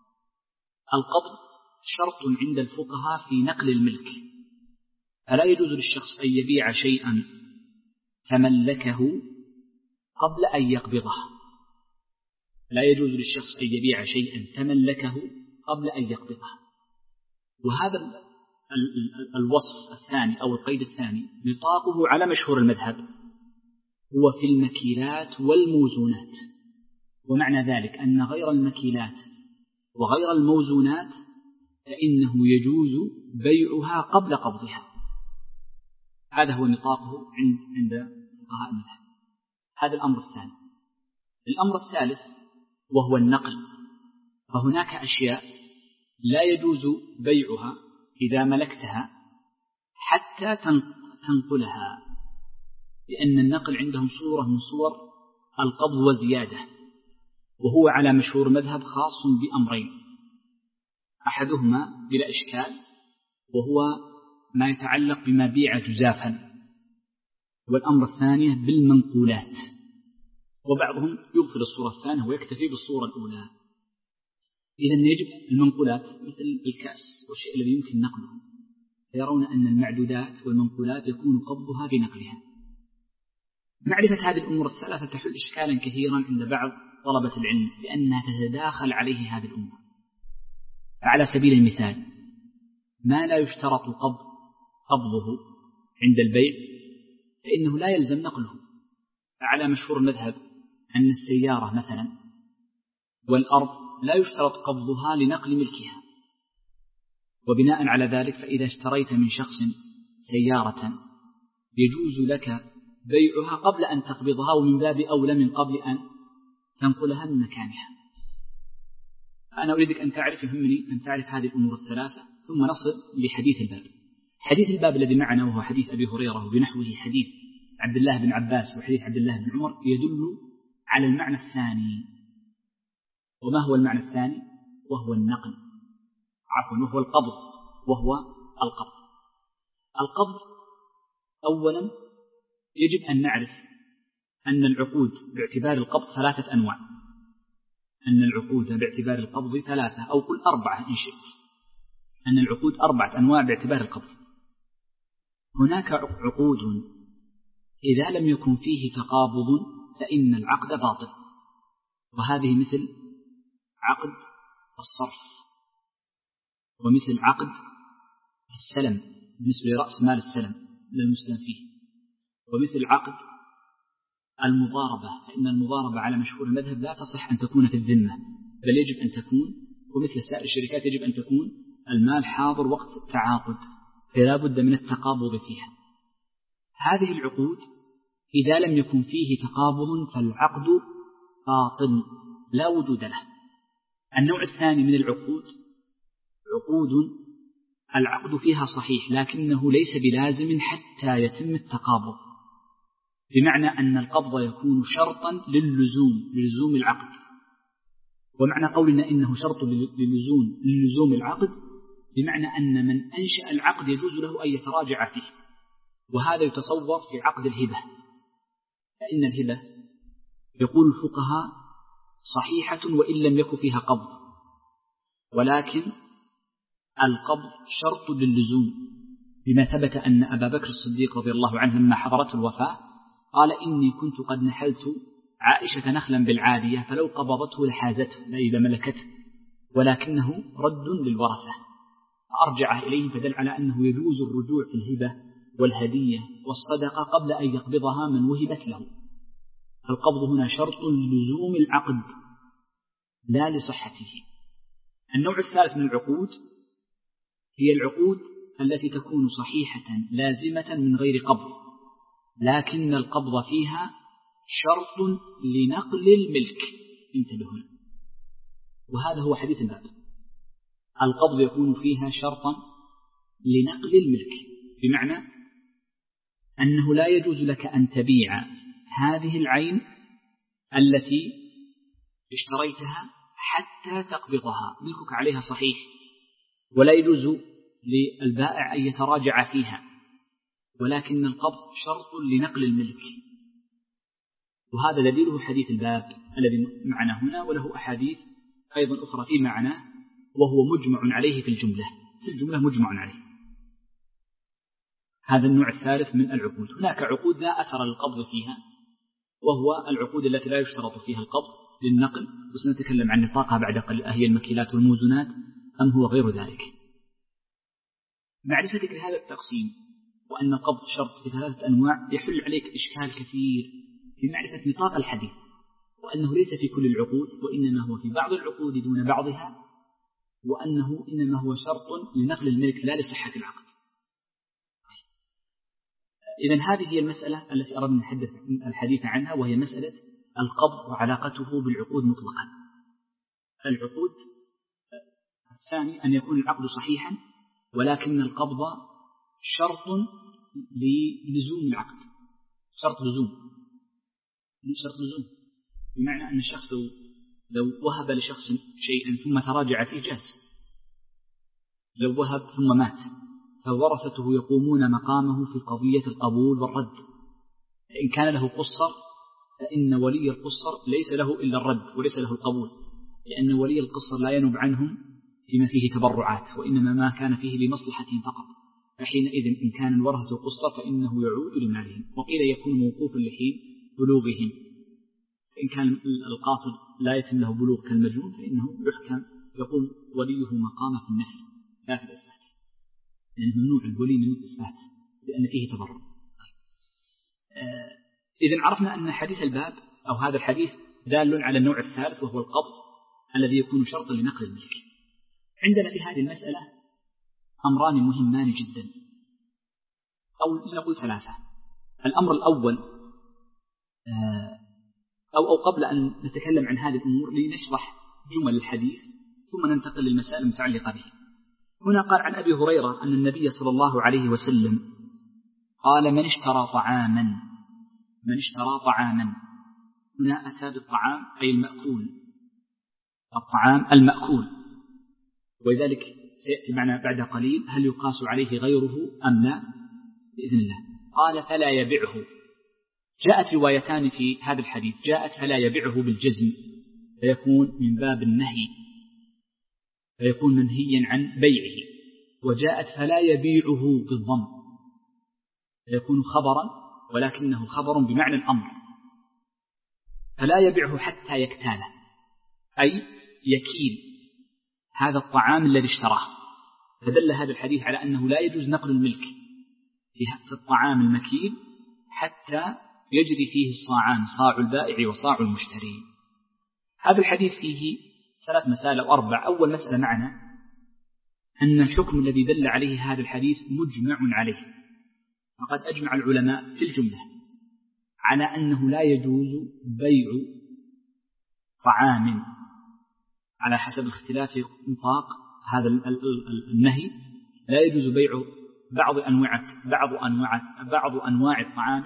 القبض شرط عند الفقهاء في نقل الملك، فلا يجوز للشخص أن يبيع شيئا تملكه قبل أن يقبضه. لا يجوز للشخص أن يبيع شيئا تملكه قبل أن يقبضه. وهذا الوصف الثاني أو القيد الثاني نطاقه على مشهور المذهب هو في المكيلات والموزونات. ومعنى ذلك أن غير المكيلات وغير الموزونات فإنه يجوز بيعها قبل قبضها. هذا هو نطاقه عند عند فقهاء المذهب. هذا الأمر الثاني. الأمر الثالث وهو النقل، فهناك أشياء لا يجوز بيعها إذا ملكتها حتى تنقلها، لأن النقل عندهم صورة من صور القبض وزيادة، وهو على مشهور مذهب خاص بأمرين: أحدهما بلا إشكال وهو ما يتعلق بما بيع جزافا، والأمر الثاني بالمنقولات، وبعضهم يغفل الصورة الثانية ويكتفي بالصورة الأولى. إذن يجب المنقولات مثل الكأس والشيء الذي يمكن نقله، فيرون أن المعدودات والمنقولات يكون قبضها بنقلها. معرفة هذه الأمور الثلاثة تحل إشكالا كثيرا عند بعض طلبة العلم، لأنها تتداخل عليه هذه الأمور. فعلى سبيل المثال ما لا يشترط قبض قبضه عند البيع فإنه لا يلزم نقله. فعلى مشهور المذهب أن السيارة مثلا والأرض لا يشترط قبضها لنقل ملكها، وبناء على ذلك فإذا اشتريت من شخص سيارة يجوز لك بيعها قبل أن تقبضها، ومن باب أولى من قبل أن تنقلها من مكانها. فأنا أريدك أن تعرف يهمني أن تعرف هذه الأمور الثلاثة، ثم نصل لحديث الباب. حديث الباب الذي معنا وهو حديث أبي هريرة وبنحوه حديث عبد الله بن عباس وحديث عبد الله بن عمر يدل على المعنى الثاني. وما هو المعنى الثاني؟ وهو النقل، عفوا وهو القبض، وهو القبض. القبض أولا يجب أن نعرف أن العقود باعتبار القبض ثلاثة أنواع. أن العقود باعتبار القبض ثلاثة أو قل أربعة إن شئت. أن العقود أربعة أنواع باعتبار القبض. هناك عقود إذا لم يكن فيه تقابض فإن العقد باطل، وهذه مثل عقد الصرف، ومثل عقد السلم بالنسبة لرأس مال السلم للمسلم فيه، ومثل عقد المضاربة، فإن المضاربة على مشهور المذهب لا تصح أن تكون في الذمة، بل يجب أن تكون، ومثل سائر الشركات يجب أن تكون المال حاضر وقت التعاقد، فلا بد من التقابض فيها. هذه العقود إذا لم يكن فيه تقابض فالعقد باطل لا وجود له. النوع الثاني من العقود عقود العقد فيها صحيح لكنه ليس بلازم حتى يتم التقابض، بمعنى أن القبض يكون شرطا للزوم للزوم العقد. ومعنى قولنا إنه شرط للزوم للزوم العقد بمعنى أن من أنشأ العقد يجوز له أن يتراجع فيه، وهذا يتصور في عقد الهبة. فإن الهبة يقول الفقهاء صحيحة وإن لم يكن فيها قبض، ولكن القبض شرط للزوم، بما ثبت أن أبا بكر الصديق رضي الله عنه لما حضرته الوفاة قال إني كنت قد نحلت عائشة نخلا بالعادية فلو قبضته لحازته إذا ملكته، ولكنه رد للورثة، فأرجعه إليه فدل على أنه يجوز الرجوع في الهبة والهدية والصدقة قبل أن يقبضها من وهبت له. فالقبض هنا شرط للزوم العقد لا لصحته. النوع الثالث من العقود هي العقود التي تكون صحيحة لازمة من غير قبض، لكن القبض فيها شرط لنقل الملك. انتبهوا هنا، وهذا هو حديث الباب. القبض يكون فيها شرطا لنقل الملك، بمعنى أنه لا يجوز لك أن تبيع هذه العين التي اشتريتها حتى تقبضها، ملكك عليها صحيح، ولا يجوز للبائع أن يتراجع فيها، ولكن القبض شرط لنقل الملك. وهذا دليله حديث الباب الذي معنا هنا، وله أحاديث أيضا أخرى في معناه، وهو مجمع عليه في الجملة في الجملة مجمع عليه. هذا النوع الثالث من العقود. هناك عقود لا أثر للقبض فيها، وهو العقود التي لا يشترط فيها القبض للنقل، وسنتكلم عن نطاقها بعد قليل، هي المكيلات والموزنات أم هو غير ذلك. معرفة ذكر هذا التقسيم وأن القبض شرط في ثلاثة أنواع يحل عليك إشكال كثير في معرفة نطاق الحديث، وأنه ليس في كل العقود، وإنما هو في بعض العقود دون بعضها، وأنه إنما هو شرط لنقل الملك لا لصحة العقد. إذن هذه هي المسألة التي أردنا نحدث الحديث عنها، وهي مسألة القبض وعلاقته بالعقود مطلقا. العقود الثاني أن يكون العقد صحيحا، ولكن القبض شرط للزوم العقد، شرط لزوم شرط لزوم بمعنى أن الشخص لو, لو وهب لشخص شيئا ثم تراجع فيه جاز، لو وهب ثم مات فورثته يقومون مقامه في قضية القبول والرد. فإن كان له قصر فإن ولي القصر ليس له إلا الرد وليس له القبول، لأن ولي القصر لا ينوب عنهم فيما فيه تبرعات، وإنما ما كان فيه لمصلحتهم فقط. فحينئذ إن كان الورثة قصر فإنه يعود لمالهم، وقيل يكون موقوفا لحين بلوغهم. فإن كان القاصر لا يتم له بلوغ كالمجنون فإنه يحكم يقوم وليه مقام في النفي لا في الإثبات، لأنه ممنوع الولي من الإثبات لأن فيه تبرع. إذن عرفنا أن حديث الباب أو هذا الحديث دال على النوع الثالث، وهو القبض الذي يكون شرطا لنقل الملك. عندنا في هذه المسألة أمران مهمان جدا، أو نقول ثلاثة. الأمر الأول، أو, أو قبل أن نتكلم عن هذه الأمور لنشرح جمل الحديث ثم ننتقل للمسائل المتعلقة به. هنا قال عن أبي هريرة أن النبي صلى الله عليه وسلم قال: من اشترى طعاما من اشترى طعاما هنا أتى بالطعام أي المأكول، الطعام المأكول، ولذلك سيأتي معنا بعد قليل هل يقاس عليه غيره أم لا بإذن الله. قال: فلا يبعه. جاءت روايتان في هذا الحديث، جاءت فلا يبعه بالجزم فيكون من باب النهي، فيكون منهيا عن بيعه، وجاءت فلا يبيعه بالضم فيكون خبرا ولكنه خبر بمعنى الأمر. فلا يبيعه حتى يكتاله، أي يكيل هذا الطعام الذي اشتراه. فدل هذا الحديث على أنه لا يجوز نقل الملك في الطعام المكيل حتى يجري فيه الصاعان، صاع البائع وصاع المشتري. هذا الحديث فيه ثلاث مسائل أو أربع. أول مسألة معنا أن الحكم الذي دل عليه هذا الحديث مجمع عليه، فقد أجمع العلماء في الجملة على أنه لا يجوز بيع طعام على حسب اختلاف نطاق هذا النهي، لا يجوز بيع بعض أنواع بعض أنواع بعض أنواع الطعام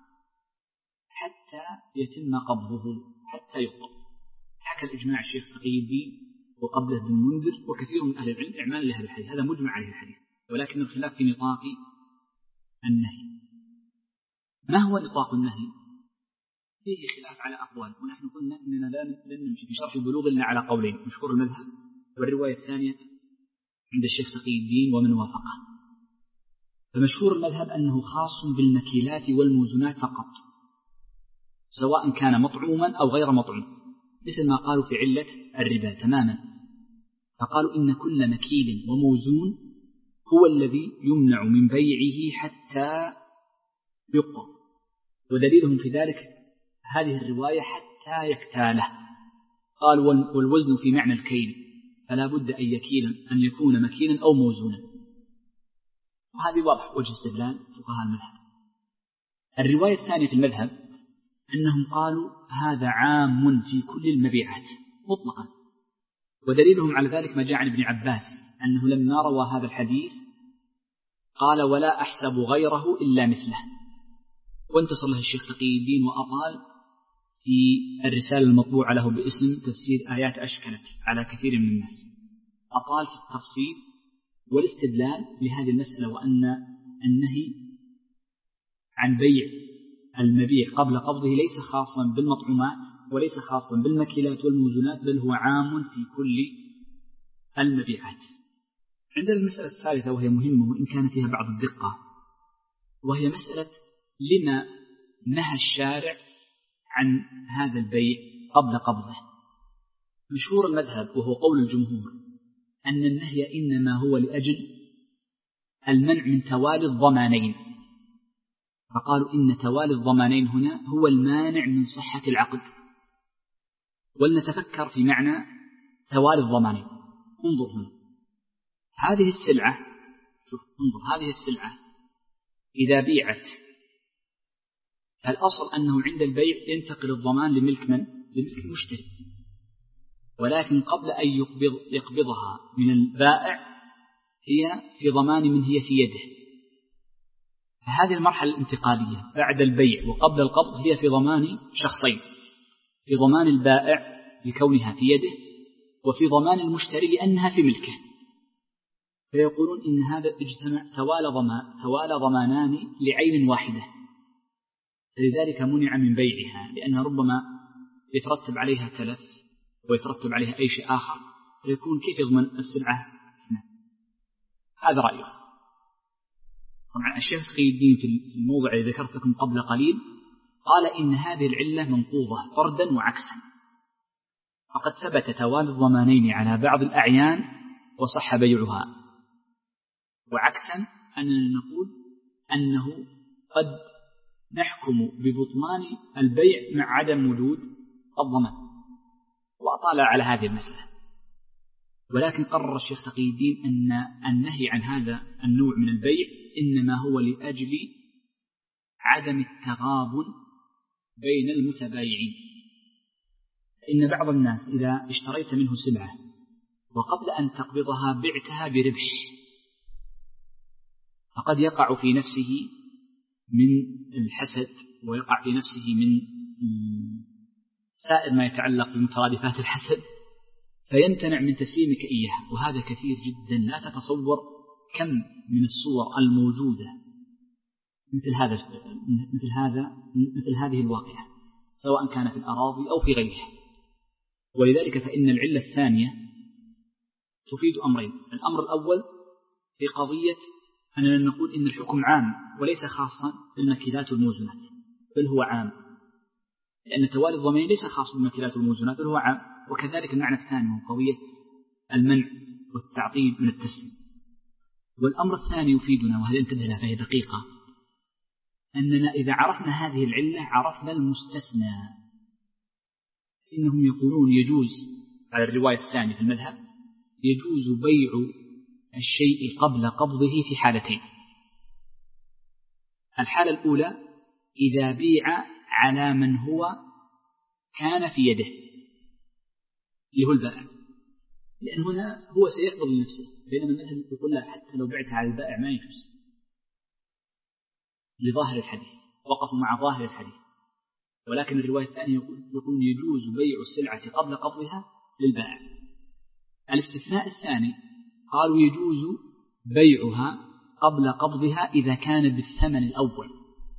حتى يتم قبضه، حتى يقبض. حكى الإجماع الشيخ تقي الدين وقبله ابن المنذر وكثير من أهل العلم إعمال لهذا الحديث، هذا مجمع عليه الحديث، ولكن الخلاف في نطاق النهي. ما هو نطاق النهي؟ فيه خلاف على أقوال، ونحن قلنا أننا لن نمشي في شرح البلوغ إلا على قولين: مشهور المذهب والرواية الثانية عند الشيخ تقي الدين ومن وافقه. فمشهور المذهب أنه خاص بالمكيلات والموزنات فقط، سواء كان مطعوما أو غير مطعوم، مثل ما قالوا في علة الربا تماما، فقالوا إن كل مكيل وموزون هو الذي يمنع من بيعه حتى يقبض، ودليلهم في ذلك هذه الرواية حتى يكتاله. قال والوزن في معنى الكيل، فلا بد أن يكيل أن يكون مكيلا أو موزونا، وهذه واضح وجه استدلال فقهاء المذهب. الرواية الثانية في المذهب أنهم قالوا هذا عام في كل المبيعات مطلقا، ودليلهم على ذلك ما جاء عن ابن عباس أنه لما روى هذا الحديث قال ولا أحسب غيره إلا مثله، وانتصر له الشيخ تقي الدين وأطال في الرسالة المطبوعة له باسم تفسير آيات أشكلت على كثير من الناس، أطال في التفصيل والاستدلال لهذه المسألة، وأن النهي عن بيع المبيع قبل قبضه ليس خاصا بالمطعومات وليس خاصا بالمكيلات والموزونات، بل هو عام في كل المبيعات. عندنا المسألة الثالثة وهي مهمة وإن كان فيها بعض الدقة، وهي مسألة لما نهى الشارع عن هذا البيع قبل قبضه. مشهور المذهب وهو قول الجمهور أن النهي إنما هو لأجل المنع من توالي الضمانين، فقالوا إن توالي الضمانين هنا هو المانع من صحة العقد. ولنتفكر في معنى توالي الضمانين. انظر هنا، هذه السلعة، شوف انظر، هذه السلعة إذا بيعت فالأصل أنه عند البيع ينتقل الضمان لملك من؟ لملك المشتري، ولكن قبل أن يقبض يقبضها من البائع هي في ضمان من هي في يده. فهذه المرحلة الانتقالية بعد البيع وقبل القبض هي في ضمان شخصين، في ضمان البائع لكونها في يده، وفي ضمان المشتري لأنها في ملكه. فيقولون إن هذا اجتمع توالى ضمان توالى ضمانان لعين واحدة، فلذلك منع من بيعها، لأنها ربما يترتب عليها تلف ويترتب عليها أي شيء آخر، فيكون كيف يضمن السلعة اثنين. هذا رأيه. طبعا الشيخ تقي الدين في الموضع الذي ذكرت لكم قبل قليل قال إن هذه العلة منقوضة فردا وعكسا، فقد ثبت توالي الضمانين على بعض الأعيان وصح بيعها، وعكسا أننا نقول أنه قد نحكم ببطلان البيع مع عدم وجود الضمان، وأطال على هذه المسألة. ولكن قرر الشيخ تقي الدين أن النهي عن هذا النوع من البيع إنما هو لأجل عدم التغابن بين المتبايعين. إن بعض الناس إذا اشتريت منه سلعة وقبل أن تقبضها بعتها بربح، فقد يقع في نفسه من الحسد ويقع في نفسه من سائر ما يتعلق بمترادفات الحسد، فيمتنع من تسليمك إياه. وهذا كثير جدا، لا تتصور كم من الصور الموجودة مثل هذا مثل هذا مثل هذه الواقعة، سواء كان في الأراضي أو في غيرها. ولذلك فإن العلة الثانية تفيد أمرين. الأمر الأول في قضية أننا نقول إن الحكم عام وليس خاصا بالمكيلات والموزونات، بل هو عام، لأن توالي الضمانين ليس خاص بالمكيلات والموزونات بل هو عام. وكذلك المعنى الثاني هو قضية المنع والتعطيل من التسليم. والأمر الثاني يفيدنا، وهذا انتبه له فهي دقيقة، أننا إذا عرفنا هذه العلة عرفنا المستثنى. إنهم يقولون يجوز على الرواية الثانية في المذهب يجوز بيع الشيء قبل قبضه في حالتين. الحالة الأولى إذا بيع على من هو كان في يده اللي هو البائع، لأن هنا هو سيقبض لنفسه، بينما المذهب يقول لا، حتى لو بعتها على البائع ما يجوز لظاهر الحديث، وقفوا مع ظاهر الحديث. ولكن الرواية الثانية يقول يجوز بيع السلعة قبل قبضها للبائع. الاستثناء الثاني قالوا يجوز بيعها قبل قبضها إذا كان بالثمن الأول.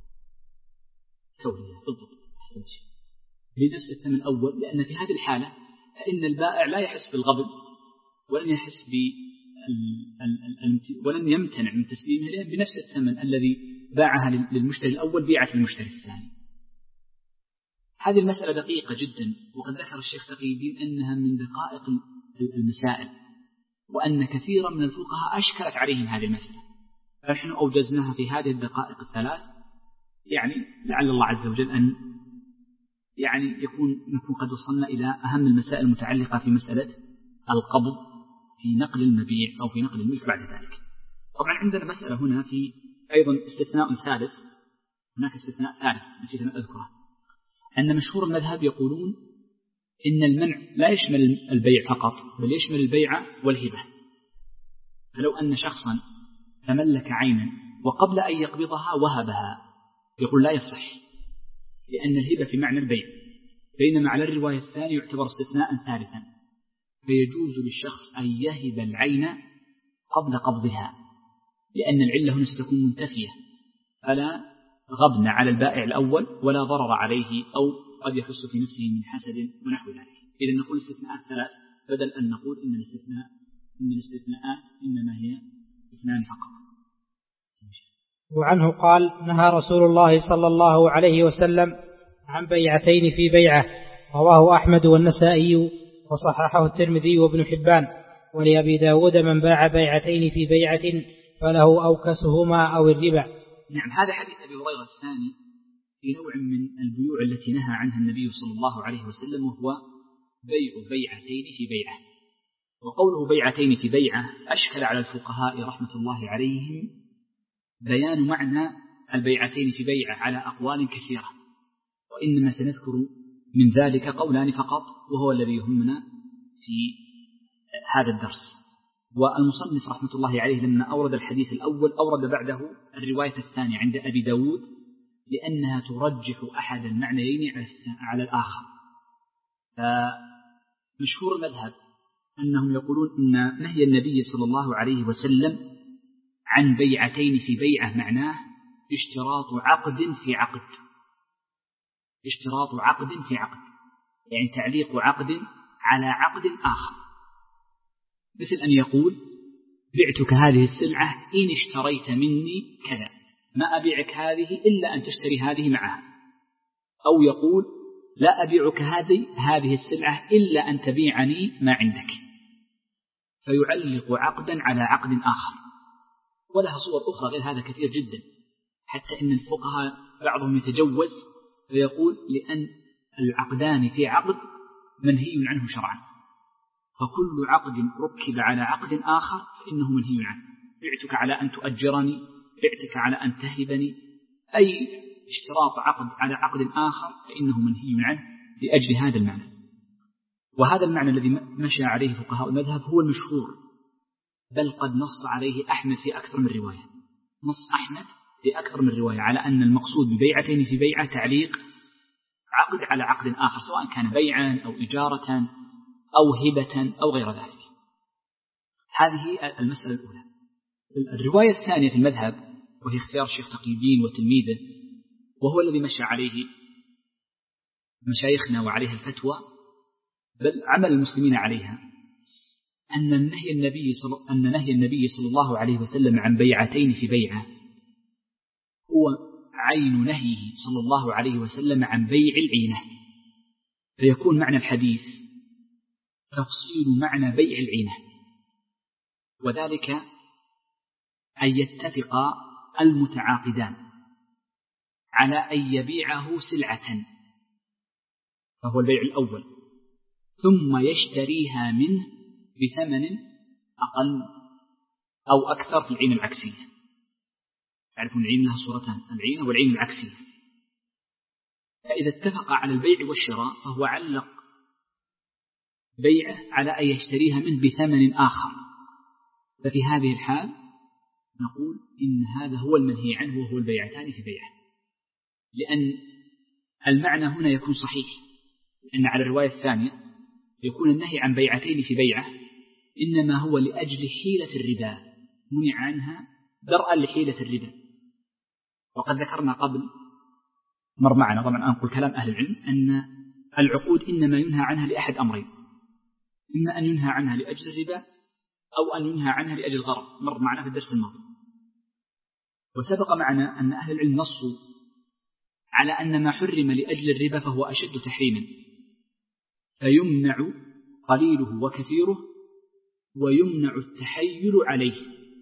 توليها بالضبط، أحسن شيء، بنفس الثمن الأول، لأن في هذه الحالة فإن البائع لا يحس بالغبن ولن يحس ب ولن يمتنع من تسليمها، لأن بنفس الثمن الذي باعها للمشتري الأول بيعت للمشتري الثاني. هذه المسألة دقيقة جدا، وقد ذكر الشيخ تقي الدين أنها من دقائق المسائل، وأن كثيرا من الفقهاء أشكلت عليهم هذه المسألة، فنحن أوجزناها في هذه الدقائق الثلاث، يعني لعل الله عز وجل أن يعني يكون نكون قد وصلنا إلى أهم المسائل المتعلقة في مسألة القبض في نقل المبيع أو في نقل الملك بعد ذلك. طبعا عندنا مسألة هنا في أيضا استثناء ثالث، هناك استثناء ثالث نسيت أن أذكره، أن مشهور المذهب يقولون إن المنع لا يشمل البيع فقط، بل يشمل البيع والهبة. فلو أن شخصا تملك عينا وقبل أن يقبضها وهبها، يقول لا يصح، لأن الهبة في معنى البيع، بينما على الرواية الثانية يعتبر استثناء ثالثا، فيجوز للشخص أن يهب العين قبل قبضها، لأن العلة هنا ستكون منتفية، فلا غبن على البائع الأول ولا ضرر عليه، أو قد يحس في نفسه من حسد ونحو ذلك. إذا نقول الاستثناءات ثلاث بدل أن نقول إن الاستثناء إن الاستثناءات إنما هي اثنان فقط. وعنه قال نهى رسول الله صلى الله عليه وسلم عن بيعتين في بيعة، رواه أحمد والنسائي وصححه الترمذي وابن حبان. ولأبي داود من باع بيعتين في بيعة فله أوكسهما أو الربا. نعم، هذا حديث أبي هريرة الثاني في نوع من البيوع التي نهى عنها النبي صلى الله عليه وسلم، وهو بيع بيعتين في بيعة. وقوله بيعتين في بيعة أشكل على الفقهاء رحمة الله عليهم بيان معنى البيعتين في بيعة على أقوال كثيرة، وإنما سنذكر من ذلك قولان فقط، وهو الذي يهمنا في هذا الدرس. والمصنف رحمة الله عليه لما أورد الحديث الأول أورد بعده الرواية الثانية عند أبي داود، لأنها ترجح أحد المعنيين على الآخر. فمشهور المذهب أنهم يقولون إن نهي النبي صلى الله عليه وسلم عن بيعتين في بيعة معناه اشتراط عقد في عقد، اشتراط عقد في عقد، يعني تعليق عقد على عقد آخر، مثل أن يقول بعتك هذه السلعة إن اشتريت مني كذا، ما أبيعك هذه إلا أن تشتري هذه معها. أو يقول لا أبيعك هذه هذه السلعة إلا أن تبيعني ما عندك، فيعلق عقدا على عقد آخر. ولها صور أخرى غير هذا كثير جدا، حتى إن الفقهاء بعضهم يتجوز فيقول لأن العقدان في عقد منهي عنه شرعا، فكل عقد ركب على عقد آخر فإنه منهي عنه. بعتك على أن تؤجرني، بعتك على أن تهبني، أي اشتراط عقد على عقد آخر فإنه منهي عنه لأجل هذا المعنى. وهذا المعنى الذي مشى عليه فقهاء المذهب هو المشهور، بل قد نص عليه أحمد في أكثر من رواية، نص أحمد في أكثر من رواية على أن المقصود ببيعتين في بيعة تعليق عقد على عقد آخر، سواء كان بيعا أو إجارة أو هبة أو غير ذلك. هذه المسألة الأولى. الرواية الثانية في المذهب وهي اختيار الشيخ تقي الدين وتلميذه، وهو الذي مشى عليه مشايخنا وعليها الفتوى، بل عمل المسلمين عليها، أن نهي النبي صل... أن نهي النبي صلى الله عليه وسلم عن بيعتين في بيعة هو عين نهيه صلى الله عليه وسلم عن بيع العينة، فيكون معنى الحديث تفصيل معنى بيع العينة، وذلك أن يتفق المتعاقدان على أن يبيعه سلعة فهو البيع الأول، ثم يشتريها منه بثمن أقل أو أكثر في العين العكسية. تعرفون العين لها صورتان، العين والعين العكسية. فإذا اتفق على البيع والشراء فهو علق بيعه على أن يشتريها منه بثمن آخر، ففي هذه الحال نقول إن هذا هو المنهي عنه وهو البيعتان في بيعه، لأن المعنى هنا يكون صحيح، لأن على الرواية الثانية يكون النهي عن بيعتين في بيعه إنما هو لأجل حيلة الربا، منع عنها درءا لحيلة الربا. وقد ذكرنا قبل مر معنا طبعا أنقل كلام أهل العلم أن العقود إنما ينهى عنها لأحد أمرين، إما أن ينهى عنها لأجل الربا أو أن ينهى عنها لأجل الغرض، مر معنا في الدرس الماضي. وسبق معنا أن أهل العلم نصوا على أن ما حرم لأجل الربا فهو أشد تحريما، فيمنع قليله وكثيره ويمنع التحيل عليه،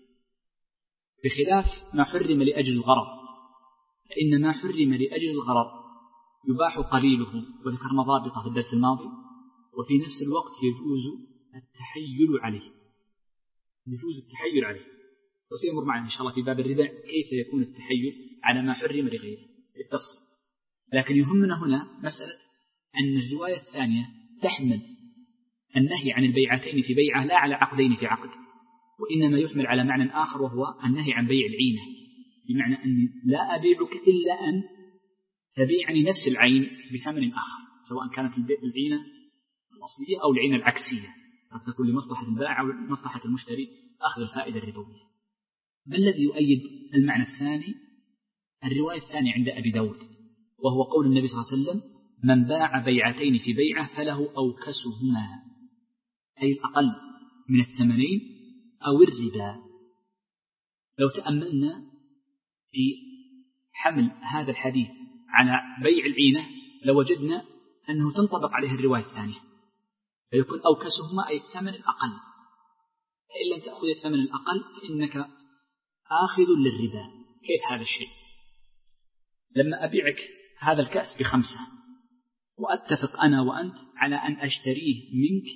بخلاف ما حرم لأجل الغرض، فإن ما حرم لأجل الغرض يباح قليله وذكرنا ضابطه في الدرس الماضي، وفي نفس الوقت يجوز التحيل عليه، يجوز التحيل عليه. وسيمر معنا إن شاء الله في باب الربا كيف يكون التحيل على ما حرم لغيره بالتفصيل. لكن يهمنا هنا مسألة أن الرواية الثانية تحمل النهي عن البيعتين في بيعة لا على عقدين في عقد، وإنما يحمل على معنى آخر وهو النهي عن بيع العينة، بمعنى أن لا أبيعك إلا أن تبيعني نفس العين بثمن آخر، سواء كانت العينة الأصلية أو العينة العكسية، قد تكون لمصلحة البائع أو لمصلحة المشتري أخذ الفائدة الربوية. ما الذي يؤيد المعنى الثاني؟ الرواية الثانية عند أبي داود، وهو قول النبي صلى الله عليه وسلم: من باع بيعتين في بيعة فله أوكسهما، أي الأقل من الثمنين أو الربا. لو تأملنا في حمل هذا الحديث على بيع العينة لوجدنا أنه تنطبق عليه الرواية الثانية، فيكون أوكسهما أي الثمن الأقل، فإن لم تأخذ الثمن الأقل فإنك آخذ للربا. كيف هذا الشيء؟ لما أبيعك هذا الكأس بخمسة وأتفق أنا وأنت على أن أشتريه منك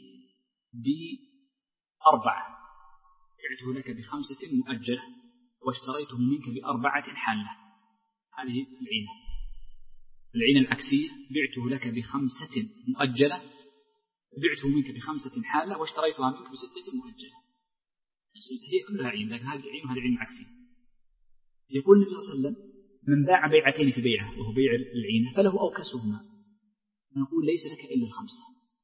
بأربعة، بعته لك بخمسة مؤجلة واشتريته منك بأربعة حالة، هذه العينة. العينة العكسية: بعته لك بخمسة مؤجلة بعته منك بخمسة حالة واشتريتها منك بستة مؤجلة، هي كلها عين، لكن هذه عين وهذه عين عكسية. يقول النبي صلى الله عليه وسلم: من باع بيعتين في بيعة وهو بيع العينة فله أوكسهما. نقول: ليس لك إلا الخمسة،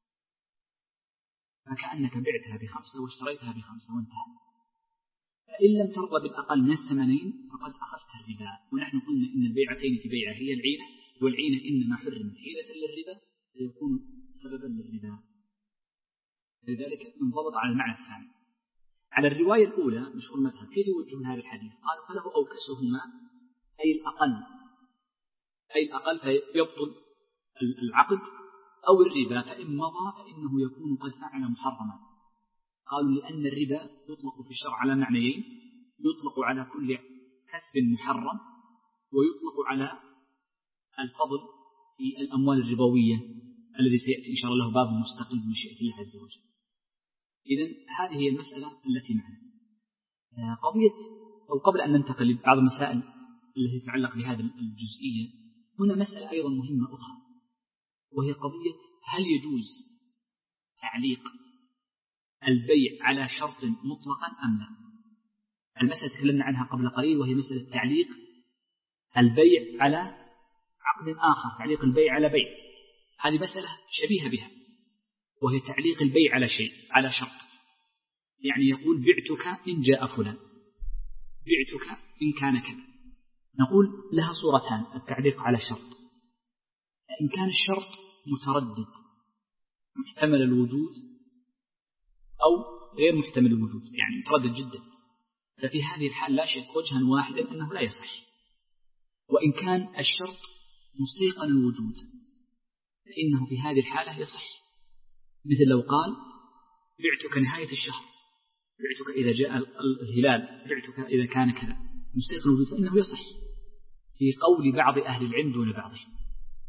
فكأنك بعتها بخمسة واشتريتها بخمسة وانتهى. فإن لم ترضى بالأقل من الثمنين فقد أخذت الربا. ونحن قلنا إن البيعتين في بيعة هي العينة، والعينة إنما حرمت حيلة للربا فيكون سببا للربا، لذلك انضبط على المعنى الثاني. على الرواية الأولى مشهور المذهب كيف يوجهون هذا الحديث؟ قالوا: فله أوكسهما أي الأقل، أي الأقل فيبطل العقد، أو الربا فإن مضى فإنه يكون قد فعل محرما. قالوا: لأن الربا يطلق في الشرع على معنيين: يطلق على كل كسب محرم، ويطلق على الفضل في الأموال الربوية الذي سيأتي إن شاء الله باب مستقل بمشيئة الله عز وجل. إذن هذه هي المسألة التي معنا. قضية أو قبل أن ننتقل لبعض المسائل التي تتعلق بهذه الجزئية، هنا مسألة أيضا مهمة أخرى، وهي قضية: هل يجوز تعليق البيع على شرط مطلقا أم لا؟ المسألة تكلمنا عنها قبل قليل، وهي مسألة تعليق البيع على عقد آخر، تعليق البيع على بيع. هذه مسألة شبيهة بها، وهي تعليق البيع على شيء، على شرط. يعني يقول: بعتك إن جاء فلان، بعتك إن كان كذا. نقول لها صورتان: التعليق على شرط. إن كان الشرط متردد محتمل الوجود أو غير محتمل الوجود، يعني متردد جدا، ففي هذه الحال لا شك وجها واحدا أنه لا يصح. وإن كان الشرط مستيقن الوجود فإنه في هذه الحالة يصح، مثل لو قال: بعتك نهاية الشهر، بعتك إذا جاء الهلال، بعتك إذا كان كذا، مستيقن الوجود، فإنه يصح في قول بعض أهل العلم دون بعضهم.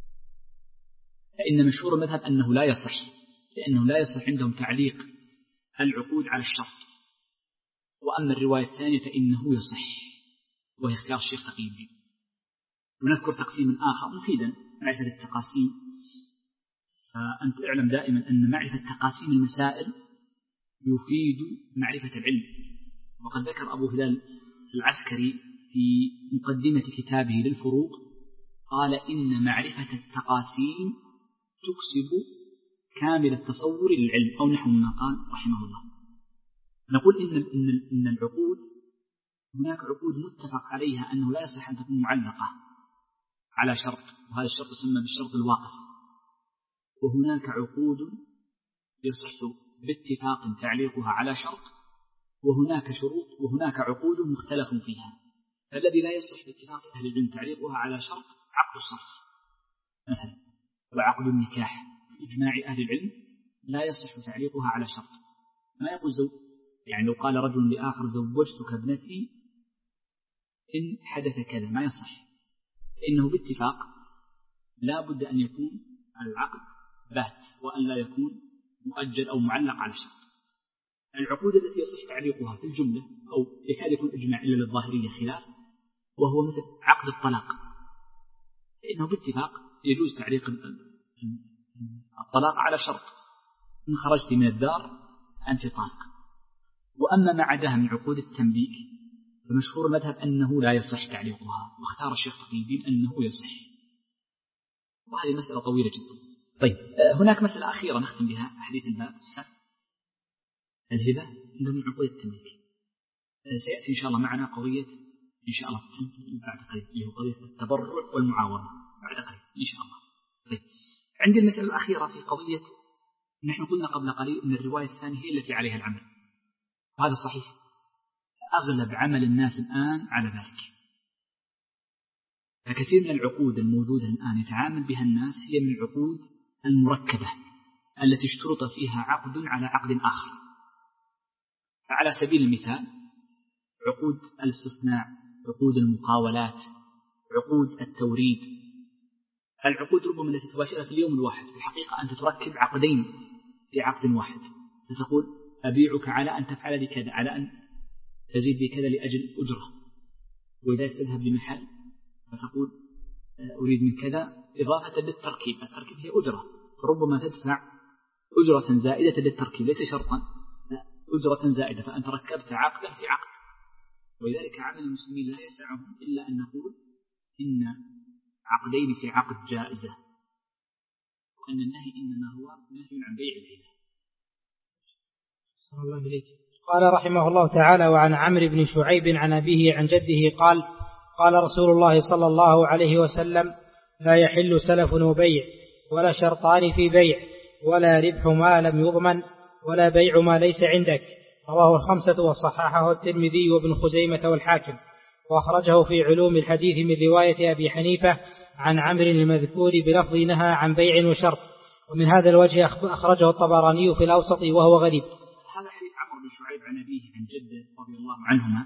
فإن مشهور المذهب أنه لا يصح، لأنه لا يصح عندهم تعليق العقود على الشرط. وأما الرواية الثانية فإنه يصح، وهي اختيار الشيخ تقي الدين. ونذكر تقسيم آخر مفيدا معرفة التقاسيم. فأنت اعلم دائما أن معرفة تقاسيم المسائل يفيد معرفة العلم. وقد ذكر أبو هلال العسكري في مقدمة كتابه للفروق قال إن معرفة التقاسيم تكسب كامل التصور للعلم، أو نحو ما قال رحمه الله. نقول إن إن إن العقود هناك عقود متفق عليها أنه لا يصح أن تكون معلقة على شرط، وهذا الشرط يسمى بالشرط الواقف. وهناك عقود يصح باتفاق تعليقها على شرط، وهناك شروط وهناك عقود مختلف فيها. فالذي لا يصح باتفاق أهل العلم تعليقها على شرط عقد الصرف مثلا، وعقد النكاح بإجماع أهل العلم لا يصح تعليقها على شرط. ما يقول زوج، يعني لو قال رجل لآخر زوجتك ابنتي إن حدث كذا، ما يصح، فإنه باتفاق لا بد أن يكون العقد بات وأن لا يكون مؤجل أو معلق على شرط. العقود التي يصح تعليقها في الجملة أو يكاد يكون إجماع إلا للظاهرية خلاف، وهو مثل عقد الطلاق، فإنه باتفاق يجوز تعليق الطلاق على شرط: إن خرجت من الدار أنت طالق. وأما ما عداها من عقود التمليك فمشهور المذهب أنه لا يصح تعليقها، واختار الشيخ تقي الدين أنه يصح. وهذه مسألة طويلة جدا. طيب، هناك مسألة أخيرة نختم بها حديث الباب: الهبة من عقود التمليك. سيأتي إن شاء الله معنا قضية إن شاء الله بعد قليل، اللي هو قضية التبرع والمعاوضة بعد قليل إن شاء الله. طيب، عندي المسألة الأخيرة في قضية، نحن قلنا قبل قليل أن الرواية الثانية هي التي عليها العمل، وهذا صحيح. أغلب عمل الناس الآن على ذلك، فكثير من العقود الموجودة الآن يتعامل بها الناس هي من العقود المركبة التي اشترط فيها عقد على عقد آخر. فعلى سبيل المثال عقود الاستصناع، عقود المقاولات، عقود التوريد. العقود ربما التي تباشرها في اليوم الواحد، في الحقيقة أنت تركب عقدين في عقد واحد، فتقول أبيعك على أن تفعل لي كذا، على أن تزيد لي كذا لأجل أجرة. وإذا تذهب لمحل فتقول أريد من كذا إضافة للتركيب، التركيب هي أجرة، فربما تدفع أجرة زائدة للتركيب، ليس شرطا، لا، أجرة زائدة، فأنت ركبت عقدا في عقد. ولذلك عمل المسلمين لا يسعهم إلا أن نقول إن عقدين في عقد جائزة، وأن النهي إنما هو نهي عن بيع الهبة. صلى الله عليه. قال رحمه الله تعالى: وعن عمرو بن شعيب عن أبيه عن جده قال: قال رسول الله صلى الله عليه وسلم: لا يحل سلف وبيع، ولا شرطان في بيع، ولا ربح ما لم يضمن، ولا بيع ما ليس عندك. رواه الخمسة وصححه الترمذي وابن خزيمة والحاكم، وأخرجه في علوم الحديث من رواية أبي حنيفة عن عمرو المذكور بلفظ نهى عن بيع وشرط. ومن هذا الوجه أخرجه الطبراني في الأوسط وهو غريب. هذا حديث عمرو بن شعيب عن أبيه عن جده رضي الله عنهما.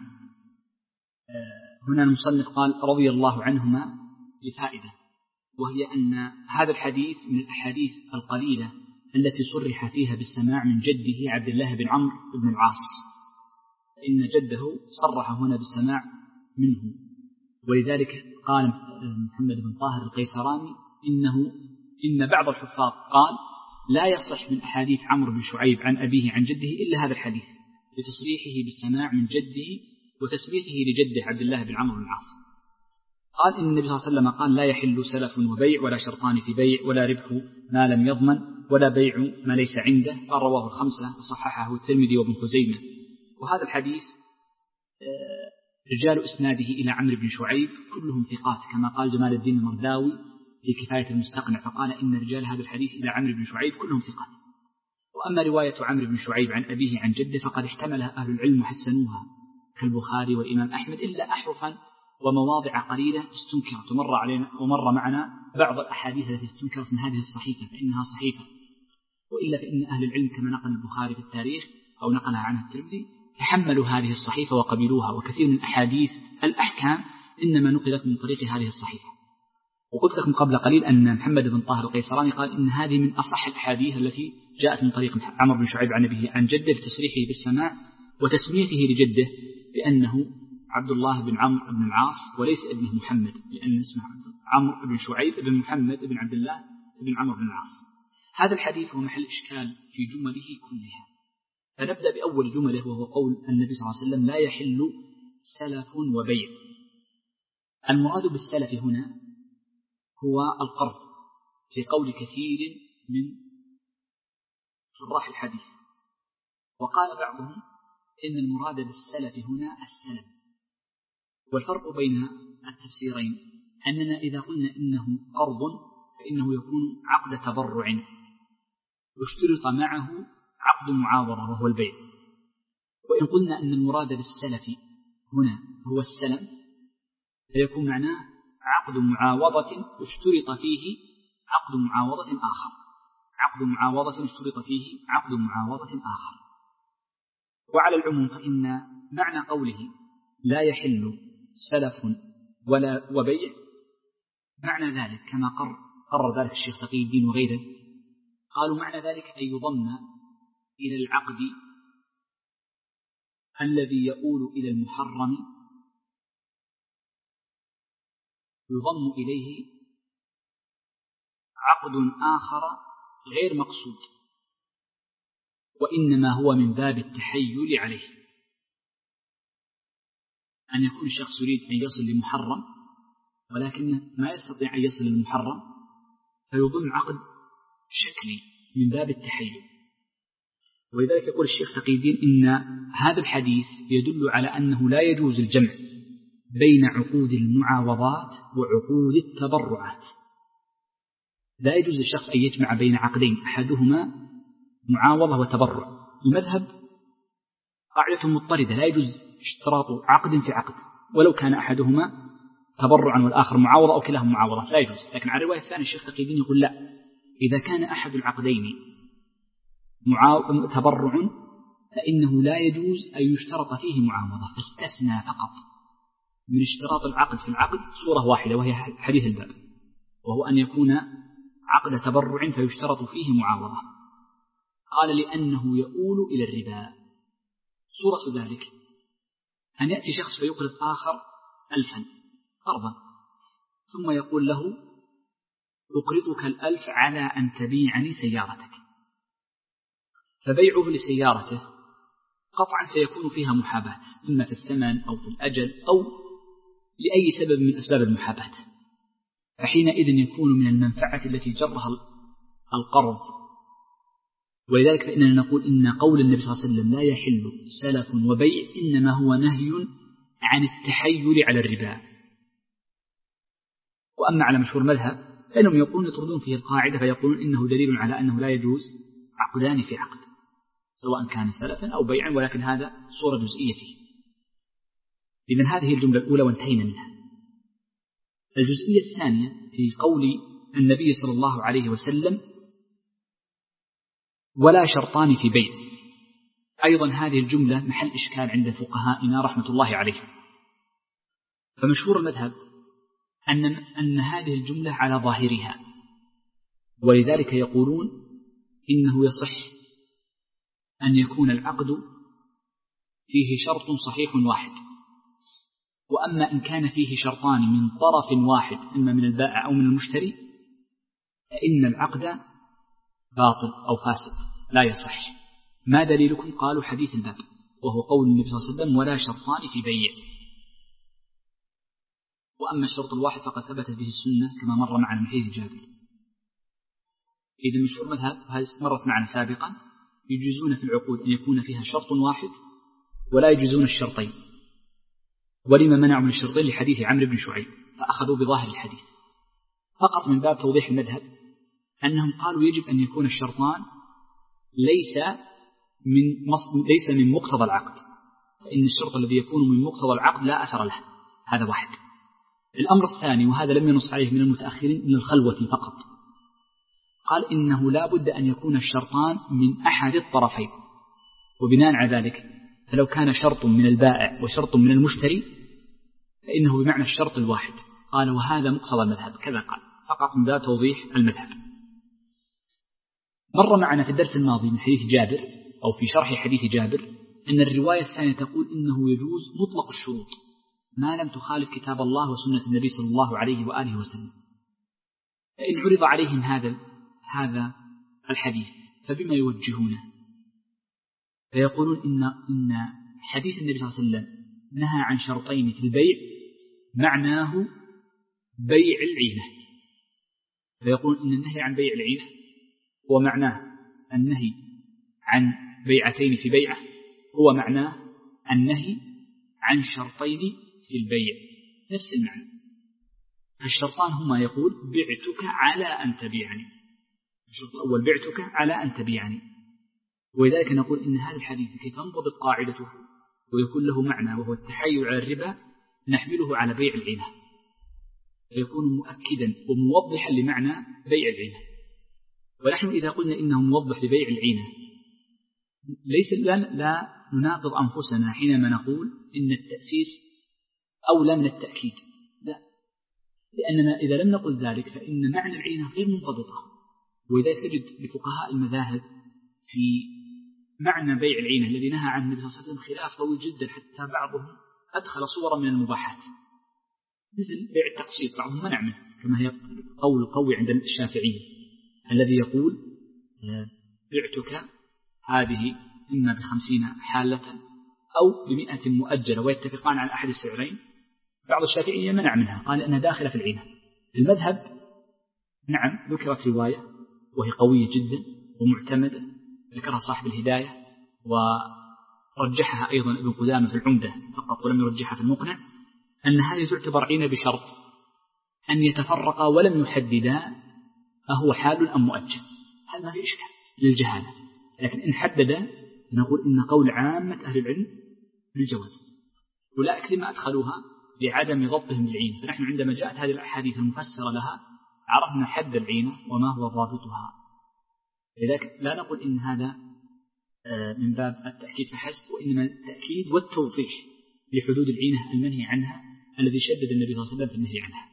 هنا المصنف قال رضي الله عنهما لفائدة، وهي أن هذا الحديث من الأحاديث القليلة التي صرح فيها بالسماع من جده عبد الله بن عمرو بن العاص، إن جده صرح هنا بالسماع منه. ولذلك قال محمد بن طاهر القيسراني إنه إن بعض الحفاظ قال لا يصح من أحاديث عمرو بن شعيب عن أبيه عن جده إلا هذا الحديث، لتصريحه بالسماع من جده وتسميته لجده عبد الله بن عمرو بن العاص. قال إن النبي صلى الله عليه وسلم قال: لا يحل سلف وبيع، ولا شرطان في بيع، ولا ربح ما لم يضمن، ولا بيع ما ليس عنده. قال رواه الخمسة وصححه الترمذي وابن خزيمة. وهذا الحديث رجال إسناده إلى عمرو بن شعيب كلهم ثقات، كما قال جمال الدين المرداوي في كفاية المستقنع، فقال إن رجال هذا الحديث إلى عمرو بن شعيب كلهم ثقات. وأما رواية عمرو بن شعيب عن أبيه عن جده فقد احتملها أهل العلم وحسنوها كالبخاري والإمام أحمد، إلا أحرفا ومواضع قليلة استنكرت، ومر علينا ومر معنا بعض الأحاديث التي استنكرت من هذه الصحيفة فإنها صحيفة. وإلا فإن أهل العلم كما نقل البخاري في التاريخ أو نقلها عنه الترمذي تحملوا هذه الصحيفة وقبلوها، وكثير من أحاديث الأحكام إنما نقلت من طريق هذه الصحيفة. وقلت لكم قبل قليل أن محمد بن طاهر القيسراني قال إن هذه من أصح الأحاديث التي جاءت من طريق عمرو بن شعيب عن أبيه عن جده، بتصريحه بالسماع وتسميته لجده بأنه عبد الله بن عمرو بن العاص وليس ابنه محمد، لأن اسمه عمرو بن شعيب بن محمد بن عبد الله بن عمرو بن العاص. هذا الحديث هو محل إشكال في جمله كلها. فنبدأ بأول جمله، وهو قول النبي صلى الله عليه وسلم: لا يحل سلف وبيع. المراد بالسلف هنا هو القرض، في قول كثير من شراح الحديث. وقال بعضهم إن المراد بالسلف هنا السلم. والفرق بين التفسيرين أننا إذا قلنا إنه قرض فإنه يكون عقد تبرع يشترط معه عقد معاوضة وهو البيع. وإن قلنا أن المراد بالسلف هنا هو السلم فيكون معناه عقد معاوضة اشترط فيه عقد معاوضة آخر عقد معاوضة اشترط فيه عقد معاوضة آخر. وعلى العموم فإن معنى قوله لا يحل سلف ولا وبيع معنى ذلك كما قرر, قرر ذلك الشيخ تقي الدين وغيره. قالوا معنى ذلك أن يضم إلى العقد الذي يؤول إلى المحرم يضم إليه عقد آخر غير مقصود، وإنما هو من باب التحيل عليه، أن يكون الشخص يريد أن يصل لمحرم ولكنه ما يستطيع أن يصل للمحرم فيضم عقد شكلي من باب التحيل. ولذلك يقول الشيخ تقي الدين إن هذا الحديث يدل على أنه لا يجوز الجمع بين عقود المعاوضات وعقود التبرعات. لا يجوز للشخص أن يجمع بين عقدين أحدهما معاوضة وتبرع. المذهب قاعدة مضطردة، لا يجوز اشتراط عقد في عقد ولو كان أحدهما تبرعا والآخر معاوضة أو كلاهما معاوضة لا يجوز. لكن على الرواية الثانية الشيخ تقي الدين يقول لا، إذا كان أحد العقدين تبرع فإنه لا يجوز أن يشترط فيه معاوضة، فاستثنى فقط من اشتراط العقد في العقد صورة واحدة وهي حديث الباب، وهو أن يكون عقد تبرع فيشترط فيه معاوضة. قال لأنه يؤول إلى الربا. صورة ذلك أن يأتي شخص فيقرض آخر ألفا قرضا ثم يقول له أقرضك الألف على أن تبيعني سيارتك، فبيعه لسيارته قطعا سيكون فيها محاباة إما في الثمن أو في الأجل أو لأي سبب من أسباب المحاباة، فحينئذ يكون من المنفعة التي جرها القرض. ولذلك فإننا نقول إن قول النبي صلى الله عليه وسلم لا يحل سلف وبيع إنما هو نهي عن التحيل على الربا. وأما على مشهور مذهب فإنهم يقولون يطردون فيه القاعدة فيقولون إنه دليل على أنه لا يجوز عقدان في عقد سواء كان سلفا أو بيعا، ولكن هذا صورة جزئية فيه. إذن هذه الجملة الأولى وانتهينا منها. الجزئية الثانية في قول النبي صلى الله عليه وسلم ولا شرطان في بيع، أيضا هذه الجملة محل إشكال عند فقهائنا رحمة الله عليهم. فمشهور المذهب أن, أن هذه الجملة على ظاهرها، ولذلك يقولون إنه يصح أن يكون العقد فيه شرط صحيح واحد، وأما إن كان فيه شرطان من طرف واحد إما من البائع أو من المشتري فإن العقد باطل أو فاسد لا يصح. ما دليلكم؟ قالوا حديث الباب وهو قول النبي صلى الله عليه وسلم ولا شرطان في بيع. وأما الشرط الواحد فقد ثبتت به السنة كما مر معنا من حديث جابر. إذا مشهور مذهب هذه مرت معنا سابقا يجوزون في العقود أن يكون فيها شرط واحد ولا يجوزون الشرطين. ولما منعوا من الشرطين لحديث عمرو بن شعيب فأخذوا بظاهر الحديث فقط من باب توضيح المذهب، أنهم قالوا يجب أن يكون الشرطان ليس من ليس من مقتضى العقد، فإن الشرط الذي يكون من مقتضى العقد لا أثر له. هذا واحد. الأمر الثاني وهذا لم ينص عليه من المتأخرين من الخلوة فقط، قال إنه لا بد أن يكون الشرطان من أحد الطرفين، وبناء على ذلك فلو كان شرط من البائع وشرط من المشتري فإنه بمعنى الشرط الواحد. قال وهذا مقتضى المذهب كذا قال، فقط من باب توضيح المذهب. مر معنا في الدرس الماضي من حديث جابر أو في شرح حديث جابر أن الرواية الثانية تقول إنه يجوز مطلق الشروط ما لم تخالف كتاب الله وسنة النبي صلى الله عليه وآله وسلم. فإن عرض عليهم هذا هذا الحديث فبما يوجهونه؟ فيقولون إن إن حديث النبي صلى الله عليه وسلم نهى عن شرطين في البيع معناه بيع العينة، فيقولون إن النهي عن بيع العينة هو معناه النهي عن بيعتين في بيعة، هو معناه النهي عن شرطين في البيع، نفس المعنى. الشرطان هما يقول بعتك على أن تبيعني، الشرط الأول بعتك على أن تبيعني، ولذلك نقول إن هذا الحديث كي تنضبط قاعدته ويكون له معنى وهو التحايل على الربا نحمله على بيع العينة، فيكون مؤكدا وموضحا لمعنى بيع العينة. ونحن إذا قلنا إنه موضح لبيع العينة ليس لا, لا نناقض أنفسنا حينما نقول إن التأسيس أولى من التأكيد، لا، لأننا إذا لم نقل ذلك فإن معنى العينة غير منضبطة. ولذلك تجد لفقهاء المذاهب في معنى بيع العينة الذي نهى عنه النبي صلى الله عليه وسلم خلاف طويل جدا، حتى بعضهم أدخل صورا من المباحات مثل بيع التقسيط، بعضهم منع منه، كما هي قول قوي عند الشافعية الذي يقول بعتك هذه إما بخمسين حالة أو بمئة مؤجلة ويتفقان على أحد السعرين. بعض الشافعية منع منها، قال أنها داخلة في العينة. المذهب نعم ذكرت رواية وهي قوية جدا ومعتمدة، ذكرها صاحب الهداية ورجحها أيضا ابن قدامة في العمدة فقط ولم يرجحها في المقنع، أن هذه تعتبر عينة بشرط أن يتفرقا ولم يحددا أهو حال أم مؤجل، هذا ما في إشكال للجهالة. لكن إن حدد نقول إن قول عامة أهل العلم بالجواز، أولئك لما أدخلوها لعدم ضبطهم بالعينة. فنحن عندما جاءت هذه الأحاديث المفسرة لها عرفنا حد العينة وما هو ضابطها، لذلك لا نقول إن هذا من باب التأكيد فحسب، وإنما التأكيد والتوضيح لحدود العينة المنهي عنها الذي شدد النبي صلى الله عليه وسلم في النهي عنها.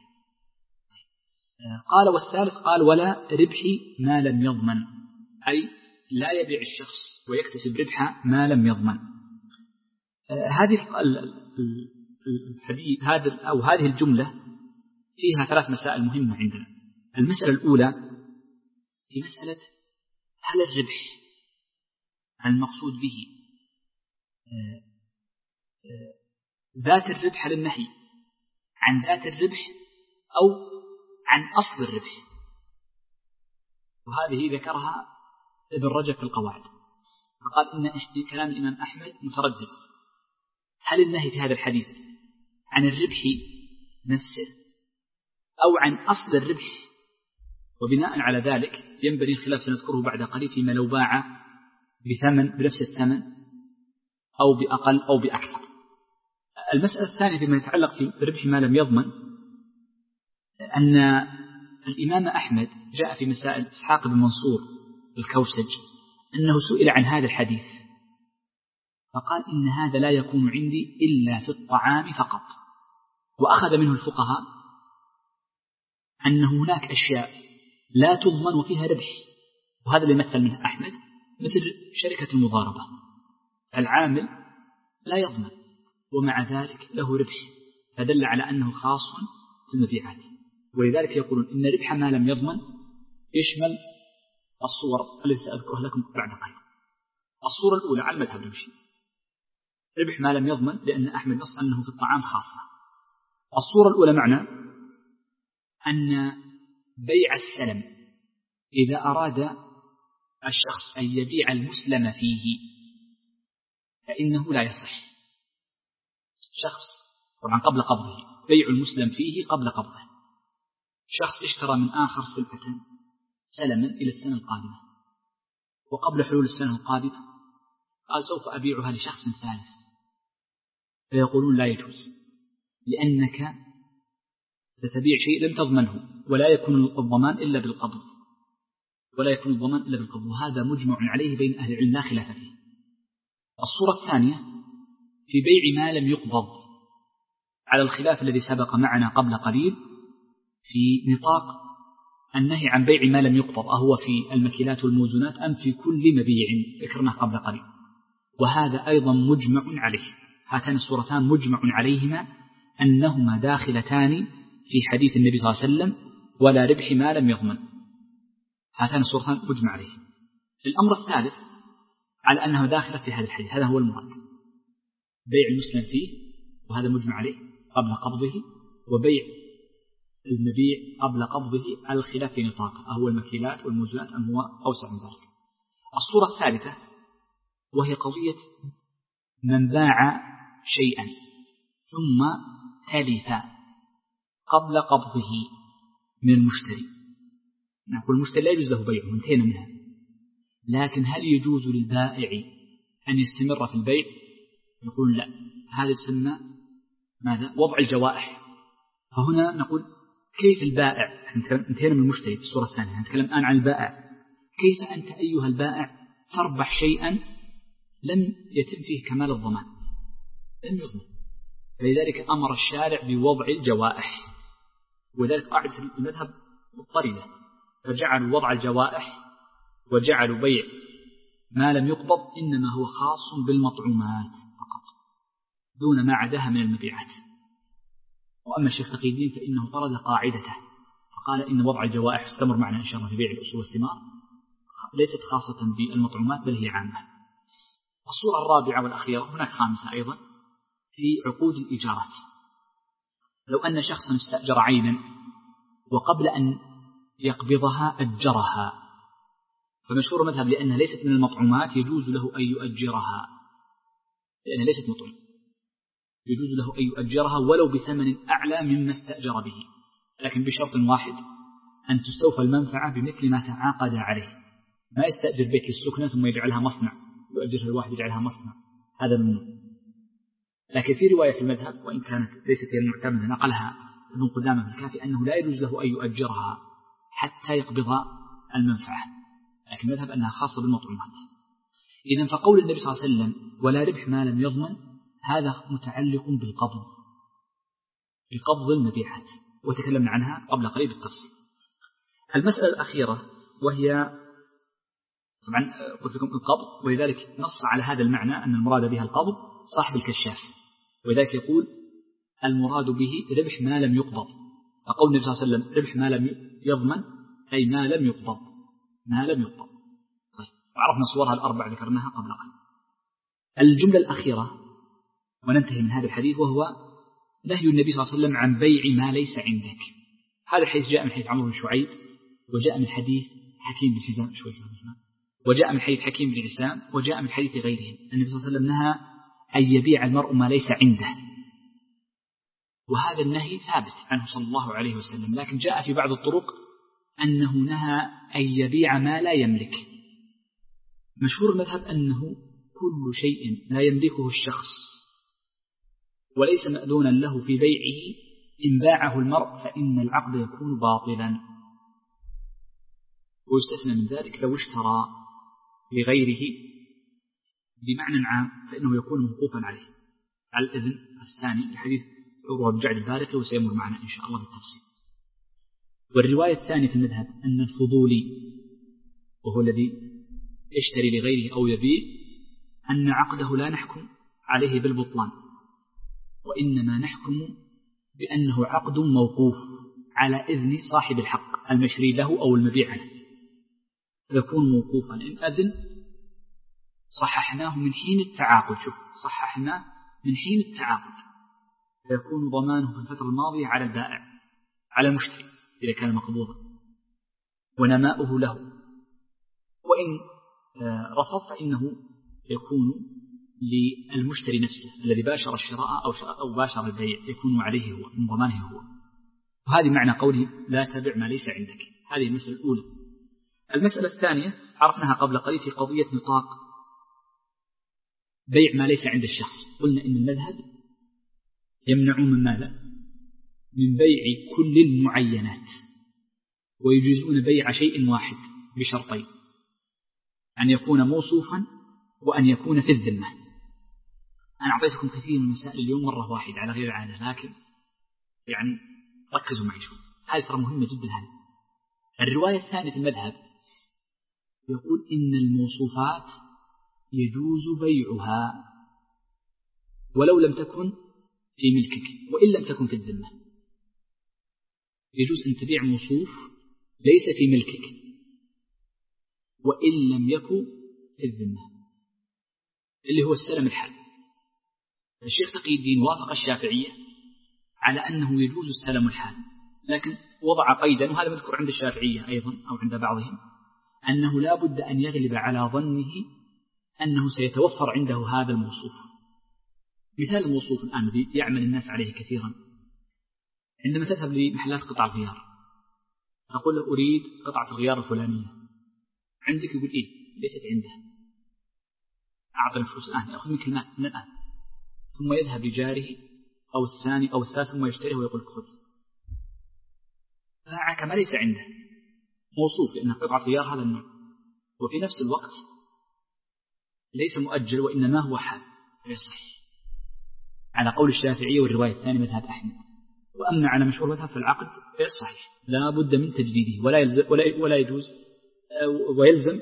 قال والثالث قال ولا ربح ما لم يضمن، أي لا يبيع الشخص ويكتسب ربح ما لم يضمن. هذه الحديث هذا أو هذه الجملة فيها ثلاث مسائل مهمة عندنا. المسألة الأولى في مسألة هل الربح المقصود به ذات الربح للنهي عن ذات الربح أو عن أصل الربح، وهذه ذكرها ابن رجب في القواعد، فقال إن كلام الإمام أحمد متردد، هل النهي في هذا الحديث عن الربح نفسه أو عن أصل الربح؟ وبناء على ذلك ينبغي الخلاف سنذكره بعد قليل فيما لو باع بثمن بنفس الثمن أو بأقل أو بأكثر. المسألة الثانية فيما يتعلق في ربح ما لم يضمن أن الإمام أحمد جاء في مسائل إسحاق بن منصور الكوسج أنه سئل عن هذا الحديث فقال إن هذا لا يكون عندي إلا في الطعام فقط، وأخذ منه الفقهاء أن هناك أشياء لا تضمن وفيها ربح، وهذا اللي مثل منه أحمد مثل شركة المضاربة، العامل لا يضمن ومع ذلك له ربح، فدل على أنه خاص في المبيعات. ولذلك يقولون إن ربح ما لم يضمن يشمل الصور التي سأذكرها لكم بعد قليل. الصورة الأولى على المذهب نمشي، ربح ما لم يضمن لأن أحمد نص أنه في الطعام خاصة. الصورة الأولى معنى أن بيع السلم إذا أراد الشخص أن يبيع المسلم فيه فإنه لا يصح. شخص طبعا قبل قبضه، بيع المسلم فيه قبل قبضه، شخص اشترى من آخر سلعة سلما إلى السنة القادمة، وقبل حلول السنة القادمة قال سوف أبيعها لشخص ثالث، فيقولون لا يجوز لأنك ستبيع شيء لم تضمنه، ولا يكون الضمان إلا بالقبض ولا يكون الضمان إلا بالقبض، وهذا مجمع عليه بين أهل العلم لا خلاف فيه. الصورة الثانية في بيع ما لم يقبض على الخلاف الذي سبق معنا قبل قليل في نطاق النهي عن بيع ما لم يقبض، أهو في المكيلات والموزونات أم في كل مبيع ذكرناه قبل قليل، وهذا أيضا مجمع عليه. هاتان الصورتان مجمع عليهما أنهما داخلتان في حديث النبي صلى الله عليه وسلم ولا ربح ما لم يضمن. هاتان الصورتان مجمع عليه. الأمر الثالث على أنه داخل في هذا الحديث، هذا هو المراد، بيع المسلم فيه، وهذا مجمع عليه قبل قبضه، وبيع المبيع قبل قبضه على الخلاف في نطاقه، أهو المكيلات والموزونات أم هو أوسع من ذلك. الصورة الثالثة وهي قضية من باع شيئا ثم تلف قبل قبضه من المشتري. نقول المشتري لا يجوز له بيعه، انتهينا منها، لكن هل يجوز للبائع أن يستمر في البيع؟ يقول لا، هذا يسمى ماذا؟ وضع الجوائح. فهنا نقول كيف البائع، انتهينا من المشتري في الصورة الثانية، نتكلم الآن عن البائع. كيف أنت أيها البائع تربح شيئا لم يتم فيه كمال الضمان، لم يضمن؟ فلذلك أمر الشارع بوضع الجوائح، وذلك قاعدة المذهب مضطردة، فجعلوا وضع الجوائح وجعلوا بيع ما لم يقبض إنما هو خاص بالمطعومات فقط دون ما عداها من المبيعات. وأما الشيخ تقي الدين فإنه طرد قاعدته فقال إن وضع الجوائح استمر معنا إن شاء الله في بيع الأصول والثمار ليست خاصة بالمطعومات بل هي عامة. الصورة الرابعة والأخيرة، هناك خامسة أيضا، في عقود الإيجارات. لو أن شخصا استأجر عينا وقبل أن يقبضها أجرها، فمشهور مذهب لأنها ليست من المطعومات يجوز له أن يؤجرها، لأنها ليست مطعوم يجوز له أن يؤجرها ولو بثمن أعلى مما استأجر به، لكن بشرط واحد، أن تستوفى المنفعة بمثل ما تعاقد عليه. ما يستأجر بيت للسكنة ثم يجعلها مصنع، يؤجرها الواحد يجعلها مصنع، هذا ممنوع. لكن في رواية في المذهب وإن كانت ليست هي المعتمدة نقلها ابن قدامة في الكافي أنه لا يجوز له أن يؤجرها حتى يقبض المنفعة، لكن المذهب أنها خاصة بالمطعومات. إذن فقول النبي صلى الله عليه وسلم ولا ربح ما لم يضمن هذا متعلق بالقبض بقبض المبيعات، وتكلمنا عنها قبل قليل بالتفصيل. المسألة الأخيرة وهي طبعا قلت لكم القبض، ولذلك نص على هذا المعنى أن المراد بها القبض صاحب الكشاف، ولذلك يقول المراد به ربح ما لم يقبض. فقول النبي صلى الله عليه وسلم ربح ما لم يضمن أي ما لم يقبض، ما لم يقبض. طيب، وعرفنا صورها الأربع ذكرناها قبل قليل. الجملة الأخيرة وننتهي من هذا الحديث وهو نهي النبي صلى الله عليه وسلم عن بيع ما ليس عندك. هذا الحديث جاء من حديث عمرو بن شعيب، وجاء من حديث حكيم بن حزام شوي وجاء من حديث حكيم بن عسام، وجاء من حديث غيرهم. النبي صلى الله عليه وسلم نهى أن يبيع المرء ما ليس عنده، وهذا النهي ثابت عنه صلى الله عليه وسلم، لكن جاء في بعض الطرق أنه نهى أن يبيع ما لا يملك. مشهور المذهب أنه كل شيء لا يملكه الشخص وليس مأذونا له في بيعه إن باعه المرء فإن العقد يكون باطلا، ويستثنى من ذلك لو اشترى لغيره بمعنى عام فإنه يكون موقوفا عليه على الإذن الثاني لحديث عروة بن جعد البارقي، وسيمر معنا إن شاء الله بالتفصيل. والرواية الثانية في المذهب أن الفضولي وهو الذي يشتري لغيره أو يبيع أن عقده لا نحكم عليه بالبطلان، وإنما نحكم بأنه عقد موقوف على إذن صاحب الحق المشري له أو المبيع له، يكون موقوفا. إن أذن صححناه من حين التعاقد، شوف صححناه من حين التعاقد، فيكون ضمانه في الفترة الماضية على البائع على المشتري إذا كان مقبوضا، ونماؤه له، وإن رفض فإنه يكون للمشتري نفسه الذي باشر الشراء أو, أو باشر البيع، يكون عليه هو من ضمانه هو. وهذه معنى قوله لا تبع ما ليس عندك. هذه المسألة الأولى. المسألة الثانية عرفناها قبل قليل في قضية نطاق بيع ما ليس عند الشخص. قلنا إن المذهب يمنع من ماذا؟ من بيع كل المعينات، ويجوزون بيع شيء واحد بشرطين: أن يكون موصوفا وأن يكون في الذمة. أنا أعطيتكم كثير من المسائل اليوم مرة واحدة على غير العادة، لكن يعني ركزوا معي شوي، هذه ترى مهمة جدا. هذه الرواية الثانية في المذهب يقول إن الموصوفات يجوز بيعها ولو لم تكن في ملكك وإن لم تكن في الذمة. يجوز أن تبيع موصوف ليس في ملكك وإن لم يكن في الذمة، اللي هو السلم الحال. الشيخ تقي الدين وافق الشافعية على أنه يجوز السلم الحال، لكن وضع قيدا، وهذا مذكور عند الشافعية أيضا أو عند بعضهم، أنه لا بد أن يغلب على ظنه أنه سيتوفر عنده هذا الموصوف. مثال الموصوف الآن الذي يعمل الناس عليه كثيرا، عندما تذهب لمحلات قطع الغيار تقول له أريد قطعة الغيار الفلانية، عندك؟ يقول إيه ليست عنده، أعطني الفلوس الآن، يأخذ منك المال من الآن، ثم يذهب لجاره أو الثاني أو الثالث ثم يشتريه ويقول خذ. باعك ما ليس عنده موصوف لأنه قطعة غيار هذا النوع، وفي نفس الوقت ليس مؤجل وإنما هو حال، فيصح على قول الشافعية والرواية الثانية مذهب أحمد. وأما على مشهور مذهب في العقد فيصح، لا بد من تجديده ولا يلزم ولا ولا يجوز ويلزم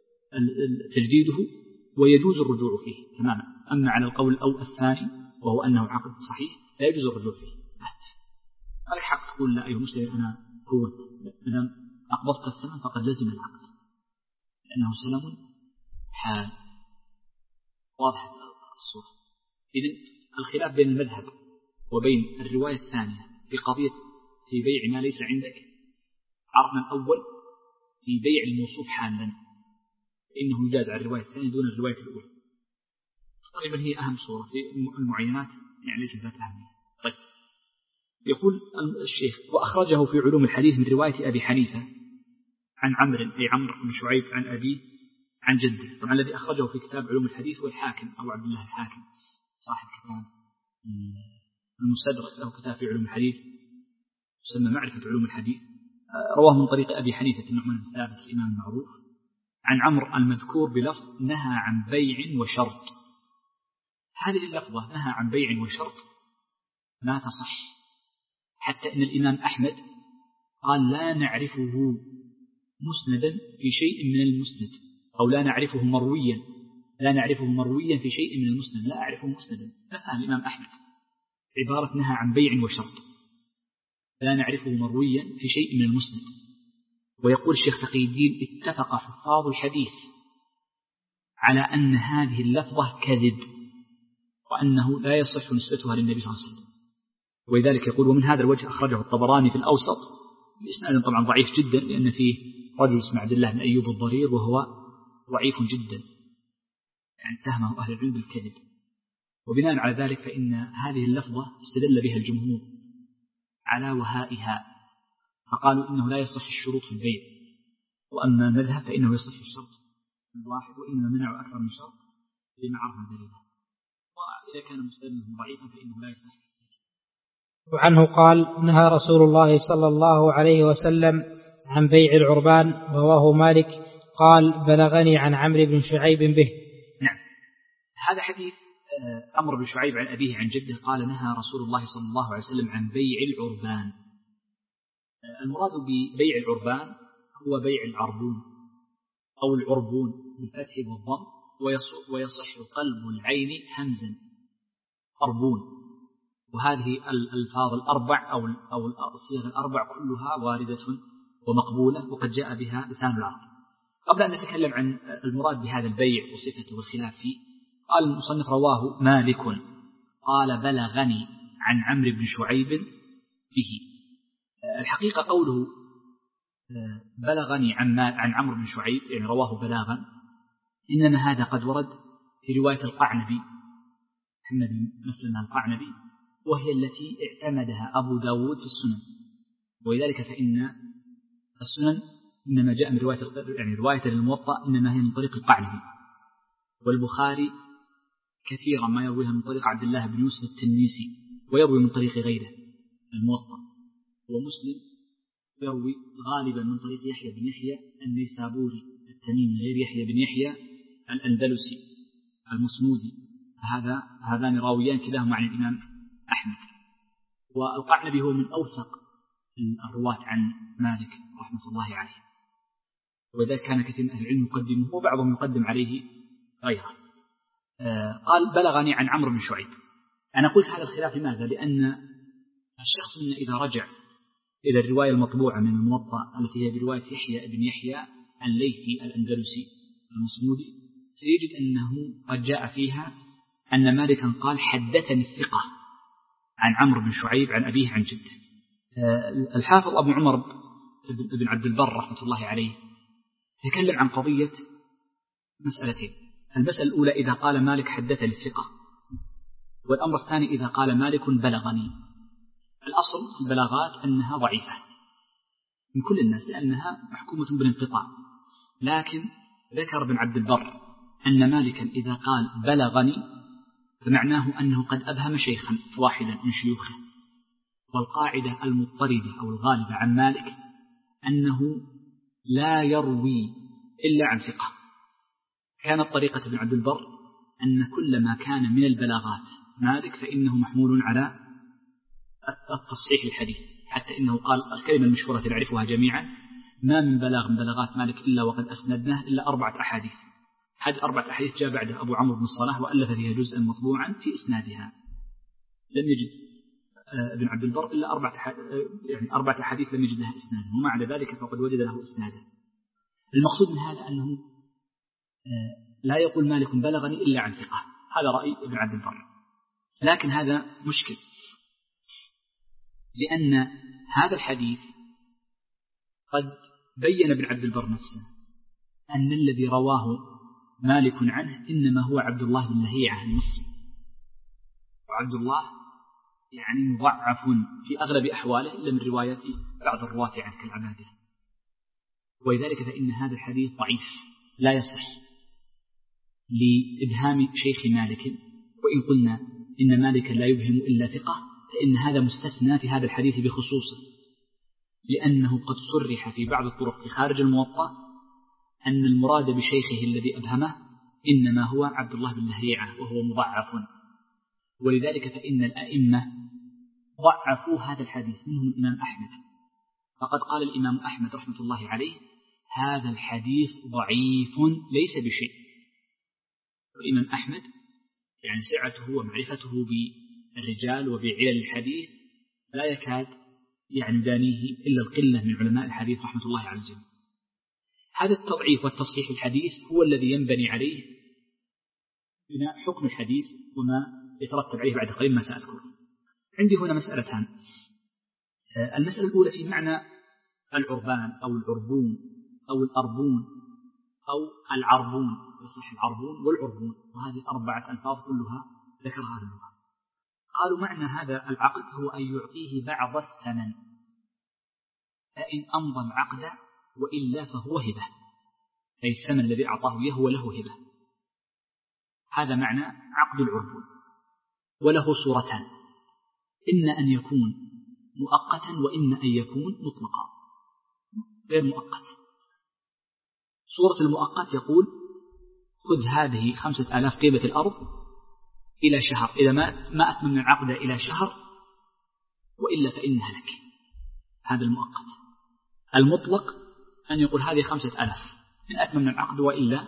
تجديده ويجوز الرجوع فيه تماما. أما على القول أو الثاني وهو أنه عقد صحيح لا يجوز الرجوع فيه. هذا حق تقول لا أيها المسلم أنا قوت إذا أقبضت الثمن فقد لزم العقد لأنه سلم حال. واضح الصورة. إذن الخلاف بين المذهب وبين الرواية الثانية في قضية في بيع ما ليس عندك، عرضنا الأول في بيع الموصوف حالا فإنه يجاز على الرواية الثانية دون الرواية الأولى. تقريبا هي أهم صورة في المعينات، يعني ليست ذات أهمية. طيب، يقول الشيخ وأخرجه في علوم الحديث من رواية أبي حنيفة عن عمرو أي عمرو بن شعيب عن أبيه عن جده. طبعا الذي أخرجه في كتاب علوم الحديث هو الحاكم أو عبد الله الحاكم صاحب كتاب المستدرك، له كتاب في علوم الحديث يسمى معرفة علوم الحديث. رواه من طريق أبي حنيفة النعمان الثابت الإمام المعروف عن عمرو المذكور بلفظ نهى عن بيع وشرط. هذه اللفظة نهى عن بيع وشرط ما تصح، حتى إن الإمام أحمد قال لا نعرفه مسندا في شيء من المسند، أو لا نعرفه مرويا لا نعرفه مرويا في شيء من المسند، لا أعرفه مسندا. نفى الإمام أحمد عبارة نهى عن بيع وشرط، لا نعرفه مرويا في شيء من المسند. ويقول الشيخ تقي الدين اتفق حفاظ الحديث على أن هذه اللفظة كذب وأنه لا يصح نسبتها للنبي صلى الله عليه وسلم. ولذلك يقول ومن هذا الوجه أخرجه الطبراني في الأوسط بإسناد طبعا ضعيف جدا، لأن فيه رجل اسمه عبد الله بن أيوب الضرير وهو ضعيف جدا، يعني اتهمه أهل العلم بالكذب. وبناء على ذلك فإن هذه اللفظة استدل بها الجمهور على وهائها، فقالوا إنه لا يصح الشروط في البيع، وأما المذهب فإنه يصح الشرط الواحد وإنما منعوا أكثر من شرط لما عرفنا دليله، وإذا كان مستدله ضعيفا فإنه لا يصح. وعنه قال نهى رسول الله صلى الله عليه وسلم عن بيع العربان، رواه مالك قال بلغني عن عمرو بن شعيب به. نعم، هذا حديث عمرو بن شعيب عن أبيه عن جده قال نهى رسول الله صلى الله عليه وسلم عن بيع العربان. المراد ببيع العربان هو بيع العربون أو العربون بالفتح والضم، ويصح قلب العين همزا عربون. وهذه الألفاظ الأربع أو أو الصيغ الأربع كلها واردة ومقبولة وقد جاء بها لسان العرب. قبل أن نتكلم عن المراد بهذا البيع وصفته والخلاف فيه، قال المصنف رواه مالك قال بلغني عن عمرو بن شعيب به. الحقيقة قوله بلغني عن عن عمرو بن شعيب يعني رواه بلاغا، إنما هذا قد ورد في رواية القعنبي محمد بن مسلم القعنبي، وهي التي اعتمدها أبو داود في السنن. ولذلك فإن السنن إنما جاء من رواية يعني رواية للموطأ إنما هي من طريق القعنبي، والبخاري كثيرا ما يرويها من طريق عبد الله بن يوسف التنيسي ويروي من طريق غيره الموطأ، ومسلم يروي غالبا من طريق يحيى بن يحيى النيسابوري التميمي غير يحيى بن يحيى الأندلسي المصمودي، فهذا هذان راويان كلاهما عن الإمام أحمد. والقعنبي هو من أوثق الرواة عن مالك رحمة الله عليه، وذلك كان كثير من أهل العلم يقدمه وبعضهم يقدم عليه غيره. آه قال بلغني عن عمرو بن شعيب. أنا قلت هذا الخلاف لماذا؟ لأن الشخص منا إذا رجع إلى الرواية المطبوعة من الموطأ التي هي برواية يحيى بن يحيى الليثي الأندلسي المصمودي سيجد أنه قد جاء فيها أن مالكا قال حدثني الثقة عن عمرو بن شعيب عن أبيه عن جده. الحافظ أبو عمر بن عبد البر رحمة الله عليه تكلم عن قضية مسألتين. المسألة الأولى إذا قال مالك حدثني الثقة، والأمر الثاني إذا قال مالك بلغني. الأصل في البلاغات أنها ضعيفة من كل الناس لأنها محكومة بالانقطاع، لكن ذكر ابن عبد البر أن مالكا إذا قال بلغني فمعناه أنه قد أبهم شيخا واحدا من شيوخه، والقاعدة المضطردة أو الغالبة عن مالك أنه لا يروي إلا عن ثقة. كانت طريقة ابن عبد البر أن كل ما كان من البلاغات مالك فإنه محمول على التصحيح الحديث، حتى إنه قال الكلمة المشهورة نعرفها جميعا: ما من بلاغ من بلاغات مالك إلا وقد أسندناه إلا أربعة أحاديث. هذه أربعة أحاديث جاء بعده أبو عمرو بن الصلاح وألف فيها جزءا مطبوعا في إسنادها. لم يجد ابن عبد البر إلا أربعة يعني أربعة أحاديث لم يجد لها إسنادا، ومع ذلك فقد وجد له إسنادا. المقصود من هذا أنه لا يقول مالك بلغني إلا عن ثقة، هذا رأي ابن عبد البر. لكن هذا مشكل، لأن هذا الحديث قد بين ابن عبد البر نفسه أن الذي رواه مالك عنه إنما هو عبد الله بن لهيعة المصري، وعبد الله يعني مضعف في أغلب أحواله إلا من رواية بعض الرواة عنه كالعبادة، ولذلك فإن هذا الحديث ضعيف لا يصح لإبهام شيخ مالك. وإن قلنا إن مالكا لا يبهم إلا ثقة فإن هذا مستثنى في هذا الحديث بخصوصه، لأنه قد صرح في بعض الطرق في خارج الموطأ أن المراد بشيخه الذي أبهمه إنما هو عبد الله بن لهيعة وهو مضعف. ولذلك فإن الأئمة ضعفوا هذا الحديث، منهم الإمام أحمد، فقد قال الإمام أحمد رحمة الله عليه: هذا الحديث ضعيف ليس بشيء. والإمام أحمد يعني سعته ومعرفته بالرجال وبعلل الحديث لا يكاد يعني دانيه إلا القلة من علماء الحديث رحمة الله على الجميع. هذا التضعيف والتصحيح الحديث هو الذي ينبني عليه بناء حكم الحديث وما يترتب عليه بعد قليل ما سأذكره. عندي هنا مسألتان. المسألة الأولى في معنى العربان أو العربون أو الأربون أو العربون، يصح العربون والعربون، وهذه أربعة ألفاظ كلها ذكرها أهل اللغة. قالوا معنى هذا العقد هو أن يعطيه بعض الثمن، فإن أمضى العقد وإلا فهو هبة، أي الثمن الذي أعطاه إياه هو له هبة. هذا معنى عقد العربون. وله صورتان: إن أن يكون مؤقتا وإن أن يكون مطلقا غير مؤقت. صورة المؤقت يقول: خذ هذه خمسة آلاف قيمة الأرض إلى شهر، إذا ما ما أتمم العقد إلى شهر وإلا فإنها لك. هذا المؤقت. المطلق أن يقول هذه خمسة آلاف إن أتمم العقد وإلا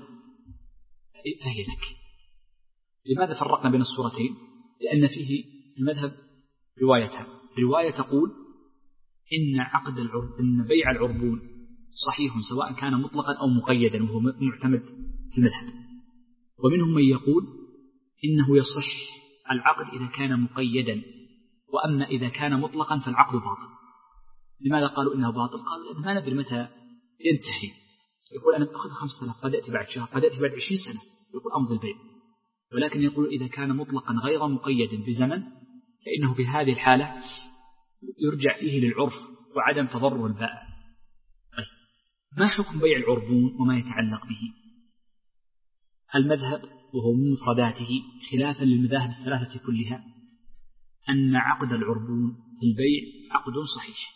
فهي لك. لماذا فرقنا بين الصورتين؟ لأن فيه المذهب روايتان: رواية تقول إن عقد العرب إن بيع العربون صحيح سواء كان مطلقا أو مقيدا، وهو معتمد في المذهب. ومنهم من يقول إنه يصح العقد إذا كان مقيدا، وأما إذا كان مطلقا فالعقد باطل. لماذا قالوا إنه باطل؟ قالوا لأنه ما ندري متى ينتهي. يقول أنا أخذ خمسة آلاف قد يأتي بعد شهر قد يأتي بعد عشرين سنة، يقول أمضي البيع. ولكن يقول إذا كان مطلقا غير مقيد بزمن فإنه في هذه الحالة يرجع فيه للعرف وعدم تضرر البائع. طيب، ما حكم بيع العربون وما يتعلق به؟ المذهب وهو من مفرداته خلافا للمذاهب الثلاثة كلها أن عقد العربون في البيع عقد صحيح،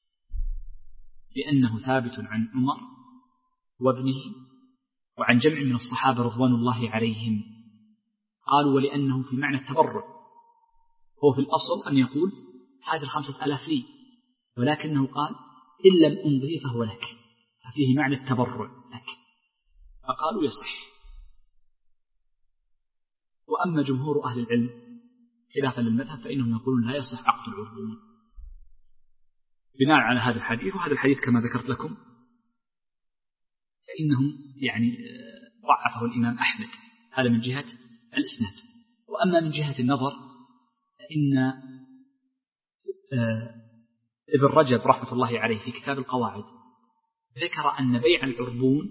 لأنه ثابت عن عمر وابنه وعن جمع من الصحابة رضوان الله عليهم. قالوا ولأنه في معنى التبرع، هو في الأصل أن يقول هذه الخمسة ألاف لي، ولكنه قال إن لم أمضه فهو لك، ففيه معنى التبرع لك، فقالوا يصح. وأما جمهور أهل العلم خلافا للمذهب فإنهم يقولون لا يصح عقد العربون بناء على هذا الحديث. وهذا الحديث كما ذكرت لكم فإنهم يعني ضعفه الإمام أحمد، هذا من جهة الإسناد. وأما من جهة النظر فإن ابن رجب رحمة الله عليه في كتاب القواعد ذكر أن بيع العربون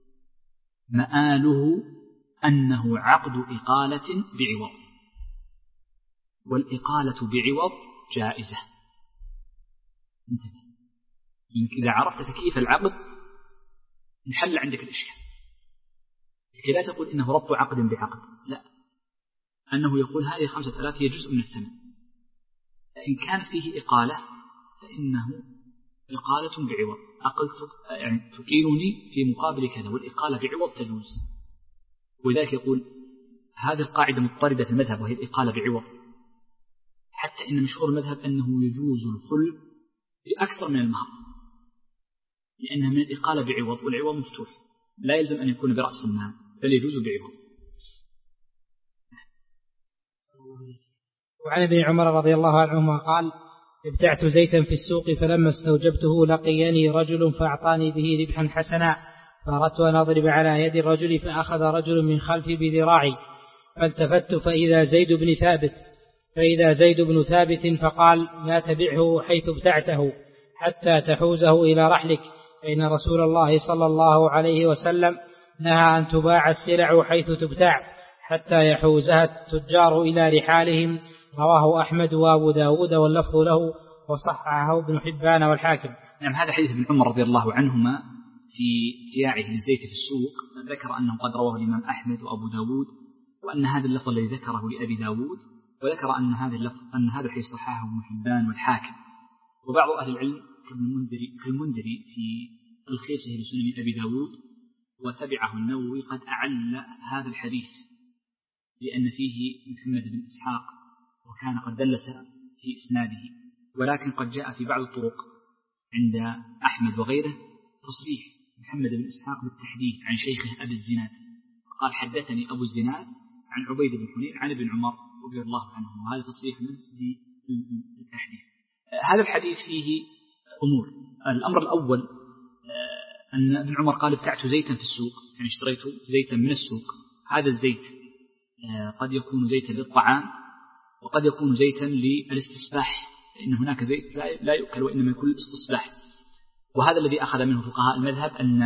مآله أنه عقد إقالة بعوض، والإقالة بعوض جائزة. إذا عرفت تكييف العقد انحل عندك الإشكال. لكي لا تقول إنه ربط عقد بعقد، لا، أنه يقول هذه خمسة آلاف هي جزء من الثمن، فإن كانت فيه إقالة فإنه إقالة بعوض، أقلت يعني تقيلني في مقابل كذا، والإقالة بعوض تجوز. ولذلك يقول هذه القاعدة مضطردة في المذهب وهي الإقالة بعوض، حتى إن مشهور المذهب أنه يجوز الخلع بأكثر من المهر، لأنها من الإقالة بعوض، والعوض مفتوح لا يلزم أن يكون برأس المال بل يجوز بعوض. وعن ابن عمر رضي الله عنهما قال: ابتعت زيتا في السوق فلما استوجبته لقيني رجل فأعطاني به ربحا حسنا، فأردت أن أضرب على يد الرجل فأخذ رجل من خلفي بذراعي، فالتفت فإذا زيد بن ثابت فإذا زيد بن ثابت فقال: لا تبعه حيث ابتعته حتى تحوزه إلى رحلك، فإن رسول الله صلى الله عليه وسلم نهى أن تباع السلع حيث تبتاع حتى يحوزها التجار إلى رحالهم. رواه أحمد وأبو داود واللفظ له وصححه ابن حبان والحاكم. نعم، هذا حديث ابن عمر رضي الله عنهما في ابتياعه للزيت في السوق، ذكر أنه قد رواه الإمام أحمد وأبو داود، وأن هذا اللفظ الذي ذكره لأبي داود، وذكر أن هذا اللفظ أن هذا الحديث صححه ابن حبان والحاكم. وبعض أهل العلم كالمنذري في تلخيصه لسنن أبي داود وتبعه النووي قد أعل هذا الحديث لأن فيه محمد بن إسحاق وكان قد دلس في إسناده، ولكن قد جاء في بعض الطرق عند أحمد وغيره تصريح محمد بن إسحاق بالتحديث عن شيخه أبي الزناد، قال: حدثني أبو الزناد عن عبيد بن حنين عن ابن عمر رضي الله عنه، وهذا تصريح منه بالتحديث. هذا الحديث فيه أمور. الأمر الأول أن ابن عمر قال: ابتعت زيتا في السوق، يعني اشتريت زيتا من السوق. هذا الزيت قد يكون زيتا للطعام وقد يكون زيتا للاستصباح، فإن هناك زيت لا يؤكل وإنما يكون الاستصباح. وهذا الذي أخذ منه فقهاء المذهب أن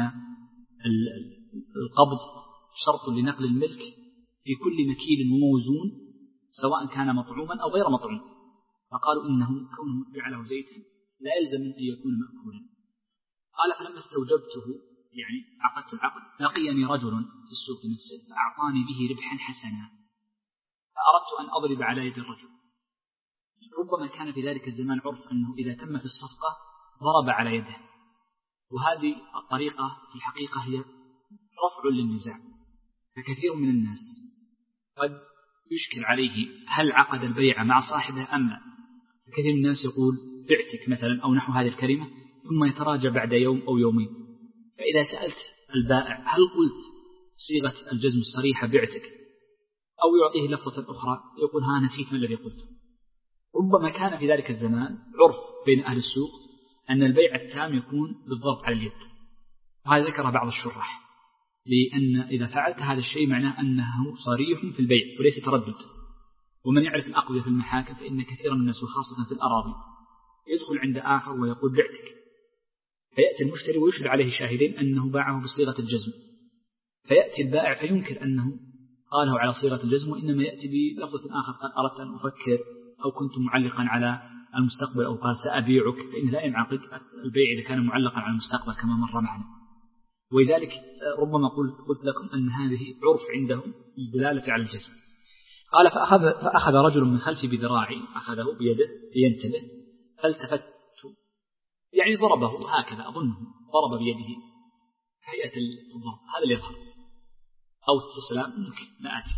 القبض شرط لنقل الملك في كل مكيل وموزون سواء كان مطعوما أو غير مطعوم، فقالوا إنه كونه جعله زيتا لا يلزم أن يكون مأكولا. قال: فلما استوجبته يعني عقدت العقد لقيني رجل في السوق نفسه فأعطاني به ربحا حسنا، فأردت أن أضرب على يد الرجل. ربما كان في ذلك الزمان عرف أنه إذا تمت الصفقة ضرب على يده، وهذه الطريقة في الحقيقة هي رفع للنزاع، فكثير من الناس قد يشكل عليه هل عقد البيع مع صاحبه أم لا. كثير من الناس يقول بعتك مثلا أو نحو هذه الكلمة ثم يتراجع بعد يوم أو يومين، فإذا سألت البائع هل قلت صيغة الجزم الصريحة بعتك أو يعطيه لفظة أخرى يقول ها نسيت ما الذي قلت. ربما كان في ذلك الزمان عرف بين أهل السوق أن البيع التام يكون بالضبط على اليد، وهذا ذكر بعض الشراح، لأن إذا فعلت هذا الشيء معناه أنه صريح في البيع وليس تردد. ومن يعرف الأقضية في المحاكم فإن كثيرا من الناس وخاصة في الأراضي يدخل عند آخر ويقول بعتك، فيأتي المشتري ويشهد عليه شاهدين أنه باعه بصيغة الجزم، فيأتي البائع فينكر أنه قاله على صيغة الجزم، وإنما يأتي بلفظة آخر قال أردت أن أفكر أو كنت معلقا على المستقبل أو قال سأبيعك، فإن لا ينعقد البيع إذا كان معلقا على المستقبل كما مر معنا. ولذلك ربما قلت لكم أن هذه عرف عندهم الدلالة على الجزم. قال: فأخذ, فأخذ رجل من خلفي بذراعي، أخذه بيده لينتبه، فالتفت يعني ضربه هكذا، أظنه ضرب بيده هيئة الضرب، هذا اللي يظهر، أو السلام ممكن لا أدري.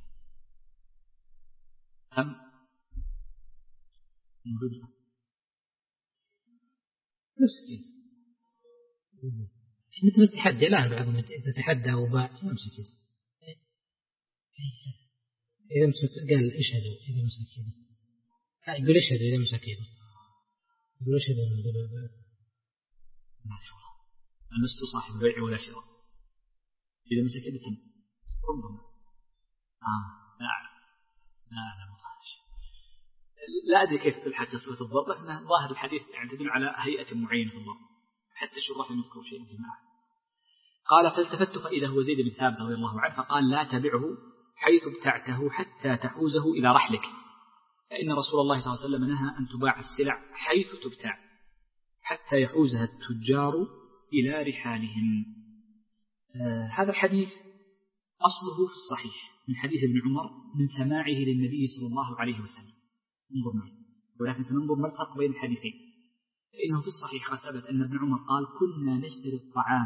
هم موجود مسكين مثل التحدي الآن، بعضهم يتحدى وباع يمسك إذا مسك قال اشهدوا إذا مسك يده، لا يقول اشهدوا إذا مسك يده، يقول اشهدوا ما شاء الله المس صاحب بيع ولا شراء إذا مسك يده تم ربما آه لا أعلم لا أعلم لا أدري كيف بالحق صفة الضرب، لكن ظاهر الحديث يعني تدل على هيئة معينة في الضرب، حتى الشراح لم يذكروا شيئا في معه. قال فالتفت فإذا هو زيد بن ثابت رضي الله عنه فقال لا تبعه حيث ابتعته حتى تحوزه إلى رحلك، فإن رسول الله صلى الله عليه وسلم نهى أن تباع السلع حيث تبتاع حتى يحوزها التجار إلى رحالهم. آه هذا الحديث أصله في الصحيح من حديث ابن عمر من سماعه للنبي صلى الله عليه وسلم، انظر معي، ولكن سننظر ما الفرق بين الحديثين. فإنه في الصحيح ثبت أن ابن عمر قال كنا نشتري الطعام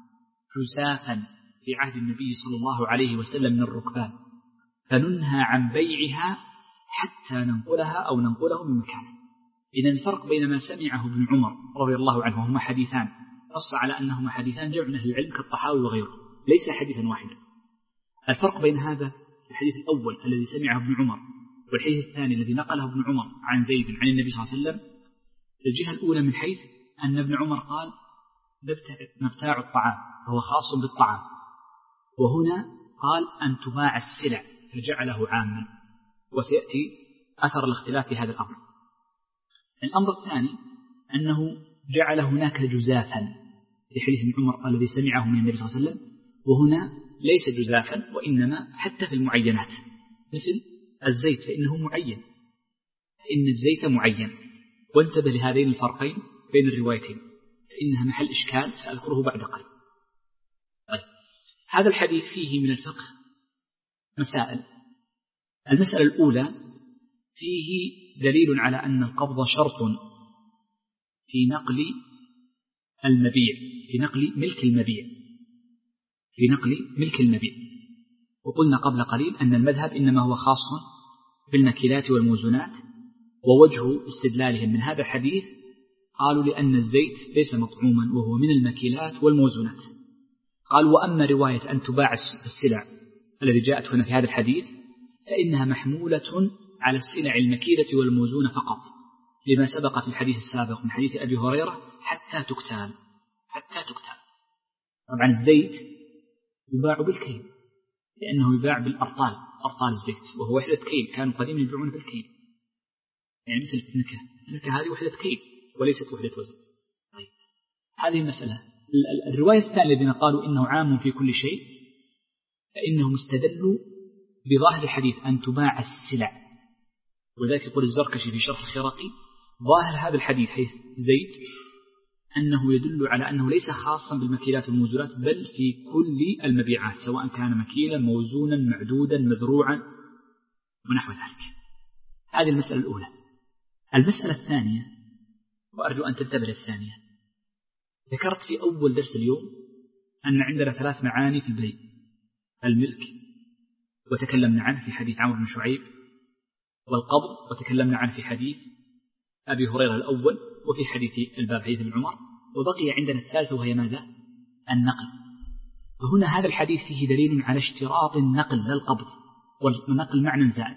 جزافا في عهد النبي صلى الله عليه وسلم من الركبان، فننهى عن بيعها حتى ننقلها أو ننقله من مكانه. إذن الفرق بين ما سمعه ابن عمر رضي الله عنه وهما حديثان نص على أنهما حديثان جمع أهل العلم كالطحاوي وغيره، ليس حديثا واحدا. الفرق بين هذا الحديث الأول الذي سمعه ابن عمر والحديث الثاني الذي نقله ابن عمر عن زيد عن النبي صلى الله عليه وسلم، الجهة الأولى من حيث أن ابن عمر قال نبتاع الطعام فهو خاص بالطعام، وهنا قال أن تباع السلع فجعله عاما، وسيأتي أثر الاختلاف في هذا الأمر. الأمر الثاني أنه جعل هناك جزافا في حديث ابن عمر الذي سمعه من النبي صلى الله عليه وسلم، وهنا ليس جزافا وإنما حتى في المعينات مثل الزيت فإنه معين، فإن الزيت معين. وانتبه لهذين الفرقين بين الروايتين فإنها محل إشكال سأذكره بعد قليل. طيب. هذا الحديث فيه من الفقه مسائل. المسألة الأولى فيه دليل على أن القبض شرط في نقل المبيع في نقل ملك المبيع في نقل ملك المبيع وقلنا قبل قليل أن المذهب إنما هو خاص بالمكيلات والموزونات، ووجه استدلالهم من هذا الحديث قالوا لأن الزيت ليس مطعوما وهو من المكيلات والموزونات. قالوا وأما رواية أن تباع السلع الذي جاءت هنا في هذا الحديث فإنها محمولة على السلع المكيلة والموزونة فقط، لما سبق في الحديث السابق من حديث أبي هريرة حتى تكتال حتى تكتال. طبعا الزيت يباع بالكيل لأنه يباع بالأرطال، أرطال الزيت وهو وحدة كيل، كانوا قديما يبيعون بالكيل، يعني مثل التنكة التنكة هذه وحدة كيل وليست وحدة وزن. طيب. هذه المسألة. الرواية الثانية الذين قالوا إنه عام في كل شيء فإنهم استدلوا بظاهر الحديث أن تباع السلع، وذلك يقول الزركشي في شرح الخرقي ظاهر هذا الحديث حيث زيت أنه يدل على أنه ليس خاصا بالمكيلات والموزونات بل في كل المبيعات سواء كان مكيلا موزونا معدودا مذروعا ونحو ذلك. هذه المسألة الأولى. المسألة الثانية وأرجو أن تنتبه الثانية، ذكرت في أول درس اليوم أن عندنا ثلاث معاني في البيع: الملك وتكلمنا عنه في حديث عمرو بن شعيب، والقبض وتكلمنا عنه في حديث أبي هريرة الأول وفي حديث الباب حديث ابن عمر، وبقي عندنا الثالثة وهي ماذا؟ النقل. فهنا هذا الحديث فيه دليل على اشتراط النقل للقبض، والنقل معنى زائد.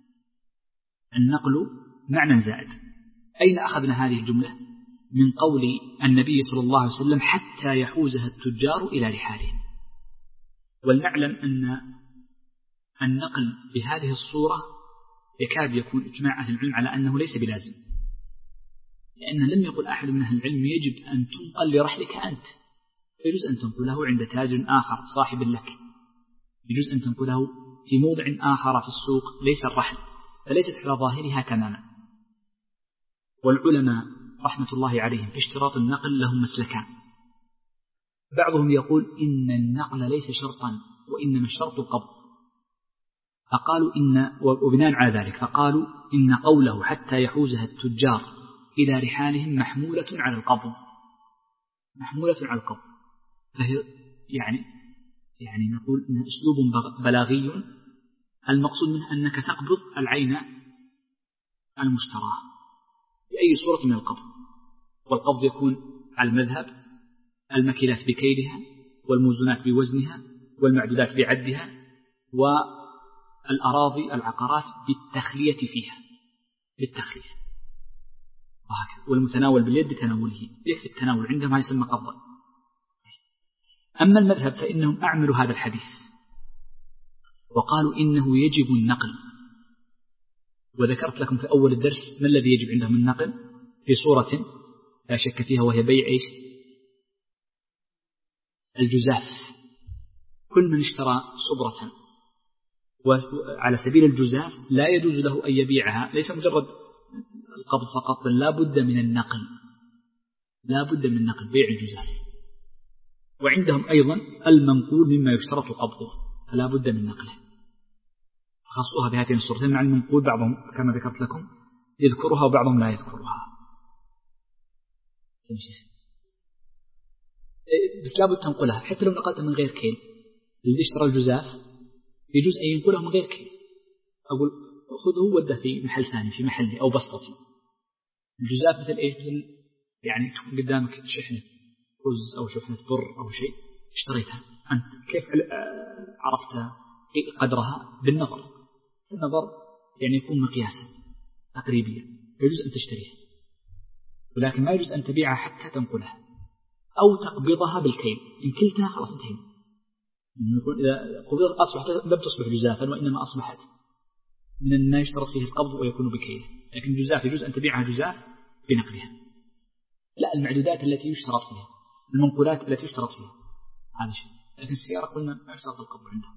النقل معنى زائد. أين أخذنا هذه الجملة؟ من قول النبي صلى الله عليه وسلم حتى يحوزها التجار إلى رحالهم. ولنعلم أن النقل بهذه الصورة يكاد يكون إجماع أهل العلم على أنه ليس بلازم، لأن لم يقل أحد من أهل العلم يجب أن تنقل لرحلك أنت، فيجوز أن تنقله عند تاجر آخر صاحب لك، يجوز أن تنقله في موضع آخر في السوق ليس الرحل، فليست على ظاهرها تماما. والعلماء رحمة الله عليهم في اشتراط النقل لهم مسلكان. بعضهم يقول إن النقل ليس شرطا وإنما الشرط القبض، فقالوا إن وبناء على ذلك فقالوا إن قوله حتى يحوزها التجار إلى رحالهم محمولة على القبض، محمولة على القبض. فهي يعني يعني نقول إنها أسلوب بلاغي المقصود منه أنك تقبض العين المشتراه بأي صورة من القبض، والقبض يكون على المذهب المكيلات بكيلها والموزونات بوزنها والمعدودات بعدها الأراضي العقارات بالتخلية فيها، بالتخلية، وهكذا. والمتناول باليد بتناوله، يكفي التناول عندهم ما يسمى قبضا. أما المذهب فإنهم أعملوا هذا الحديث وقالوا إنه يجب النقل. وذكرت لكم في أول الدرس ما الذي يجب عندهم النقل في صورة لا شك فيها، وهي بيع إيش؟ الجزاف. كل من اشترى صبرة وعلى سبيل الجزاف لا يجوز له أن يبيعها، ليس مجرد القبض فقط، بل لا بد من النقل، لا بد من نقل بيع الجزاف. وعندهم أيضا المنقول مما يشترط قبضه، فلا بد من نقله. خاصوها بهاتين الصورتين، مع المنقول بعضهم كما ذكرت لكم يذكرها وبعضهم لا يذكرها. بس لا بد تنقلها، حتى لو نقلتها من غير كيل. الذي اشترى الجزاف يجوز أن ينقله من غير كيل، أقول خذه وده في محل ثاني في محلي أو بسطتي. الجزاف مثل إيش؟ مثل يعني تكون قدامك شحنة رز أو شحنة بر أو شيء اشتريتها أنت، كيف عرفت قدرها؟ بالنظر. النظر يعني يكون مقياسا تقريبيا، يجوز أن تشتريها، ولكن ما يجوز أن تبيعها حتى تنقلها أو تقبضها بالكيل. إن كلتها خلاص انتهينا. إذا قبضت أصبحت لم تصبح جزافا، وإنما أصبحت من ما يشترط فيه القبض ويكون بكيل. لكن الجزاف يجوز أن تبيعها جزاف بنقلها. لا، المعدودات التي يشترط فيها، المنقولات التي يشترط فيها هذا شيء. لكن السيارة قلنا ما يشترط القبض عندها.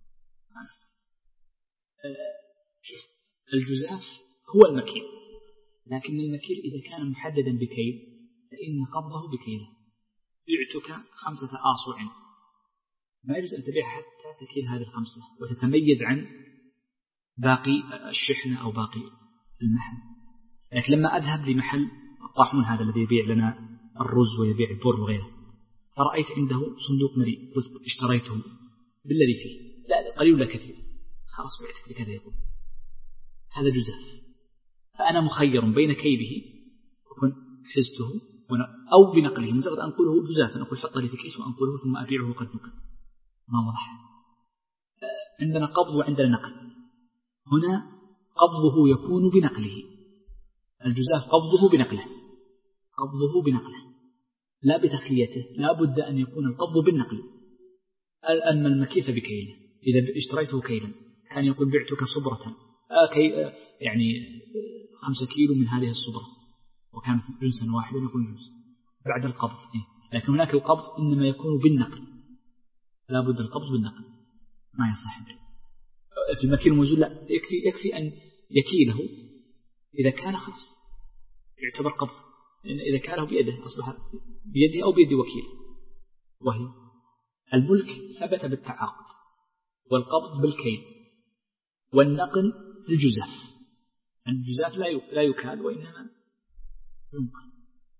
شوف، الجزاف هو المكيل، لكن المكيل إذا كان محددا بكيل فإن قبضه بكيله. بعتك خمسة آصع، ما يجوز أن تبيع حتى تكيل هذه الخمسة وتتميز عن باقي الشحنة أو باقي المحل. لكن لما أذهب لمحل الطاحون هذا الذي يبيع لنا الرز ويبيع البر وغيره، فرأيت عنده صندوق مليء، قلت اشتريته بالذي فيه، لا قليل ولا كثير، خلاص بعتك بكذا، يقول هذا جزاف. فأنا مخير بين كيله وكن حزته أو بنقله. مجرد أنقله جزافا أقول حط لي في كيس وأنقله ثم أبيعه قد نقل. ما واضح؟ عندنا قبض وعندنا نقل. هنا قبضه يكون بنقله، الجزاف قبضه بنقله، قبضه بنقله لا بتخليته، لا بد أن يكون القبض بالنقل. أما المكيف بكيله، إذا اشتريته كيلا كان يقول بعتك صبرة آه كي آه يعني خمسة كيلو من هذه الصبرة، وكان جنسا واحدا يكون جنس بعد القبض. إيه؟ لكن هناك القبض إنما يكون بالنقل، لا بد القبض بالنقل، ما يصح في المكيل الموزون. لا، يكفي, يكفي أن يكيله، إذا كان خلاص يعتبر قبض، لأن إذا كانه بيده أصبح بيده أو بيد وكيل. وهي الملك ثبت بالتعاقد، والقبض بالكيل، والنقل الجزاف. الجزاف لا يكال وإنما ينقل.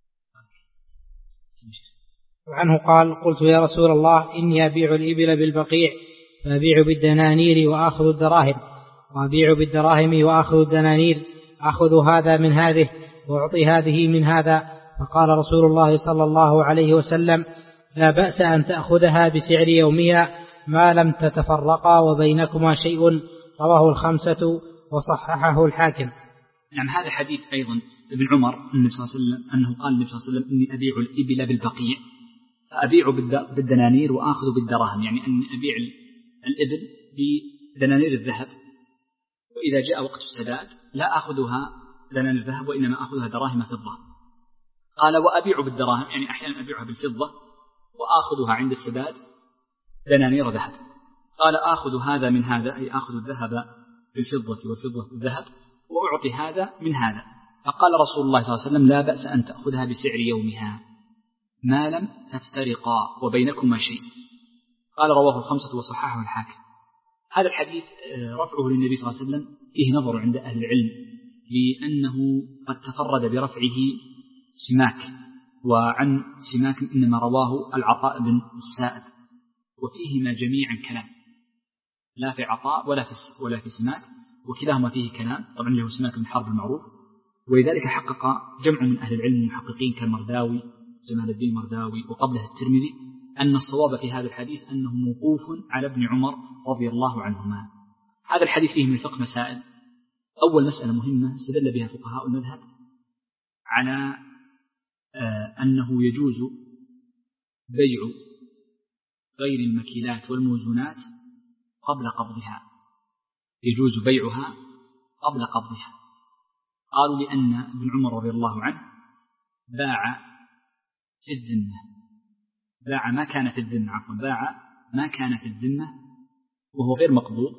وعنه قال: قلت يا رسول الله إني أبيع الإبل بالبقيع فأبيع بالدنانير وآخذ الدراهم، وأبيع بالدراهم وآخذ الدنانير، أخذ هذا من هذه وأعطي هذه من هذا. فقال رسول الله صلى الله عليه وسلم: لا بأس أن تأخذها بسعر يومها ما لم تتفرقا وبينكما شيء. رواه الخمسة وصححه الحاكم. يعني هذا حديث أيضا ابن عمر النبي صلى الله عليه وسلم أنه قال النبي صلى الله عليه وسلم: إني أبيع الإبل بالبقيع فأبيع بالدنانير وآخذ بالدراهم، يعني أن أبيع الإبل بدنانير الذهب، وإذا جاء وقت السداد لا أخذها دنانير الذهب وإنما أخذها دراهم فضة. قال: وأبيع بالدراهم، يعني أحيانا أبيعها بالفضة وآخذها عند السداد دنانير ذهب. قال: آخذ هذا من هذا، أي آخذ الذهب بالفضة والفضة بالذهب، وأعطي هذا من هذا. فقال رسول الله صلى الله عليه وسلم: لا بأس أن تأخذها بسعر يومها ما لم تفترقا وبينكما شيء. قال: رواه الخمسة وصححه الحاكم. هذا الحديث رفعه للنبي صلى الله عليه وسلم فيه نظر عند أهل العلم، لأنه قد تفرد برفعه سماك، وعن سماك إنما رواه العطاء بن السائب، وفيهما جميعا كلام، لا في عطاء ولا في ولا في سماك، وكلاهما فيه كلام. طبعا له سماك بن حرب المعروف، ولذلك حقق جمع من أهل العلم المحققين كالمرداوي جمال الدين المرداوي وقبله الترمذي أن الصواب في هذا الحديث أنه موقوف على ابن عمر رضي الله عنهما. هذا الحديث فيه من الفقه مسائل. أول مسألة مهمة استدل بها فقهاء المذهب على أنه يجوز بيع غير المكيلات والموزونات قبل قبضها، يجوز بيعها قبل قبضها. قالوا لأن ابن عمر رضي الله عنه باع في الذمة، باع ما كان في الذمة عفوا باع ما كان في الذمة وهو غير مقبوض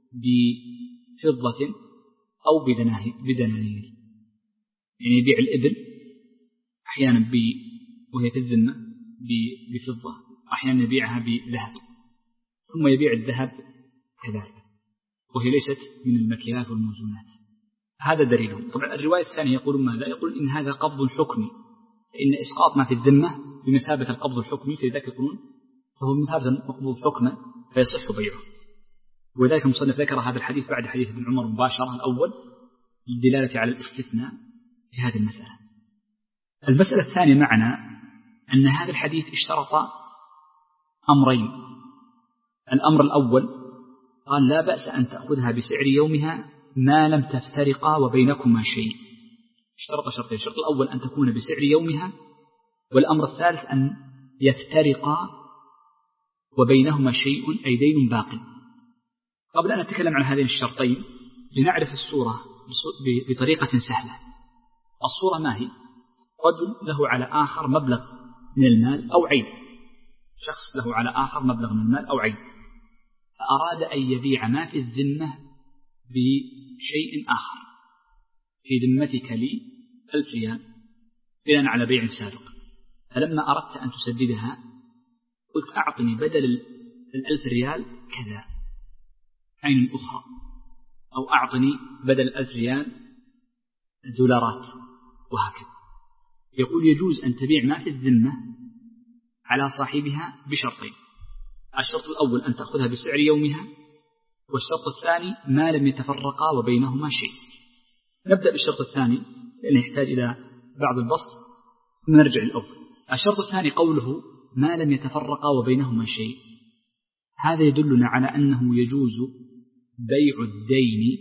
بفضة أو بدنانير، يعني يبيع الإبل أحيانا وهي في الذمة بفضة، أحيانا يبيعها بذهب، ثم يبيع الذهب كذلك وهي ليست من المكيالات والموزونات. هذا دليلهم. طبعا الرواية الثانية يقولون ماذا؟ يقول إن هذا قبض حكمي، فإن إسقاط ما في الذمة بمثابة القبض الحكمي، فلذلك يقولون فهو بمثابة مقبوض حكما فيصح بيعه. وذلك المصنف ذكر هذا الحديث بعد حديث ابن عمر مباشرة الأول للدلالة على الاستثناء في هذه المسألة. المسألة الثانية معنا أن هذا الحديث اشترط أمرين. الأمر الأول قال لا بأس أن تأخذها بسعر يومها ما لم تفترقا وبينكما شيء. اشترط شرطين: الشرط الأول أن تكون بسعر يومها، والأمر الثالث أن يفترقا وبينهما شيء أي دين باق. قبل أن نتكلم عن هذين الشرطين لنعرف الصورة بطريقة سهلة. الصورة ما هي؟ رجل له على آخر مبلغ من المال أو عين، شخص له على آخر مبلغ من المال أو عين، فأراد أن يبيع ما في الذمة بشيء آخر. في ذمتك لي ألف ريال بناء على بيع سابق، فلما أردت أن تسددها قلت أعطني بدل الألف ريال كذا عين أخرى، أو أعطني بدل الألف ريال دولارات، وهكذا. يقول يجوز أن تبيع ما في الذمة على صاحبها بشرطين: الشرط الأول أن تأخذها بسعر يومها، والشرط الثاني ما لم يتفرقا وبينهما شيء. نبدأ بالشرط الثاني لأنه يحتاج إلى بعض البسط ثم نرجع للأول. الشرط الثاني قوله ما لم يتفرقا وبينهما شيء، هذا يدلنا على أنه يجوز بيع الدين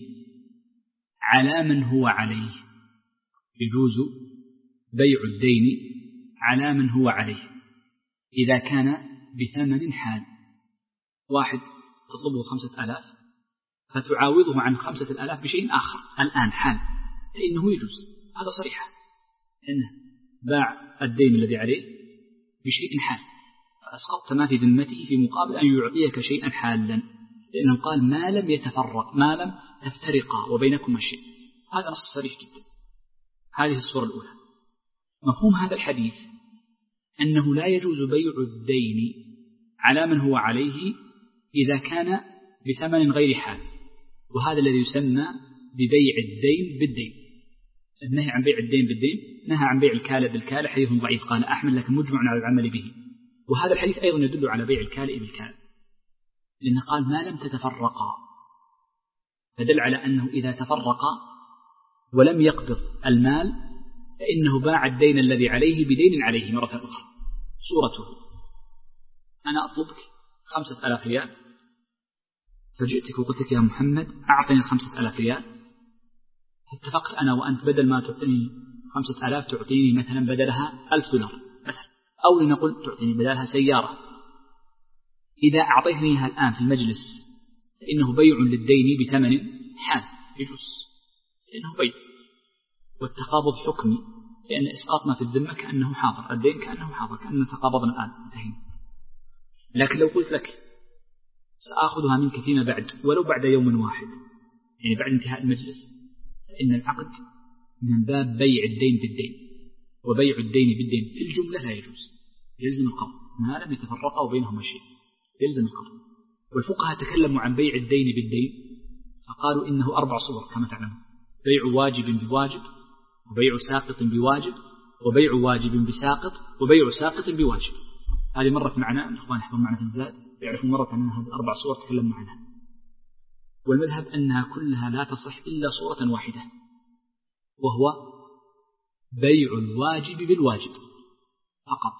على من هو عليه، يجوز بيع الدين على من هو عليه إذا كان بثمن حال. واحد تطلبه خمسة آلاف فتعاوضه عن خمسة الآلاف بشيء آخر الآن حال، فإنه يجوز. هذا صريحة إنه باع الدين الذي عليه بشيء حال، فأسقطت ما في ذمته في مقابل أن يعطيك شيئا حالا، لأنه قال ما لم يتفرق ما لم تفترقا وبينكما شيء. هذا نص صريح جدا. هذه الصورة الأولى. مفهوم هذا الحديث أنه لا يجوز بيع الدين على من هو عليه إذا كان بثمن غير حال، وهذا الذي يسمى ببيع الدين بالدين. النهي عن بيع الدين بالدين نهى عن بيع الكالئ بالكالئ، حديث ضعيف قال أحمد لكن مجمع على العمل به. وهذا الحديث أيضا يدل على بيع الكالئ بالكالئ، لأنه قال ما لم تتفرقا، فدل على أنه إذا تفرقا ولم يقبض المال فإنه باع الدين الذي عليه بدين عليه مرة أخرى. صورته: أنا أطلبك خمسة آلاف ريال، فجئتك وقلت لك يا محمد أعطني الخمسة آلاف ريال، فاتفقت أنا وأنت بدل ما تعطيني خمسة آلاف تعطيني مثلا بدلها ألف دولار مثلا، أو لنقول تعطيني بدلها سيارة. إذا أعطيتنيها الآن في المجلس فإنه بيع للدين بثمن حال، يجوز لأنه بيع، والتقابض حكمي لأن إسقاط ما في الذمة كأنه حاضر، الدين كأنه حاضر، كأننا تقابضنا الآن انتهينا. لكن لو قلت لك سآخذها منك فيما بعد ولو بعد يوم واحد، يعني بعد انتهاء المجلس، فإن العقد من باب بيع الدين بالدين، وبيع الدين بالدين في الجملة لا يجوز، يلزم القبض ما لم يتفرقا وبينهما شيء، يلزم القبض. والفقهاء تكلموا عن بيع الدين بالدين فقالوا إنه أربع صور كما تعلمون: بيع واجب بواجب، وبيع ساقط بواجب، وبيع واجب بساقط، وبيع ساقط بواجب. هذه مرت معنا الإخوان يحفظون معنا في الزاد يعرفون مرة أن هذه أربع صور تكلمنا عنها، والمذهب أنها كلها لا تصح إلا صورة واحدة، وهو بيع الواجب بالواجب فقط.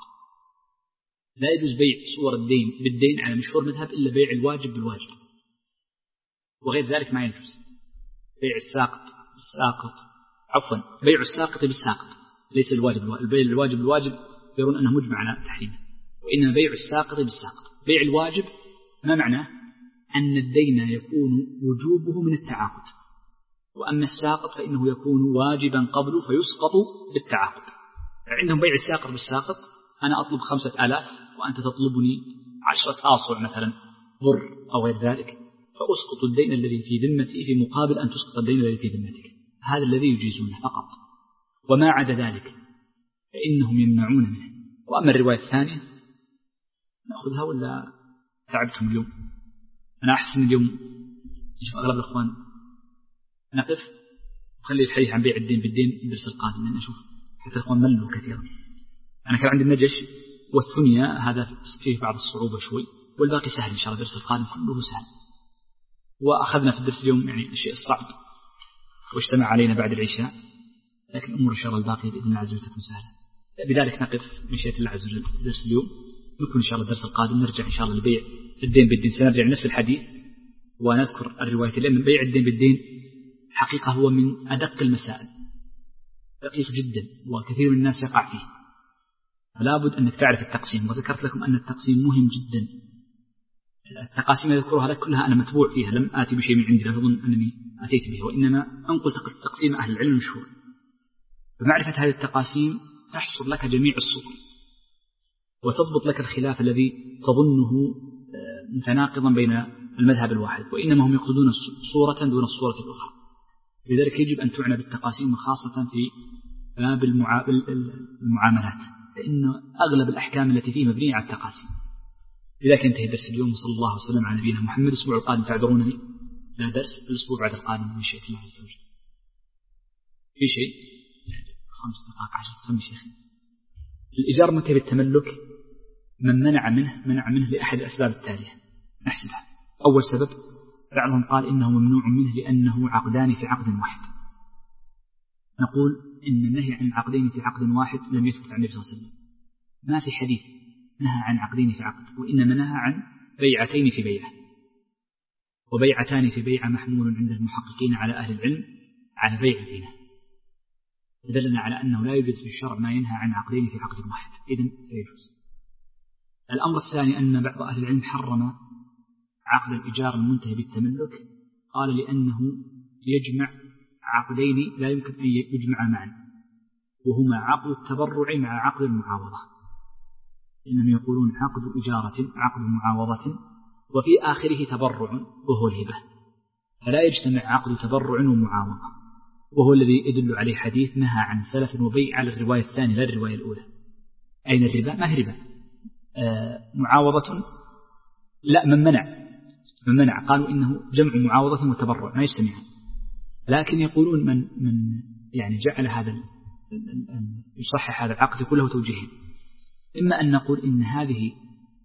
لا يجوز بيع صور الدين بالدين على مشهور مذهب إلا بيع الواجب بالواجب. وغير ذلك ما يجوز. بيع الساقط بالساقط، عفوا بيع الساقط بالساقط ليس الواجب البيع الواجب الواجب يرون أنه مجمع على تحريمه، وإنما بيع الساقط بالساقط. بيع الواجب ما معناه؟ أن الدين يكون وجوبه من التعاقد، وأما الساقط فإنه يكون واجبا قبله فيسقط بالتعاقد. عندهم بيع الساقط بالساقط، أنا أطلب خمسة آلاف وأنت تطلبني عشرة آصع مثلا بر أو غير ذلك، فأسقط الدين الذي في ذمتي في مقابل أن تسقط الدين الذي في ذمتك. هذا الذي يجيزونه فقط، وما عدا ذلك فإنهم يمنعون منه. وأما الرواية الثانية نأخذها ولا تعبتم اليوم؟ أنا أحسن اليوم نشوف أغلب الأخوان نقف وخلي الحديث عن بيع الدين بالدين الدرس القادم، لأن أشوف حتى الأخوان ملوا كثيرا. أنا كان عندي النجش والثنيا هذا فيه بعض الصعوبة شوي، والباقي سهل إن شاء الله. الدرس القادم كله سهل. وأخذنا في الدرس اليوم يعني الشيء الصعب واجتمع علينا بعد العشاء، لكن أمور إن شاء الله الباقي بإذن الله عز وجل تكون سهلة. بذلك نقف مشيئة الله عز وجل في درس اليوم. نكون إن شاء الله الدرس القادم نرجع إن شاء الله لبيع الدين بالدين، سنرجع لنفس الحديث ونذكر الرواية، لأن بيع الدين بالدين حقيقة هو من أدق المسائل، دقيق جدا وكثير من الناس يقع فيه، فلا بد أنك تعرف التقسيم. وذكرت لكم أن التقسيم مهم جدا. التقاسيم يذكرها لك كلها أنا متبوع فيها، لم آتي بشيء من عندي لا تظن أنني أتيت به، وإنما أنقل تقسيم أهل العلم المشهور. فمعرفة هذه التقاسيم تحصر لك جميع الصور وتضبط لك الخلاف الذي تظنه متناقضا بين المذهب الواحد، وإنما هم يقصدون صورة دون الصورة الأخرى. لذلك يجب أن تعنى بالتقاسيم خاصة في باب المعاملات، فإن أغلب الأحكام التي فيه مبنية على التقاسيم. لذلك ينتهي درس اليوم، صلى الله وسلم على نبينا محمد. الأسبوع القادم تعذرونني لا درس، الأسبوع بعد القادم من شيء الله عز وجل. في شيء خمس دقائق عشر سمي شيخي. الإيجار متى بالتملك من منع منه منع منه لأحد الأسباب التالية نحسبها. أول سبب بعضهم قال إنه ممنوع منه لأنه عقدان في عقد واحد. نقول إن النهي عن عقدين في عقد واحد لم يثبت عن النبي صلى الله عليه وسلم، ما في حديث نهى عن عقدين في عقد، وإنما نهى عن بيعتين في بيعة، وبيعتان في بيعة محمول عند المحققين على أهل العلم على بيع البينة، دلنا على أنه لا يوجد في الشرع ما ينهى عن عقدين في عقد واحد، إذن فيجوز. الأمر الثاني أن بعض أهل العلم حرم عقد الإيجار المنتهي بالتملك، قال لأنه يجمع عقدين لا يمكن أن يجمع معا، وهما عقد التبرع مع عقد المعاوضة. إنهم يقولون عقد إجارة عقد معاوضة وفي آخره تبرع وهو الهبة، فلا يجتمع عقد تبرع ومعاوضة، وهو الذي يدل عليه حديث نهى عن سلف وبيع على الرواية الثانية لا الرواية الأولى. أين الربا؟ ما هي ربا. آه معاوضة لا، من منع من منع قالوا إنه جمع معاوضة وتبرع ما يجتمعان، لكن يقولون من من يعني جعل هذا يصحح هذا العقد كله توجيهين. إما أن نقول إن هذه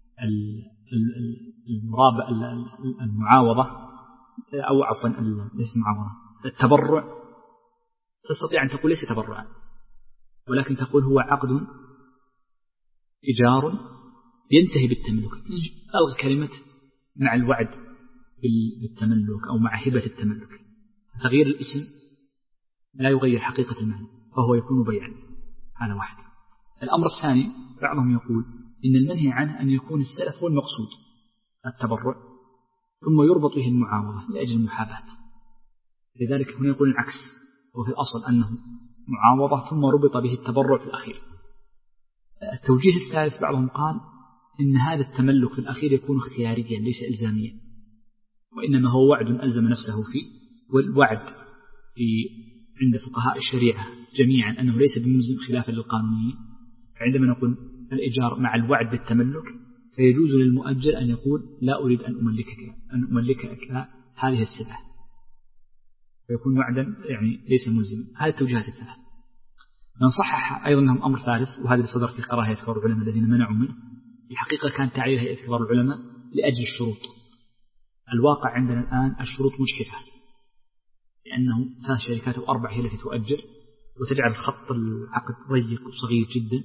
المعاوضة أو عفوا ليس معاوضة التبرع تستطيع أن تقول ليس تبرعا، ولكن تقول هو عقد إيجار ينتهي بالتملك. ألغي كلمة مع الوعد بالتملك أو مع هبة التملك، تغيير الاسم لا يغير حقيقة المعنى فهو يكون بيعا. هذا واحد. الأمر الثاني بعضهم يقول إن المنهي عنه أن يكون السلف هو المقصود التبرع ثم يربط به المعاوضة لأجل المحاباة، لذلك هنا يقول العكس، وفي الأصل أنه معاوضة ثم ربط به التبرع في الأخير. التوجيه الثالث بعضهم قال إن هذا التملك في الأخير يكون اختياريا ليس إلزاميا، وإنما هو وعد ألزم نفسه فيه، والوعد في عند فقهاء الشريعة جميعا أنه ليس بملزم خلافا للقانونيين. عندما نقول الإيجار مع الوعد بالتملك فيجوز للمؤجر أن يقول لا أريد أن أملكك أن أملكك هذه السلعة، فيكون وعدا يعني ليس ملزم. هذه التوجيهات الثلاث. من صحح أيضا لهم أمر ثالث، وهذا صدر في قراءة كبار العلماء الذين منعوا منه. الحقيقة كان تعيين هيئة كبار العلماء لأجل الشروط. الواقع عندنا الآن الشروط مجحفة، لأنه ثلاث شركات أو أربع هي التي تؤجر، وتجعل خط العقد ضيق وصغير جدا،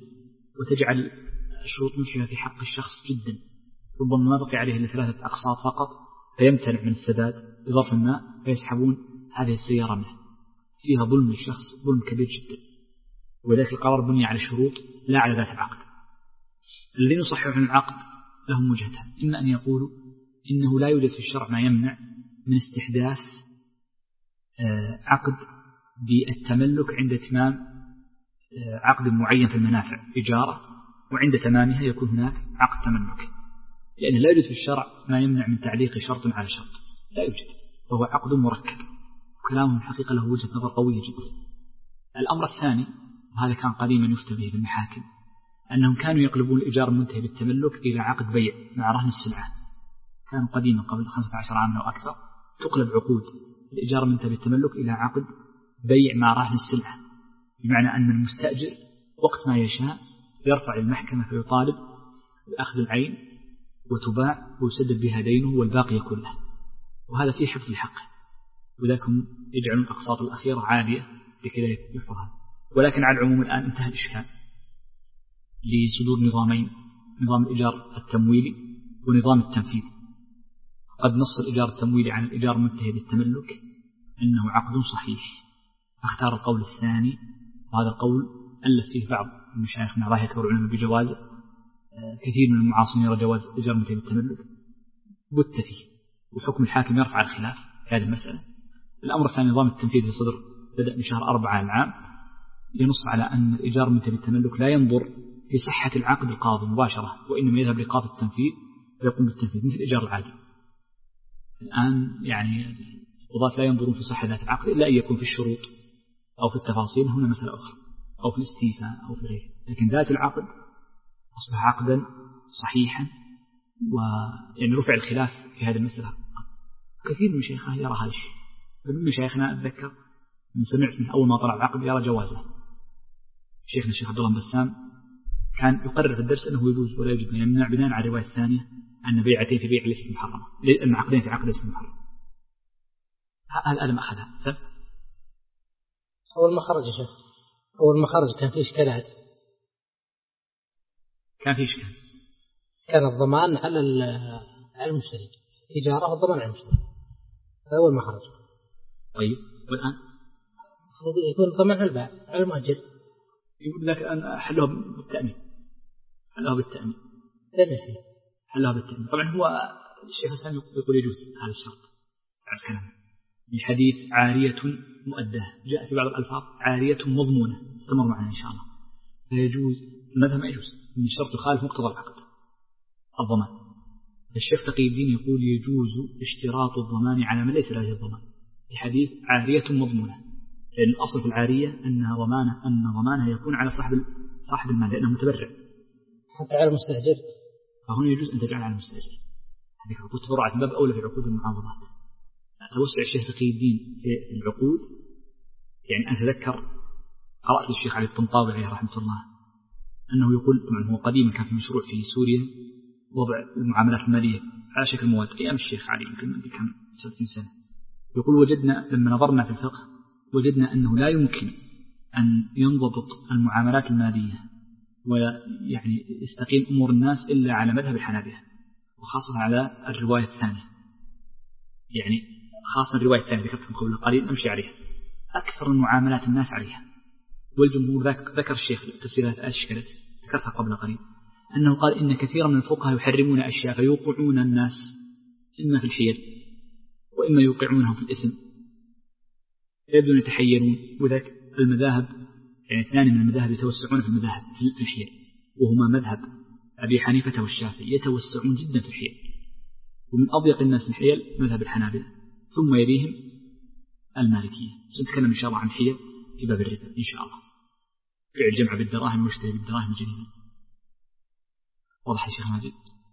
وتجعل الشروط مجحفة في حق الشخص جدا، ربما ما بقي عليه إلا ثلاثة أقساط فقط فيمتنع من السداد بظرف ما فيسحبون هذه السيارة منه، فيها ظلم للشخص، ظلم كبير جدا. وذلك القرار بني على الشروط لا على ذات العقد. الذين يصححون العقد لهم وجهتان: إما أن يقولوا إنه لا يوجد في الشرع ما يمنع من استحداث عقد بالتملك عند اتمام عقد معين في المنافع إجارة، وعند تمامها يكون هناك عقد تملك، لأن لا يوجد في الشرع ما يمنع من تعليق شرط على شرط، لا يوجد، فهو عقد مركب. وكلامهم الحقيقة له وجهة نظر قوية جدا. الأمر الثاني، وهذا كان قديما يفتى به بالمحاكم، أنهم كانوا يقلبون الإيجار المنتهي بالتملك إلى عقد بيع مع رهن السلعة. كانوا قديما قبل خمسة عشر عاما أو أكثر تقلب عقود الإيجار المنتهي بالتملك إلى عقد بيع مع رهن السلعة، بمعنى أن المستأجر وقت ما يشاء يرفع المحكمة فيطالب بأخذ العين وتباع ويسدد بها دينه والباقي كله، وهذا فيه حفظ الحق، وذلك يجعلون الأقساط الأخيرة عالية لكي يحفظ هذا. ولكن على العموم الآن انتهى الإشكال لصدور نظامين: نظام الإيجار التمويلي ونظام التنفيذ. قد نص الإيجار التمويلي عن الإيجار المنتهي بالتملك أنه عقد صحيح، فاختار القول الثاني، وهذا القول ألف فيه بعض المشايخ من الله يكبر علماء بجوازه، كثير من المعاصرين يرى جواز الإيجار المنتهي بالتملك، بت فيه، وحكم الحاكم يرفع الخلاف في هذه المسألة. الأمر الثاني نظام التنفيذ في صدر بدأ من شهر أربعة العام، ينص على أن الإيجار المنتهي بالتملك لا ينظر في صحة العقد القاضي مباشرة، وإنما يذهب لقاضي التنفيذ ويقوم بالتنفيذ مثل الإيجار العادي. الآن يعني القضاة لا ينظرون في صحة ذات العقد إلا أن يكون في الشروط أو في التفاصيل، هنا مسألة أخرى، أو في الاستيفاء أو في غيره، لكن ذات العقد أصبح عقدا صحيحا، ويعني رفع الخلاف في هذه المسألة. كثير من مشايخنا يرى هذا الشيء، فمن مشايخنا أتذكر من سمعت من أول ما طلع العقد يرى جوازه. شيخنا الشيخ عبد الله بسام كان يقرر في الدرس أنه يجوز ولا يجب أن يمنع بناء على الرواية الثانية أن بيعتين في بيع ليست محرمة، أن عقدين في عقد ليست محرمة. هذا ما أخذها سب. أول ما خرج يا شيخ، أول ما خرج كان في إشكالات، كان في إشكال، كان الضمان على المشتري، إجارة والضمان على المشتري، أول ما خرج. طيب والآن المفروض يكون الضمان على البائع على المؤجر. يقول لك أن حلوها بالتأمين، حلوها بالتأمين، تأمين حلوها بالتأمين. طبعا هو الشيخ الإسلام يقول يجوز هذا الشرط على الكلام. الحديث عارية مؤداه جاء في بعض الألفاظ عارية مضمونة، استمر معنا إن شاء الله، فيجوز. المذهب ما يجوز من الشرط يخالف مقتضى العقد الضمان. الشيخ تقي الدين يقول يجوز اشتراط الضمان على من ليس له الضمان، الحديث عارية مضمونة، لأن الأصل في العارية أنها ضمانة، أن ضمانها يكون على صاحب صاحب المال لأنه متبرع، حتى على المستأجر، فهنا يجوز أن تجعل على المستأجر. هذه عقود تبرعات من باب أولى في عقود المعاوضات. توسع الشيخ تقي الدين في العقود، يعني أنا أتذكر قرأت للشيخ علي الطنطاوي عليه رحمة الله أنه يقول، طبعا هو قديما كان في مشروع في سوريا وضع المعاملات المالية على شكل مواد أيام الشيخ علي يمكن كان سبعين سنة، يقول وجدنا لما نظرنا في الفقه وجدنا أنه لا يمكن أن ينضبط المعاملات المالية ويعني يستقيم أمور الناس إلا على مذهب الحنابلة، وخاصة على الرواية الثانية، يعني خاصة الرواية الثانية ذكرتكم قبل قليل نمشي عليها، أكثر المعاملات الناس عليها. والجمهور ذكر الشيخ تفسيرات أشكلت ذكرتها قبل قليل، أنه قال إن كثيرا من الفقهاء يحرمون أشياء فيوقعون الناس إما في الحيل وإما يوقعونهم في الإثم، يبدون يتحيرون. وذلك المذاهب يعني اثنان من المذاهب يتوسعون في المذاهب في الحيل، وهما مذهب أبي حنيفة والشافعي يتوسعون جدا في الحيل، ومن أضيق الناس في الحيل مذهب الحنابلة، ثم يليهم المالكية. سنتكلم إن شاء الله عن الحيل في باب الربا إن شاء الله، فعل الجمع بالدراهم واشتري بالدراهم الجنيه. واضح يا شيخ ماجد؟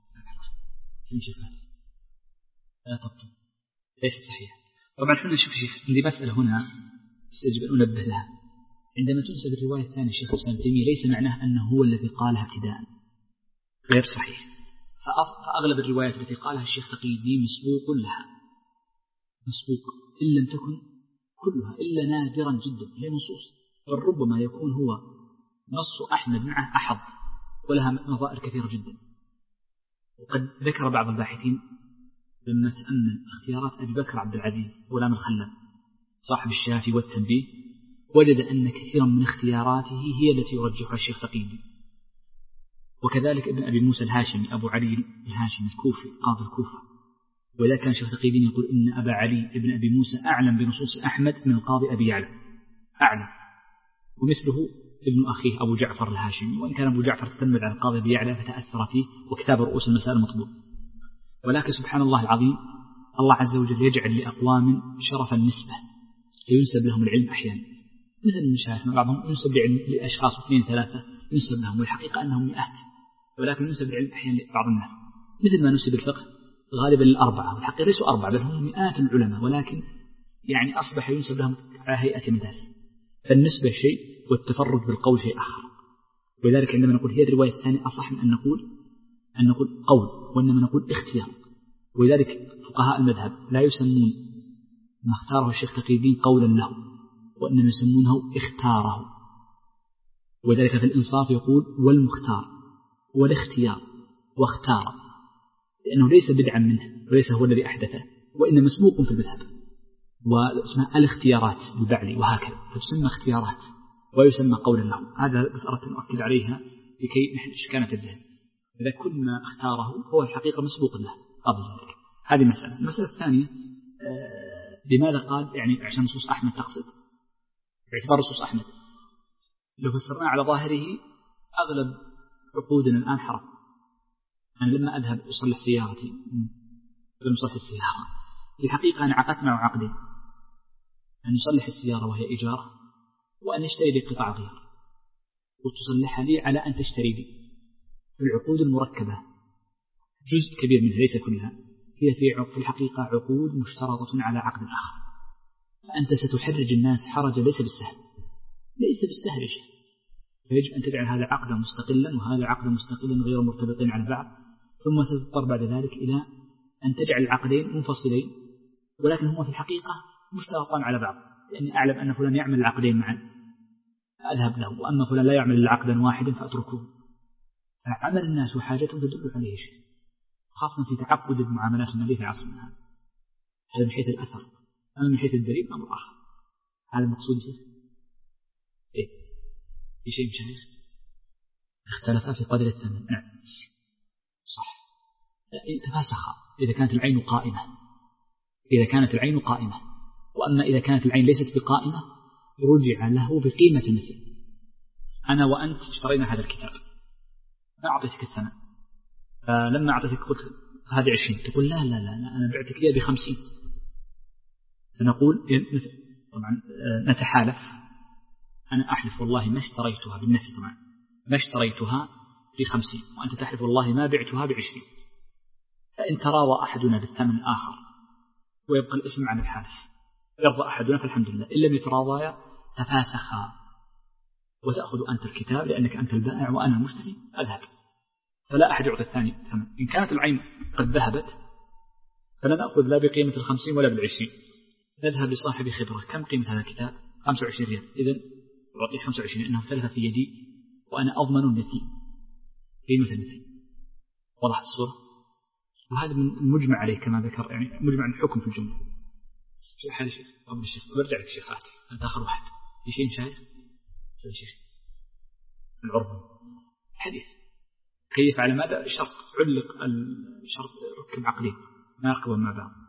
سمي شيخ ماجد لا تبطل ليست صحيحة. طبعا حنا نشوف شيخ عندي مسألة هنا يجب أن أنبه لها. عندما تنسب الرواية الثانية شيخ الإسلام ابن تيمية ليس معناه أنه هو الذي قالها ابتداء، غير صحيح. فأغلب الروايات التي قالها الشيخ تقي الدين مسبوق لها، مسبوق إن لم تكن كلها إلا نادرا جدا هي نصوص، بل ربما يكون هو نص أحمد معه أحظ ولها نظائر كثيرة جدا. وقد ذكر بعض الباحثين لما تأمل اختيارات أبي بكر عبد العزيز غلام الخلال صاحب الشافي والتنبيه وجد أن كثيرا من اختياراته هي التي يرجحها الشيخ تقي الدين. وكذلك ابن أبي موسى الهاشمي أبو علي الهاشمي الكوفي قاضي الكوفة، وإذا كان الشيخ تقي الدين يقول إن أبا علي ابن أبي موسى أعلم بنصوص أحمد من القاضي أبي يعلى أعلم، ومثله ابن أخيه أبو جعفر الهاشمي، وإن كان أبو جعفر تتلمذ على القاضي أبي يعلى فتأثر فيه وكتاب رؤوس المسائل مطبوع. ولكن سبحان الله العظيم الله عز وجل يجعل لأقوام شرف النسبة فينسب لهم العلم أحيانا، مثل المشايخ بعضهم ينسب لعلم لأشخاص اثنين ثلاثة ينسب لهم، والحقيقة أنهم مئات، ولكن ينسب العلم أحيانا لبعض الناس، مثل ما نسب الفقه غالبا للأربعة، والحقيقة ليسوا أربعة بل هم مئات العلماء، ولكن يعني أصبح ينسب لهم على هيئة مدارس. فالنسبة شيء والتفرد بالقول شيء آخر. ولذلك عندما نقول هي الرواية الثانية أصح من أن نقول أن نقول قول، وإنما نقول اختيار. ولذلك فقهاء المذهب لا يسمون ما اختاره الشيخ تقي الدين قولا له، وإنما يسمونه اختاره. وذلك في الإنصاف يقول والمختار والاختيار واختار، لأنه ليس بدعا منه وليس هو الذي أحدثه، وإنما مسبوق في المذهب، واسمها الاختيارات البعلي وهكذا، فتسمى اختيارات ويسمى قولا له. هذا بس أردت أن أؤكد عليها لكي نحن إشكالنا في الذهن، إذا كل ما اختاره هو الحقيقة مسبوق له قبل ذلك. هذه مسألة. المسألة الثانية آه لماذا قال يعني عشان نصوص أحمد تقصد باعتبار نصوص أحمد، لو فسرنا على ظاهره أغلب عقودنا الآن حرام. أنا لما أذهب أصلح سيارتي لما أصلح السيارة في الحقيقة أنا عقدت معه عقدين، أن يصلح السيارة وهي إيجار، وأن يشتري لي قطع غيار وتصلحها لي على أن تشتري لي. في العقود المركبة جزء كبير منها ليس كلها هي في الحقيقة عقود مشترطة على عقد آخر، فأنت ستحرج الناس حرجا ليس بالسهل ليس بالسهل شيء، فيجب أن تجعل هذا عقدا مستقلا وهذا عقدا مستقلا غير مرتبطين على بعض، ثم ستضطر بعد ذلك إلى أن تجعل العقدين منفصلين ولكن هما في الحقيقة مشترطان على بعض، لأني أعلم أن فلان يعمل العقدين معا فأذهب له، وأما فلان لا يعمل العقدا واحدا فأتركه. فعمل الناس وحاجتهم تدل عليه شيء، خاصة في تعقد المعاملات المالية في عصرنا هذا. هذا من حيث الأثر، أما من حيث الدليل أمر آخر. هذا المقصود فيه إيه؟ في شيء مشايخ اختلفا في قدر الثمن. نعم صح، تفاسخا إذا كانت العين قائمة، إذا كانت العين قائمة، وأما إذا كانت العين ليست بقائمة رجع له بقيمة المثل. أنا وأنت اشترينا هذا الكتاب ما أعطيتك الثمن، فلما أعطيتك قلت هذه عشرين، تقول لا لا لا أنا بعتك إياه بخمسين، فنقول طبعا نتحالف، أنا أحلف والله ما اشتريتها بالنفي طبعا ما اشتريتها بخمسين، وأنت تحلف والله ما بعتها بعشرين، فإن تراوى أحدنا بالثمن الآخر ويبقى الاسم عن الحالف يرضى أحدنا فالحمد لله، إن لم يتراضيا تفاسخا وتأخذ أنت الكتاب لأنك أنت البائع وأنا المشتري أذهب، فلا أحد يعطي الثاني ثمن. إن كانت العين قد ذهبت فلا نأخذ لا بقيمة الخمسين ولا بالعشرين، نذهب لصاحب خبرة كم قيمة هذا الكتاب؟ خمسة وعشرين ريال، إذن أعطيك خمسة وعشرين لأنه تلف في يدي وأنا أضمن المثل قيمة المثل. وضحت الصورة؟ وهذا من المجمع عليه كما ذكر، يعني مجمع الحكم في الجملة. في حال شيخ قبل الشيخ برجع لك الشيخ آتي أنت آخر واحد في شيء مشايخ سوي شيخ العرب الحديث كيف على ماذا شرط علق الشرط ركب عقدين ما يركبون مع بعض،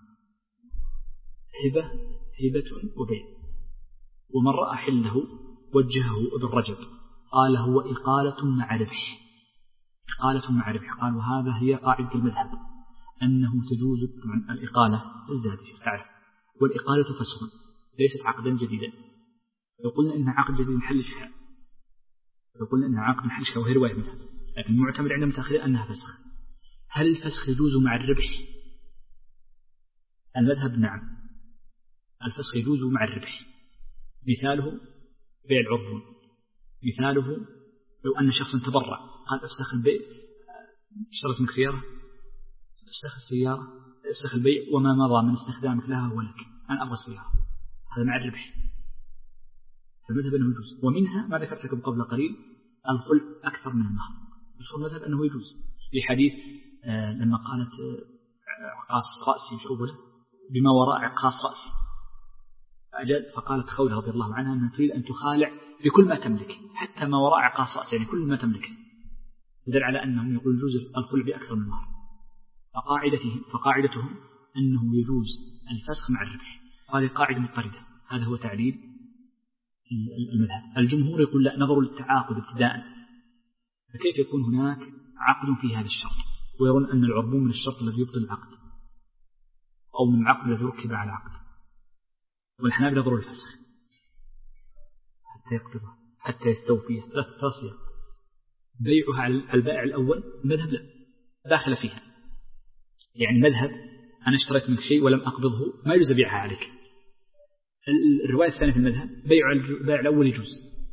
هبة هبة وبيع، ومن رأى حله وجهه ابن رجب قال هو إقالة مع ربح، إقالة مع ربح. قال وهذا هي قاعدة المذهب أنه تجوز طبعا الإقالة الزادة تعرف، والإقالة فسخ ليست عقدا جديدا. لو قلنا إنها عقد جديد محل إشكال، لو قلنا إنها عقد محل إشكال وهي رواية مذهب، لكن المعتمد عند المتأخرين أنها فسخ. هل الفسخ يجوز مع الربح؟ المذهب نعم الفسخ يجوز مع الربح. مثاله بيع العربون، مثاله لو أن شخصا تبرع قال افسخ البيع، اشتريت منك سيارة افسخ السيارة افسخ البيع وما مضى من استخدامك لها ولك أنا أبغى السيارة، هذا مع الربح، فالمذهب أنه يجوز. ومنها ما ذكرت لكم قبل قليل الخلع أكثر من المهر، مشهور المذهب أنه يجوز لحديث آه لما قالت عقاص رأسي شوبله بما وراء عقاص رأسي. فأجد فقالت خولة رضي الله عنها أنها تريد أن تخالع بكل ما تملك حتى ما وراء عقاص رأسي، يعني كل ما تملك، يدل على أنهم يقول يجوز الخلع بأكثر من مهر. فقاعدتهم فقاعدتهم أنه يجوز الفسخ مع الربح، هذه قاعدة مضطردة. هذا هو تعليل المذهب. الجمهور يقول لا، نظر للتعاقد ابتداء، فكيف يكون هناك عقد في هذا الشرط؟ ويرون أن العربون من الشرط الذي يبطل العقد أو من العقد الذي ركب على العقد. والحنابلة نظروا للفسخ حتى يقبضها حتى يستوفيها. ثلاث تصير بيعها على البائع الأول، مذهب لا داخل فيها، يعني مذهب أنا اشتريت منك شيء ولم أقبضه ما يجوز بيعها عليك. الرواية الثانية في المذهب بيع البائع الأول يجوز،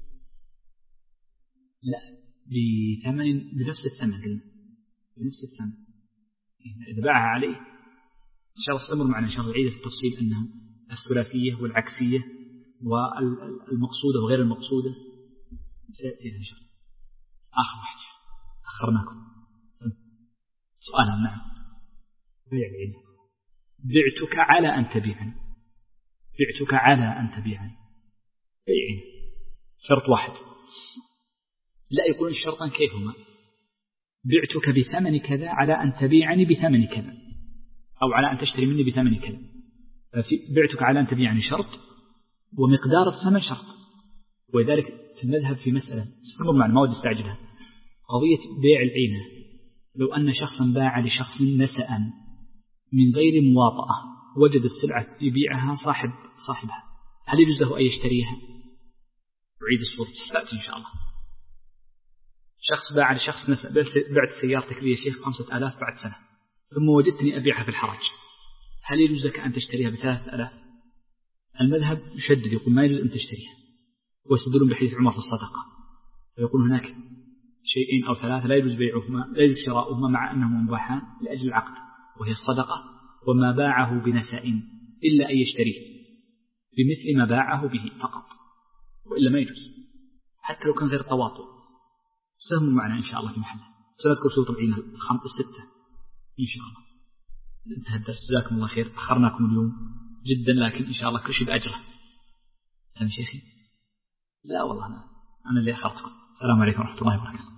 لا بثمن بنفس الثمن، قلنا بنفس الثمن إذا باعها عليه. إن شاء الله استمر معنا إن شاء الله العيدة في التفصيل أنه الثلاثية والعكسية والمقصودة وغير المقصودة سيأتي إن شاء الله. آخر واحد أخرناكم سؤالا. نعم. بيع العيدة. بعتك على أن تبيعني، بعتك على أن تبيعني، بيعني شرط واحد، لا يكون الشرطان كيفهما؟ بعتك بثمن كذا على أن تبيعني بثمن كذا، أو على أن تشتري مني بثمن كذا. بعتك على أن تبيعني شرط، ومقدار الثمن شرط. ولذلك في المذهب في مسألة سنمر مع المواد استعجلها، قضية بيع العينة. لو أن شخصا باع لشخص نسأ من غير مواطأة، وجد السلعة يبيعها صاحب صاحبها، هل يجوز له أن يشتريها؟ أعيد الصورة ستأتي إن شاء الله. شخص باع لشخص نسأ، بعت سيارتك لي يا شيخ خمسة آلاف بعد سنة، ثم وجدتني أبيعها في الحرج، هل يجوز لك أن تشتريها بثلاثة آلاف؟ المذهب يشدد يقول ما يجوز أن تشتريها، ويستدلون بحديث عمر في الصدقة، فيقول هناك شيئين أو ثلاثة لا يجوز بيعهما لا يجوز شراؤهما مع أنهما مباحان لأجل العقد، وهي الصدقة وما باعه بنساء، إلا أن يشتريه بمثل ما باعه به فقط، وإلا ما يجوز حتى لو كان غير تواطؤ. سهم معنا إن شاء الله في محله، سنذكر شروط العينة الخمس الستة إن شاء الله. انتهى الدرس، جزاكم الله خير، أخرناكم اليوم جدا، لكن إن شاء الله كل شيء بأجره. سامي شيخي؟ لا والله أنا أنا اللي أخرتكم. السلام عليكم ورحمة الله وبركاته.